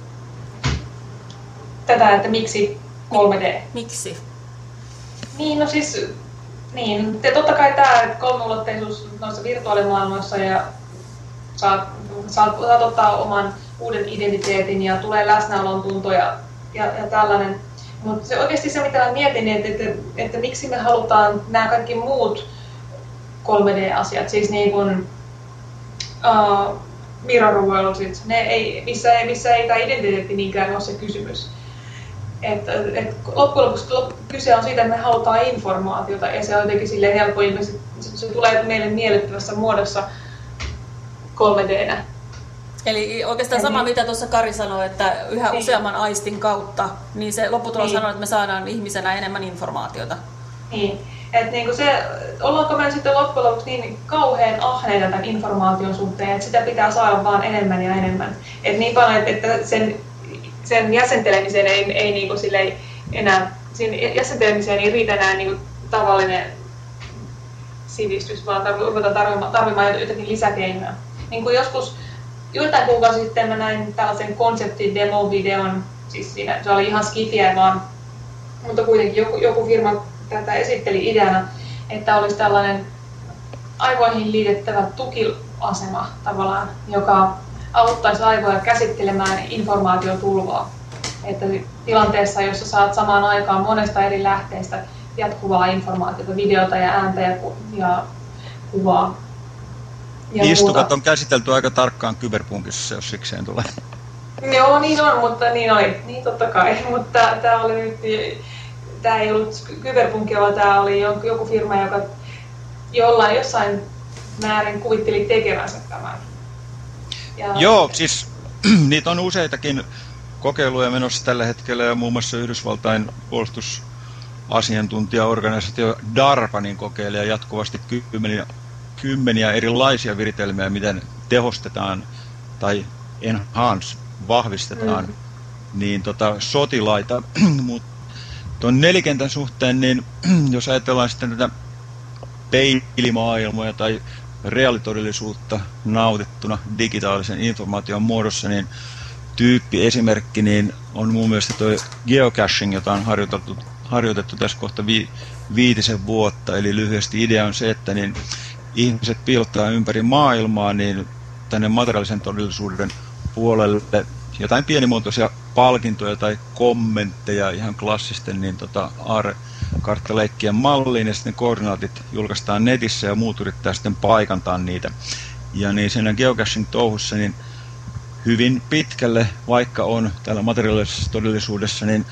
Tätä, että miksi 3D? Miksi? Niin, no siis, niin, totta kai tämä kolmiulotteisuus noissa virtuaalimaailmoissa ja saat ottaa oman uuden identiteetin ja tulee läsnäolon tuntoja ja tällainen. Mutta se oikeasti se, mitä mä mietin, että miksi me halutaan nämä kaikki muut 3D-asiat, siis niin kuin Mirror Worldsit, missä ei tämä identiteetti niinkään ole se kysymys. Loppujen lopuksi kyse on siitä, että me halutaan informaatiota ja se on jotenkin silleen helppo ilmeisesti, se tulee meille miellyttävässä muodossa 3D:nä. Eli oikeastaan sama, mitä tuossa Kari sanoi, että yhä useamman aistin kautta, niin se lopputulos sanoo, että me saadaan ihmisenä enemmän informaatiota. Niin. Että niinku ollaanko me sitten loppujen lopuksi niin kauhean ahneita tämän informaation suhteen, että sitä pitää saada vaan enemmän ja enemmän. Et niin paljon, että sen jäsentelemiseen ei niinku silleen enää, siinä jäsentelemiseen ei riitä enää niinku tavallinen sivistys, vaan ruvetaan tarvimaan jotakin lisäkeinoja. Niin kuin joskus joitain kuukausi sitten mä näin tällaisen konsepti-demo-videon, siis siinä, se oli ihan skifiä vaan, mutta kuitenkin joku firma tätä esitteli ideana, että olisi tällainen aivoihin liitettävä tukiasema tavallaan, joka auttaisi aivoja käsittelemään informaatiotulvaa. Että tilanteessa, jossa saat samaan aikaan monesta eri lähteestä jatkuvaa informaatiota, videota ja ääntä ja kuvaa. Istuvat on käsitelty aika tarkkaan Cyberpunkissa, jos sikseen tulee. Joo, niin on, mutta niin oli. Niin totta kai. Mutta tämä oli nyt, tämä ei ollut Cyberpunkia, vaan tämä oli joku firma, joka jossain määrin kuvitteli tekevänsä tämän. Joo, siis niitä on useitakin kokeiluja menossa tällä hetkellä, ja muun muassa Yhdysvaltain puolustusasiantuntijaorganisaatio DARPA niin kokeilee jatkuvasti kymmeniä erilaisia viritelmiä, miten tehostetaan tai vahvistetaan niin sotilaita. Mutta tuon nelikentän suhteen, niin jos ajatellaan sitten tätä peilimaailmoja tai reaalitodellisuutta nautittuna digitaalisen informaation muodossa, niin tyyppiesimerkki niin on mun mielestä tuo geocaching, jota on harjoitettu tässä kohta 5 vuotta. Eli lyhyesti idea on se, että niin ihmiset piilottaa ympäri maailmaa niin tänne materiaalisen todellisuuden puolelle jotain pienimuotoisia palkintoja tai kommentteja ihan klassisten niin AR-karttaleikkien malliin, ja sitten koordinaatit julkaistaan netissä ja muut yrittää sitten paikantaa niitä. Ja niin siinä geocaching-touhussa niin hyvin pitkälle, vaikka on täällä materiaalisessa todellisuudessa, niin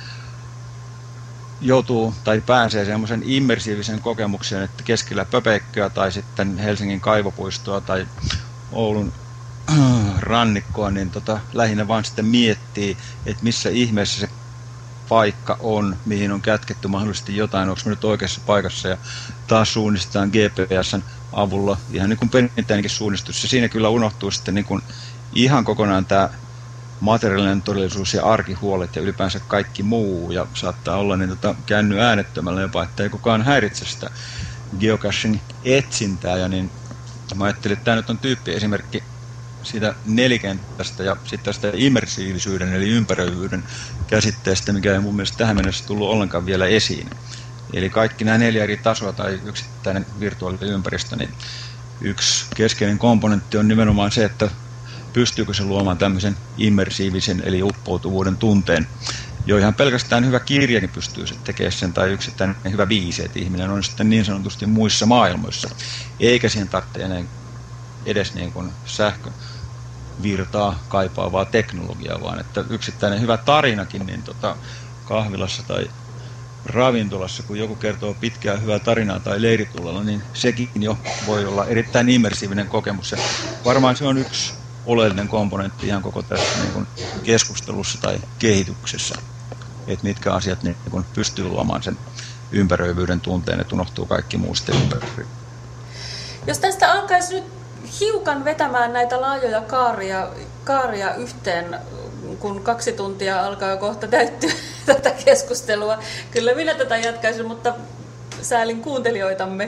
joutuu tai pääsee semmoisen immersiivisen kokemukseen, että keskellä Pöpeikköä tai sitten Helsingin kaivopuistoa tai Oulun rannikkoa, niin lähinnä vaan sitten miettii, että missä ihmeessä se paikka on, mihin on kätketty mahdollisesti jotain, onko me nyt oikeassa paikassa, ja taas suunnistetaan GPS:n avulla, ihan niin kuin perinteinenkin suunnistus, ja siinä kyllä unohtuu sitten niin kuin ihan kokonaan tämä materiaalinen todellisuus ja arkihuolet ja ylipäänsä kaikki muu, ja saattaa olla niin käänny äänettömällä jopa, että ei kukaan häiritse sitä geocaching-etsintää, ja niin mä ajattelin, että tämä nyt on tyyppiesimerkki siitä nelikentästä ja sitten tästä immersiivisyyden eli ympäröivyyden käsitteestä, mikä ei mun mielestä tähän mennessä tullut ollenkaan vielä esiin. Eli kaikki nämä 4 eri tasoa tai yksittäinen virtuaalinen ympäristö, niin yksi keskeinen komponentti on nimenomaan se, että pystyykö se luomaan tämmöisen immersiivisen eli uppoutuvuuden tunteen. jo ihan pelkästään hyvä kirjakin pystyy tekemään sen, tai yksittäinen hyvä biisi, että ihminen on sitten niin sanotusti muissa maailmoissa, eikä siihen tarvitse edes niin kuin sähkövirtaa kaipaavaa teknologiaa, vaan että yksittäinen hyvä tarinakin niin kahvilassa tai ravintolassa, kun joku kertoo pitkää hyvää tarinaa tai leiritullalla, niin sekin jo voi olla erittäin immersiivinen kokemus. Ja varmaan se on yksi oleellinen komponentti ihan koko tässä niin kuin keskustelussa tai kehityksessä, että mitkä asiat niin kuin pystyy luomaan sen ympäröivyyden tunteen, että unohtuu kaikki muu sitten ympäri. Jos tästä alkaisi nyt hiukan vetämään näitä laajoja kaaria yhteen, kun 2 tuntia alkaa jo kohta täyttyä tätä keskustelua. Kyllä minä tätä jatkaisin, mutta säälin kuuntelijoitamme.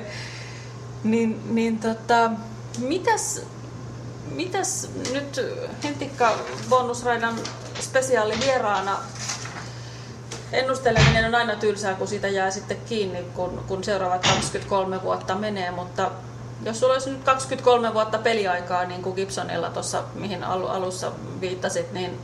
Mitäs nyt Hentikka Bonusraidan spesiaalivieraana? Ennusteleminen on aina tylsää, kun siitä jää sitten kiinni, kun seuraavat 23 vuotta menee, mutta jos sulla olisi nyt 23 vuotta peliaikaa, niin kuin Gibsonilla tuossa, mihin alussa viittasit, niin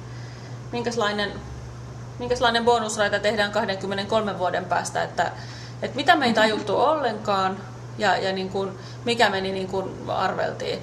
minkälainen bonusraita tehdään 23 vuoden päästä, että mitä me ei tajuttu ollenkaan ja niin kuin, mikä meni niin kuin arveltiin?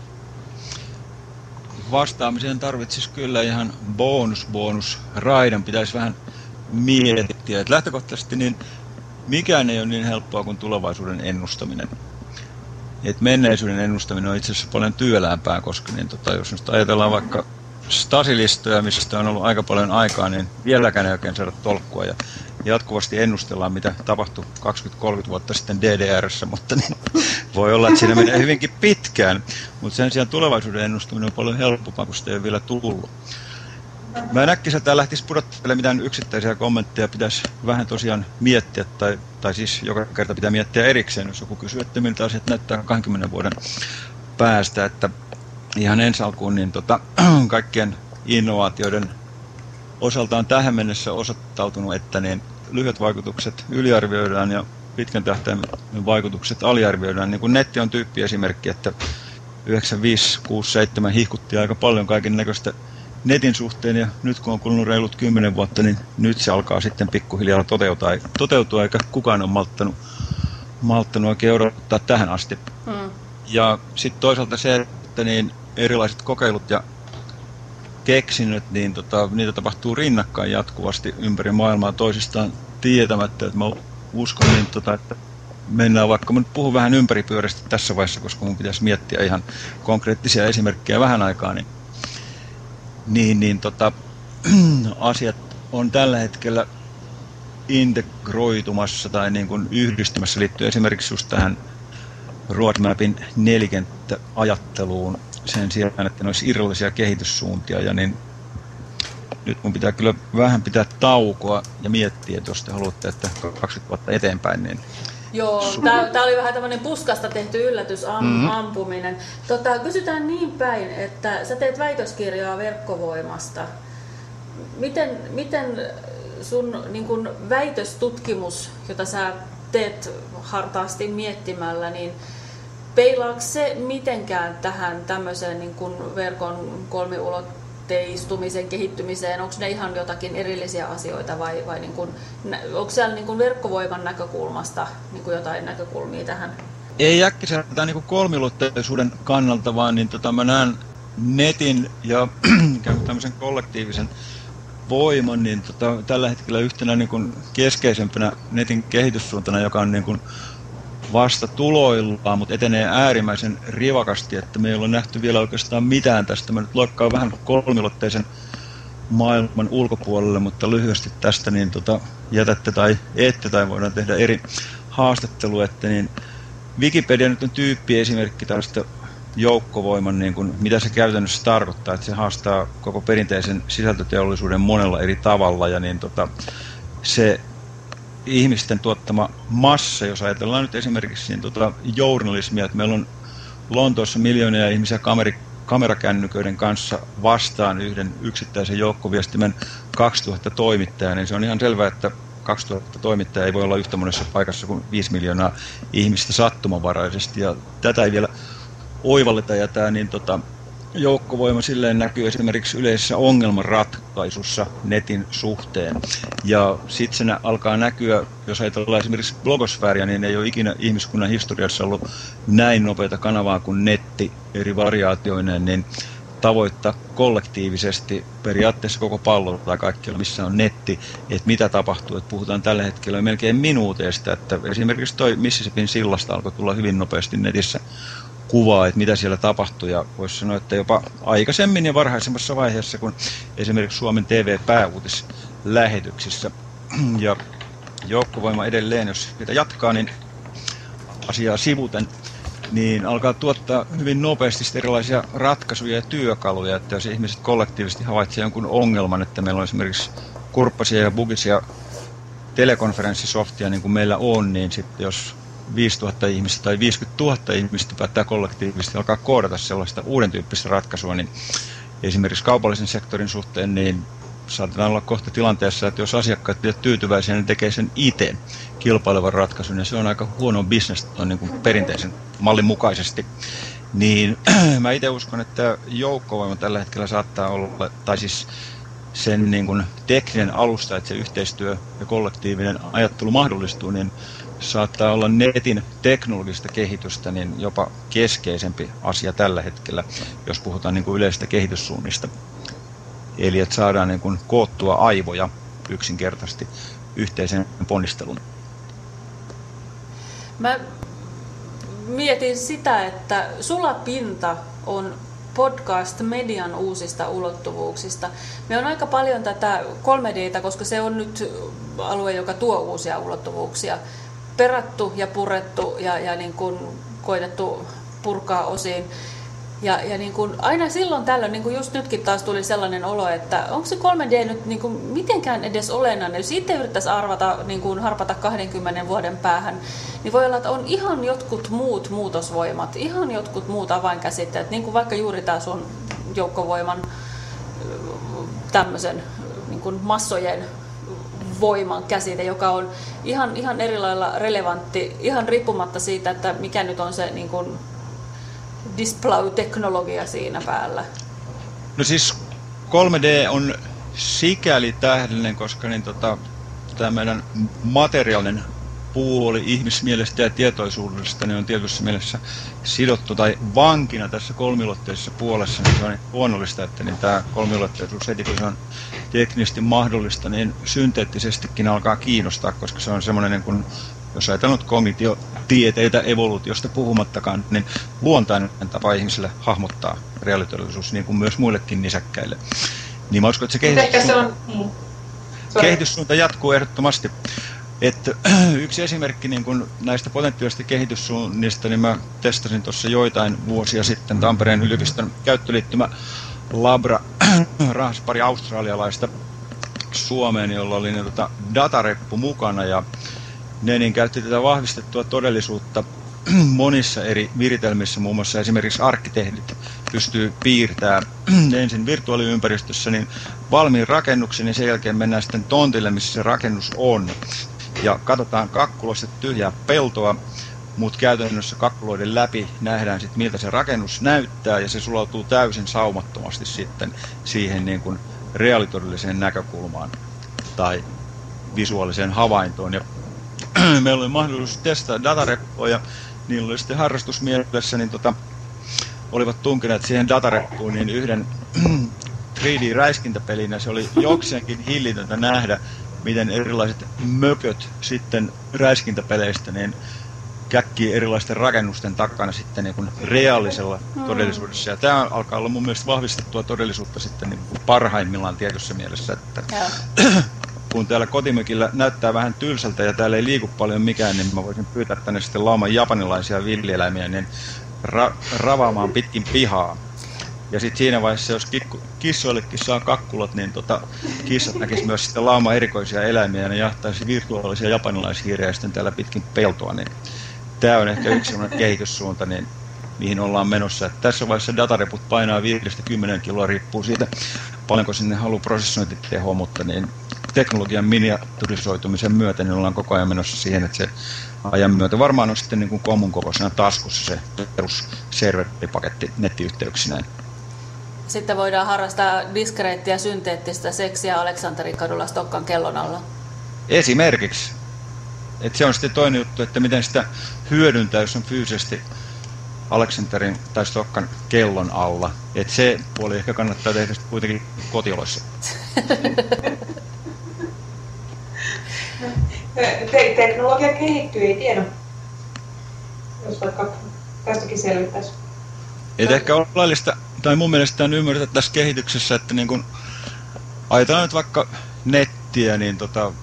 Vastaamiseen tarvitsisi kyllä ihan bonusraidan, pitäisi vähän miettiä. Että lähtökohtaisesti niin mikään ei ole niin helppoa kuin tulevaisuuden ennustaminen. Et menneisyyden ennustaminen on itse asiassa paljon työläämpää, koska niin jos nyt ajatellaan vaikka Stasi-listoja, missä on ollut aika paljon aikaa, niin vieläkään ei oikein saada tolkkua. Ja jatkuvasti ennustellaan, mitä tapahtui 20-30 vuotta sitten DDR:ssä, mutta niin, voi olla, että siinä menee hyvinkin pitkään. Mutta sen sijaan tulevaisuuden ennustaminen on paljon helpompaa, kun sitä ei ole vielä tullut. Mä en äkkiseltään lähtisi pudottelemaan mitään yksittäisiä kommentteja, pitäisi vähän tosiaan miettiä, tai siis joka kerta pitää miettiä erikseen, jos joku kysyy, että miltä asiat näyttää 20 vuoden päästä, että ihan ensi alkuun niin kaikkien innovaatioiden osalta on tähän mennessä osoittautunut, että niin lyhyet vaikutukset yliarvioidaan ja pitkän tähtäimen vaikutukset aliarvioidaan. Niin kuin netti on tyyppiesimerkki, että 95, 6, 7 hihkutti aika paljon kaiken näköistä netin suhteen, ja nyt kun on kulunut reilut 10 vuotta, niin nyt se alkaa sitten pikkuhiljaa toteutua, eikä kukaan ole malttanut oikein odottaa tähän asti. Ja sitten toisaalta se, että niin erilaiset kokeilut ja keksinnöt, niin niitä tapahtuu rinnakkain jatkuvasti ympäri maailmaa toisistaan tietämättä. Et mä uskon, niin että mennään, vaikka mä nyt puhun vähän ympäripyörästä tässä vaiheessa, koska mun pitäisi miettiä ihan konkreettisia esimerkkejä vähän aikaa, niin asiat on tällä hetkellä integroitumassa tai niin kuin yhdistymässä liittyen esimerkiksi just tähän roadmapin nelikenttäajatteluun sen sijaan, että ne olisi irrallisia kehityssuuntia. Ja niin nyt mun pitää kyllä vähän pitää taukoa ja miettiä, että jos te haluatte, että 20 vuotta eteenpäin, niin joo, tämä oli vähän tämmöinen puskasta tehty yllätysampuminen. Kysytään niin päin, että sä teet väitöskirjaa verkkovoimasta. Miten sun niin kun väitöstutkimus, jota sä teet hartaasti miettimällä, niin peilaako se mitenkään tähän tämmöiseen niin kun verkon kolmiulotteistumisen kehittymiseen? Onko ne ihan jotakin erillisiä asioita vai niin kun, onko siellä niin kun verkkovoiman näkökulmasta niin kun jotain näkökulmia tähän? Ei äkkiseltään niin kolmiulotteisuuden kannalta, vaan niin mä näen netin ja tämmöisen kollektiivisen voiman niin tällä hetkellä yhtenä niin kuin keskeisempänä netin kehityssuuntana, joka on niin kuin vasta tuloillaan, mutta etenee äärimmäisen rivakasti, että me ei ole nähty vielä oikeastaan mitään tästä. Mä nyt loikkaan vähän kolmiulotteisen maailman ulkopuolelle, mutta lyhyesti tästä niin jätätte tai ette, tai voidaan tehdä eri haastattelua, että niin Wikipedia nyt on tyyppiesimerkki tällaista joukkovoiman, niin kuin, mitä se käytännössä tarkoittaa, että se haastaa koko perinteisen sisältöteollisuuden monella eri tavalla, ja niin se ihmisten tuottama massa, jos ajatellaan nyt esimerkiksi niin journalismia, että meillä on Lontoossa miljoonia ihmisiä kamerakännyköiden kanssa vastaan yhden yksittäisen joukkoviestimen 2000 toimittajaa, niin se on ihan selvää, että 2000 toimittajaa ei voi olla yhtä monessa paikassa kuin 5 miljoonaa ihmistä sattumanvaraisesti, ja tätä ei vielä oivalleta, ja tämä niin joukkovoima silleen näkyy esimerkiksi yleisessä ongelmanratkaisussa netin suhteen. Ja sitten se alkaa näkyä, jos ajatellaan esimerkiksi blogosfääriä, niin ei ole ikinä ihmiskunnan historiassa ollut näin nopeata kanavaa kuin netti eri variaatioineen, niin tavoittaa kollektiivisesti periaatteessa koko pallo tai kaikkialla, missä on netti, että mitä tapahtuu. Että puhutaan tällä hetkellä melkein minuuteista, että esimerkiksi toi Mississippin sillasta alkoi tulla hyvin nopeasti netissä kuvaa, että mitä siellä tapahtui, ja voisi sanoa, että jopa aikaisemmin ja varhaisemmassa vaiheessa, kun esimerkiksi Suomen TV-pääuutislähetyksissä. Ja joukkovoima edelleen, jos sitä jatkaa, niin asiaa sivuten, niin alkaa tuottaa hyvin nopeasti erilaisia ratkaisuja ja työkaluja, että jos ihmiset kollektiivisesti havaitsee jonkun ongelman, että meillä on esimerkiksi kurppasia ja bugisia telekonferenssisoftia, niin kuin meillä on, niin sitten jos 5000 ihmistä tai 50 000 ihmistä päättää kollektiivisesti alkaa koodata sellaista uuden tyyppistä ratkaisua, niin esimerkiksi kaupallisen sektorin suhteen, niin saatetaan olla kohta tilanteessa, että jos asiakkaat eivät ole tyytyväisiä, niin tekee sen itse kilpailevan ratkaisun, ja se on aika huono business niin kuin perinteisen mallin mukaisesti. Niin mä itse uskon, että joukkovoima tällä hetkellä saattaa olla, tai siis sen niin kuin tekninen alusta, että se yhteistyö ja kollektiivinen ajattelu mahdollistuu, niin saattaa olla netin teknologista kehitystä niin jopa keskeisempi asia tällä hetkellä, jos puhutaan niin kuin yleisistä kehityssuunnista. Eli että saadaan niin kuin koottua aivoja yksinkertaisesti yhteisen ponnistelun. Mä mietin sitä, että Sulapinta on podcast-median uusista ulottuvuuksista. Me on aika paljon tätä 3D:tä, koska se on nyt alue, joka tuo uusia ulottuvuuksia, perattu ja purettu ja niin kuin koitettu purkaa osiin. Ja niin kuin aina silloin tällöin, niin kuin just nytkin taas tuli sellainen olo, että onko se 3D nyt niin kuin mitenkään edes olennainen. Jos itse yrittäisi arvata, niin kuin harpata 20 vuoden päähän, niin voi olla, että on ihan jotkut muut muutosvoimat, ihan jotkut muut avainkäsitteet, niin kuin vaikka juuri tämä sun joukkovoiman tämmöisen niin kuin massojen voiman käsite, joka on ihan eri lailla relevantti, ihan riippumatta siitä, että mikä nyt on se niin kuin display-teknologia siinä päällä. No siis 3D on sikäli tähdellinen, koska niin tämä meidän materiaalinen puoli ihmismielestä ja tietoisuudesta niin on tietyssä mielessä sidottu tai vankina tässä kolmiulotteisessa puolessa, niin se on luonnollista, että niin tämä kolmiulotteisuus heti kun se on teknisesti mahdollista, niin synteettisestikin alkaa kiinnostaa, koska se on semmoinen, niin kuin, jos ajatellaan kognitiotieteitä evoluutiosta puhumattakaan, niin luontainen tapa ihmisille hahmottaa reaalitodellisuus, niin kuin myös muillekin nisäkkäille. Niin mä uskon, että se kehityssuunta jatkuu ehdottomasti. Että yksi esimerkki niin kun näistä potentiaalisista kehityssuunnista, niin mä testasin tuossa joitain vuosia sitten Tampereen yliopiston käyttöliittymä Labra rahasi pari australialaista Suomeen, jolla oli datareppu mukana, ja ne niin käytti tätä vahvistettua todellisuutta monissa eri viritelmissä, muun muassa esimerkiksi arkkitehdit pystyy piirtämään ensin virtuaaliympäristössä niin valmiin rakennuksen, ja sen jälkeen mennään sitten tontille, missä se rakennus on. Ja katsotaan kakkuloista tyhjää peltoa, mutta käytännössä kakkuloiden läpi nähdään sitten, miltä se rakennus näyttää, ja se sulautuu täysin saumattomasti sitten siihen niin kuin reaalitodelliseen näkökulmaan tai visuaaliseen havaintoon. Ja meillä oli mahdollisuus testaa datareppoa, ja niillä oli sitten harrastusmielessä, niin olivat tunkeneet siihen datareppuun niin yhden 3D-räiskintäpelin, ja se oli jokseenkin hillitöntä nähdä, miten erilaiset mököt sitten räiskintäpeleistä niin käkkii erilaisten rakennusten takana sitten niin kuin reaalisella todellisuudessa. Ja tämä alkaa olla mun mielestä vahvistettua todellisuutta sitten niin kuin parhaimmillaan tietyssä mielessä, että kun täällä kotimökillä näyttää vähän tylsältä ja täällä ei liiku paljon mikään, niin mä voisin pyytää tänne sitten lauman japanilaisia villieläimiä niin ravaamaan pitkin pihaa. Ja sitten siinä vaiheessa, jos kissoillekin saa kakkulat, niin kissat näkisi myös sitten lauma erikoisia eläimiä, ja ne jahtaisi virtuaalisia japanilaishiirejä sitten täällä pitkin peltoa. Niin tämä on ehkä yksi sellainen kehityssuunta, niin mihin ollaan menossa. Et tässä vaiheessa datareput painaa 5-10 kiloa, riippuu siitä, paljonko sinne haluaa prosessointitehoa, mutta niin teknologian miniaturisoitumisen myötä niin ollaan koko ajan menossa siihen, että se ajan myötä varmaan on sitten niin kuin komun kokoisena taskussa se perusserveripaketti nettiyhteyksineen. sitten voidaan harrastaa diskreettiä synteettistä seksiä Aleksanterin kadulla Stokkan kellon alla. Esimerkiksi. Et se on sitten toinen juttu, että miten sitä hyödyntää, jos on fyysisesti Aleksanterin tai Stokkan kellon alla. Et se puoli ehkä kannattaa tehdä kuitenkin kotioloissa. Teknologia kehittyy, ei tiedä. Jos vaikka tästäkin selvittäisi. Et ehkä ole laillista, tai mun mielestä on ymmärretä tässä kehityksessä, että niin kun ajatellaan nyt vaikka nettiä, niin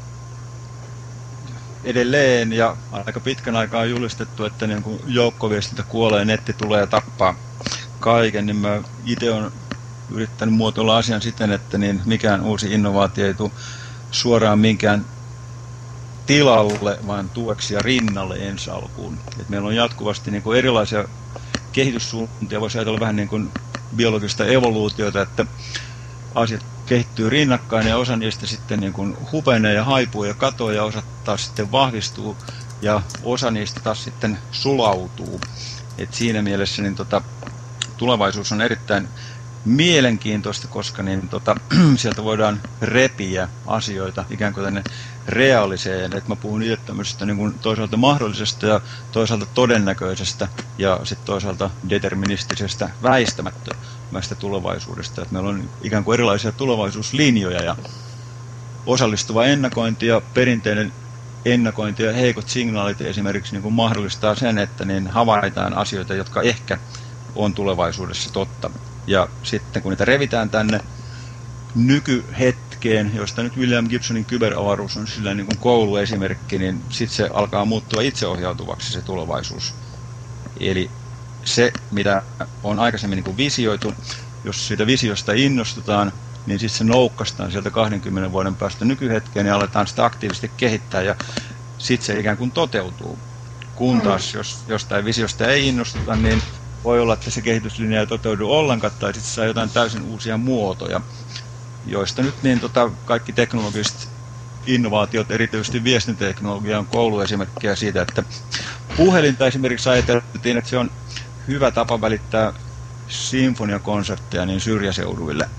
edelleen ja aika pitkän aikaa on julistettu, että niin kun joukkoviestintä kuolee, netti tulee ja tappaa kaiken, niin mä itse olen yrittänyt muotoilla asian siten, että niin mikään uusi innovaatio ei tule suoraan minkään tilalle, vaan tueksi ja rinnalle ensi alkuun. Et meillä on jatkuvasti niin kuin erilaisia kehityssuuntia, voisi ajatella vähän niin kuin biologista evoluutiota, että asiat kehittyy rinnakkain ja osa niistä sitten niin kuin hupenee ja haipuu ja katoaa ja osa taas sitten vahvistuu ja osa niistä taas sitten sulautuu. Et siinä mielessä niin tulevaisuus on erittäin mielenkiintoista, koska niin sieltä voidaan repiä asioita ikään kuin tänne reaaliseen. Et mä puhun itse tämmöisestä niin kuin toisaalta mahdollisesta ja toisaalta todennäköisestä ja sitten toisaalta deterministisestä väistämättömästä tulevaisuudesta. Et meillä on ikään kuin erilaisia tulevaisuuslinjoja ja osallistuva ennakointi ja perinteinen ennakointi ja heikot signaalit esimerkiksi niin kuin mahdollistaa sen, että niin havaitaan asioita, jotka ehkä on tulevaisuudessa totta. Ja sitten kun niitä revitään tänne nykyhetkeen, josta nyt William Gibsonin kyberavaruus on sillä niin kuin kouluesimerkki, niin sitten se alkaa muuttua itseohjautuvaksi se tulevaisuus. Eli se, mitä on aikaisemmin niin kuin visioitu, jos siitä visiosta innostutaan, niin sitten se noukkastaan sieltä 20 vuoden päästä nykyhetkeen ja aletaan sitä aktiivisesti kehittää ja sitten se ikään kuin toteutuu. Kun taas, jos jostain visiosta ei innostuta, niin voi olla, että se kehityslinja ei toteudu ollenkaan tai sitten saa jotain täysin uusia muotoja, joista nyt niin kaikki teknologiset innovaatiot, erityisesti viestintäteknologia on kouluesimerkkiä siitä, että puhelinta esimerkiksi ajateltiin, että se on hyvä tapa välittää sinfoniakonsertteja niin syrjäseuduille.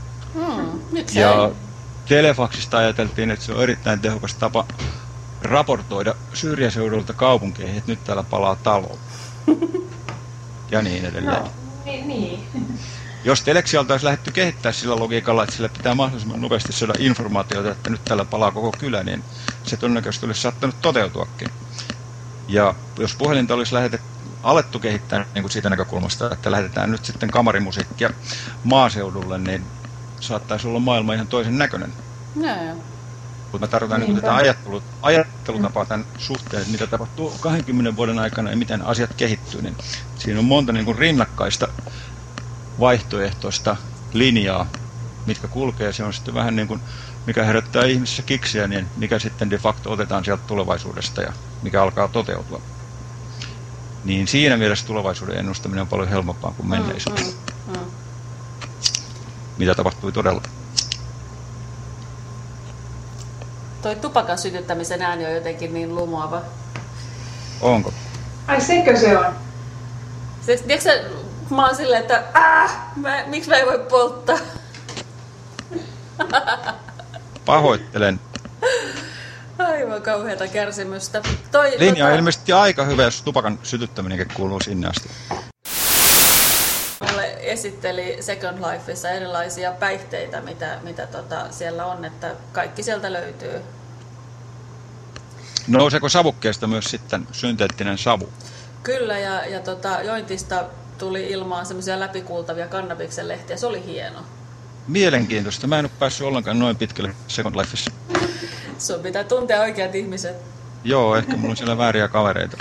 Ja telefaksista ajateltiin, että se on erittäin tehokas tapa raportoida syrjäseudulta kaupunkeihin, että nyt täällä palaa talo. Ja niin edelleen. No, niin. Jos teleksialta olisi lähdetty kehittää sillä logiikalla, että sille pitää mahdollisimman nopeasti saada informaatiota, että nyt täällä palaa koko kylä, niin se todennäköisesti olisi saattanut toteutuakin. Ja jos puhelinta olisi alettu kehittää niin kuin siitä näkökulmasta, että lähetetään nyt sitten kamarimusiikkia maaseudulle, niin saattaisi olla maailma ihan toisen näköinen. Mutta mä tarkoitan niin tätä ajattelutapaa tämän suhteen, että mitä tapahtuu 20 vuoden aikana ja miten asiat kehittyy, niin siinä on monta niin kuin rinnakkaista vaihtoehtoista linjaa, mitkä kulkee. Se on sitten vähän niin kuin, mikä herättää ihmisissä kiksiä, niin mikä sitten de facto otetaan sieltä tulevaisuudesta ja mikä alkaa toteutua. Niin siinä mielessä tulevaisuuden ennustaminen on paljon helpompaa kuin menneisyyden. Mitä tapahtui todella? Toi tupakan sytyttämisen ääni on jotenkin niin lumoava. Onko? Ai sekö se on? Tiedätkö sä, mä oon silleen, että miksi mä ei voi polttaa? Pahoittelen. Aivan kauheata kärsimystä. Linja on ilmeisesti aika hyvä, jos tupakan sytyttäminenkin kuuluu sinne asti. Mulle esitteli Second Lifeissa erilaisia päihteitä, mitä siellä on, että kaikki sieltä löytyy. Nouseeko savukkeesta myös sitten synteettinen savu? Kyllä, ja jointista tuli ilmaan semmoisia läpikuultavia kannabiksen lehtiä. Se oli hieno. Mielenkiintoista. Mä en ole päässyt ollenkaan noin pitkälle Second Lifeissa. Sun pitää tuntea oikeat ihmiset. Joo, ehkä mulla on siellä vääriä kavereita.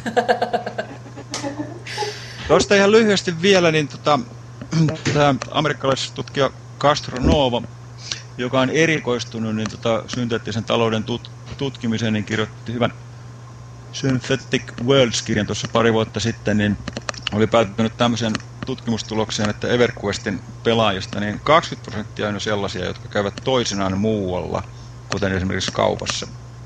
Tuosta ihan lyhyesti vielä, niin tämä amerikkalaistutkija Castro Nova, joka on erikoistunut niin synteettisen talouden tutkimiseen, niin kirjoitti hyvän Synthetic Worlds-kirjan tuossa pari vuotta sitten, niin oli päätynyt tämmöisen tutkimustulokseen, että EverQuestin pelaajista niin 20% on sellaisia, jotka käyvät toisinaan muualla, kuten esimerkiksi kaupassa.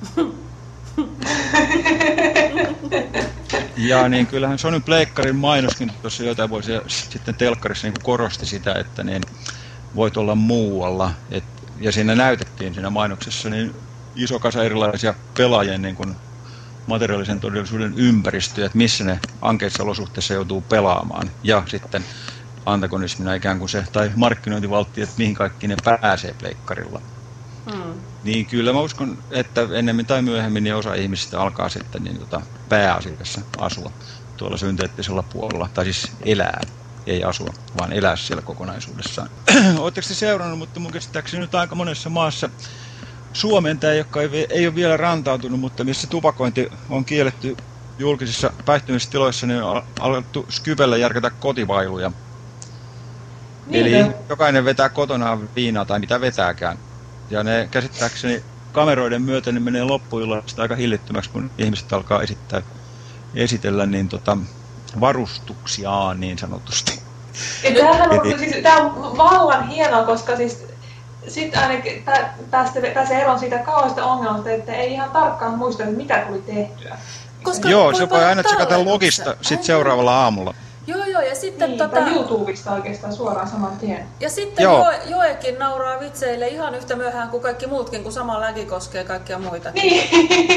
Ja niin kyllähän Sonyn pleikkarin mainoskin tuossa jotain vuosia sitten telkkarissa niin korosti sitä, että niin voit olla muualla. Ja siinä näytettiin siinä mainoksessa niin iso kasa erilaisia pelaajien niin kuin materiaalisen todellisuuden ympäristöjä, että missä ne ankeissa olosuhteissa joutuu pelaamaan. Ja sitten antagonismina ikään kuin se, tai markkinointivaltti, että mihin kaikki ne pääsee pleikkarilla. Niin kyllä mä uskon, että ennemmin tai myöhemmin niin osa ihmisistä alkaa sitten niin pääasiassa asua tuolla synteettisellä puolella, tai siis elää, ei asua, vaan elää siellä kokonaisuudessaan. Oletteko te seurannut, mutta mun käsittääkseni nyt aika monessa maassa Suomeen tämä, joka ei ole vielä rantautunut, mutta missä tupakointi on kielletty julkisissa päihtymistiloissa, niin on alettu Skypellä järkätä kotivailuja. Niin, eli jokainen vetää kotonaan viinaa tai mitä vetääkään. Ja ne käsittääkseni kameroiden myötä ne menee loppuillasta aika hillittömäksi, kun ihmiset alkaa esitellä niin varustuksiaan niin sanotusti. Tämä on vallan hienoa, koska siis sitten ainakin pääsee eroon siitä kauheasta ongelmasta, että ei ihan tarkkaan muista, että mitä tuli tehtyä. Joo, se voi aina tsekata logista sitten seuraavalla aamulla. Joo, ja sitten niin, YouTubesta oikeastaan suoraan saman tien. Ja sitten Joekin nauraa vitseille ihan yhtä myöhään kuin kaikki muutkin, kun sama läki koskee kaikkia muita. Niin.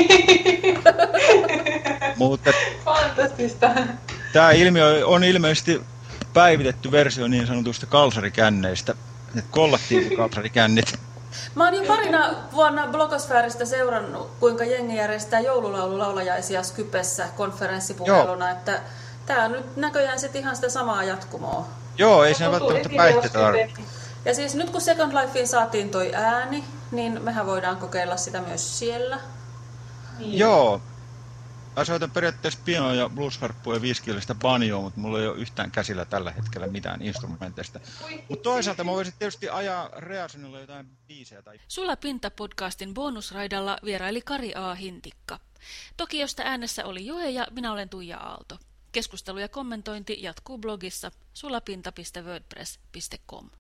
Mutta fantastista. Tämä ilmiö on ilmeisesti päivitetty versio niin sanotusta kalsarikänneistä. Kollektiivikalsarikännit. Mä oon jo parina vuonna blogosfääristä seurannut, kuinka jengi järjestää joululaululaulajaisia Skypessä konferenssipuheluna, että tää on nyt näköjään sit ihan sitä samaa jatkumoa. Joo, ei siinä välttämättä päihteitä tarvitse. Ja siis nyt kun Second Lifeen saatiin toi ääni, niin mehän voidaan kokeilla sitä myös siellä. Niin. Joo. Mä soitan periaatteessa pianoa ja bluesharppua ja viisikielistä banjoa, mutta mulla ei ole yhtään käsillä tällä hetkellä mitään instrumenteista. Mutta toisaalta mä voisin tietysti ajaa Reasonilla jotain biisejä. Sulla Pinta-podcastin bonusraidalla vieraili Kari A. Hintikka. Tokiosta äänessä oli Joe ja minä olen Tuija Aalto. Keskustelu ja kommentointi jatkuu blogissa sulapinta.wordpress.com.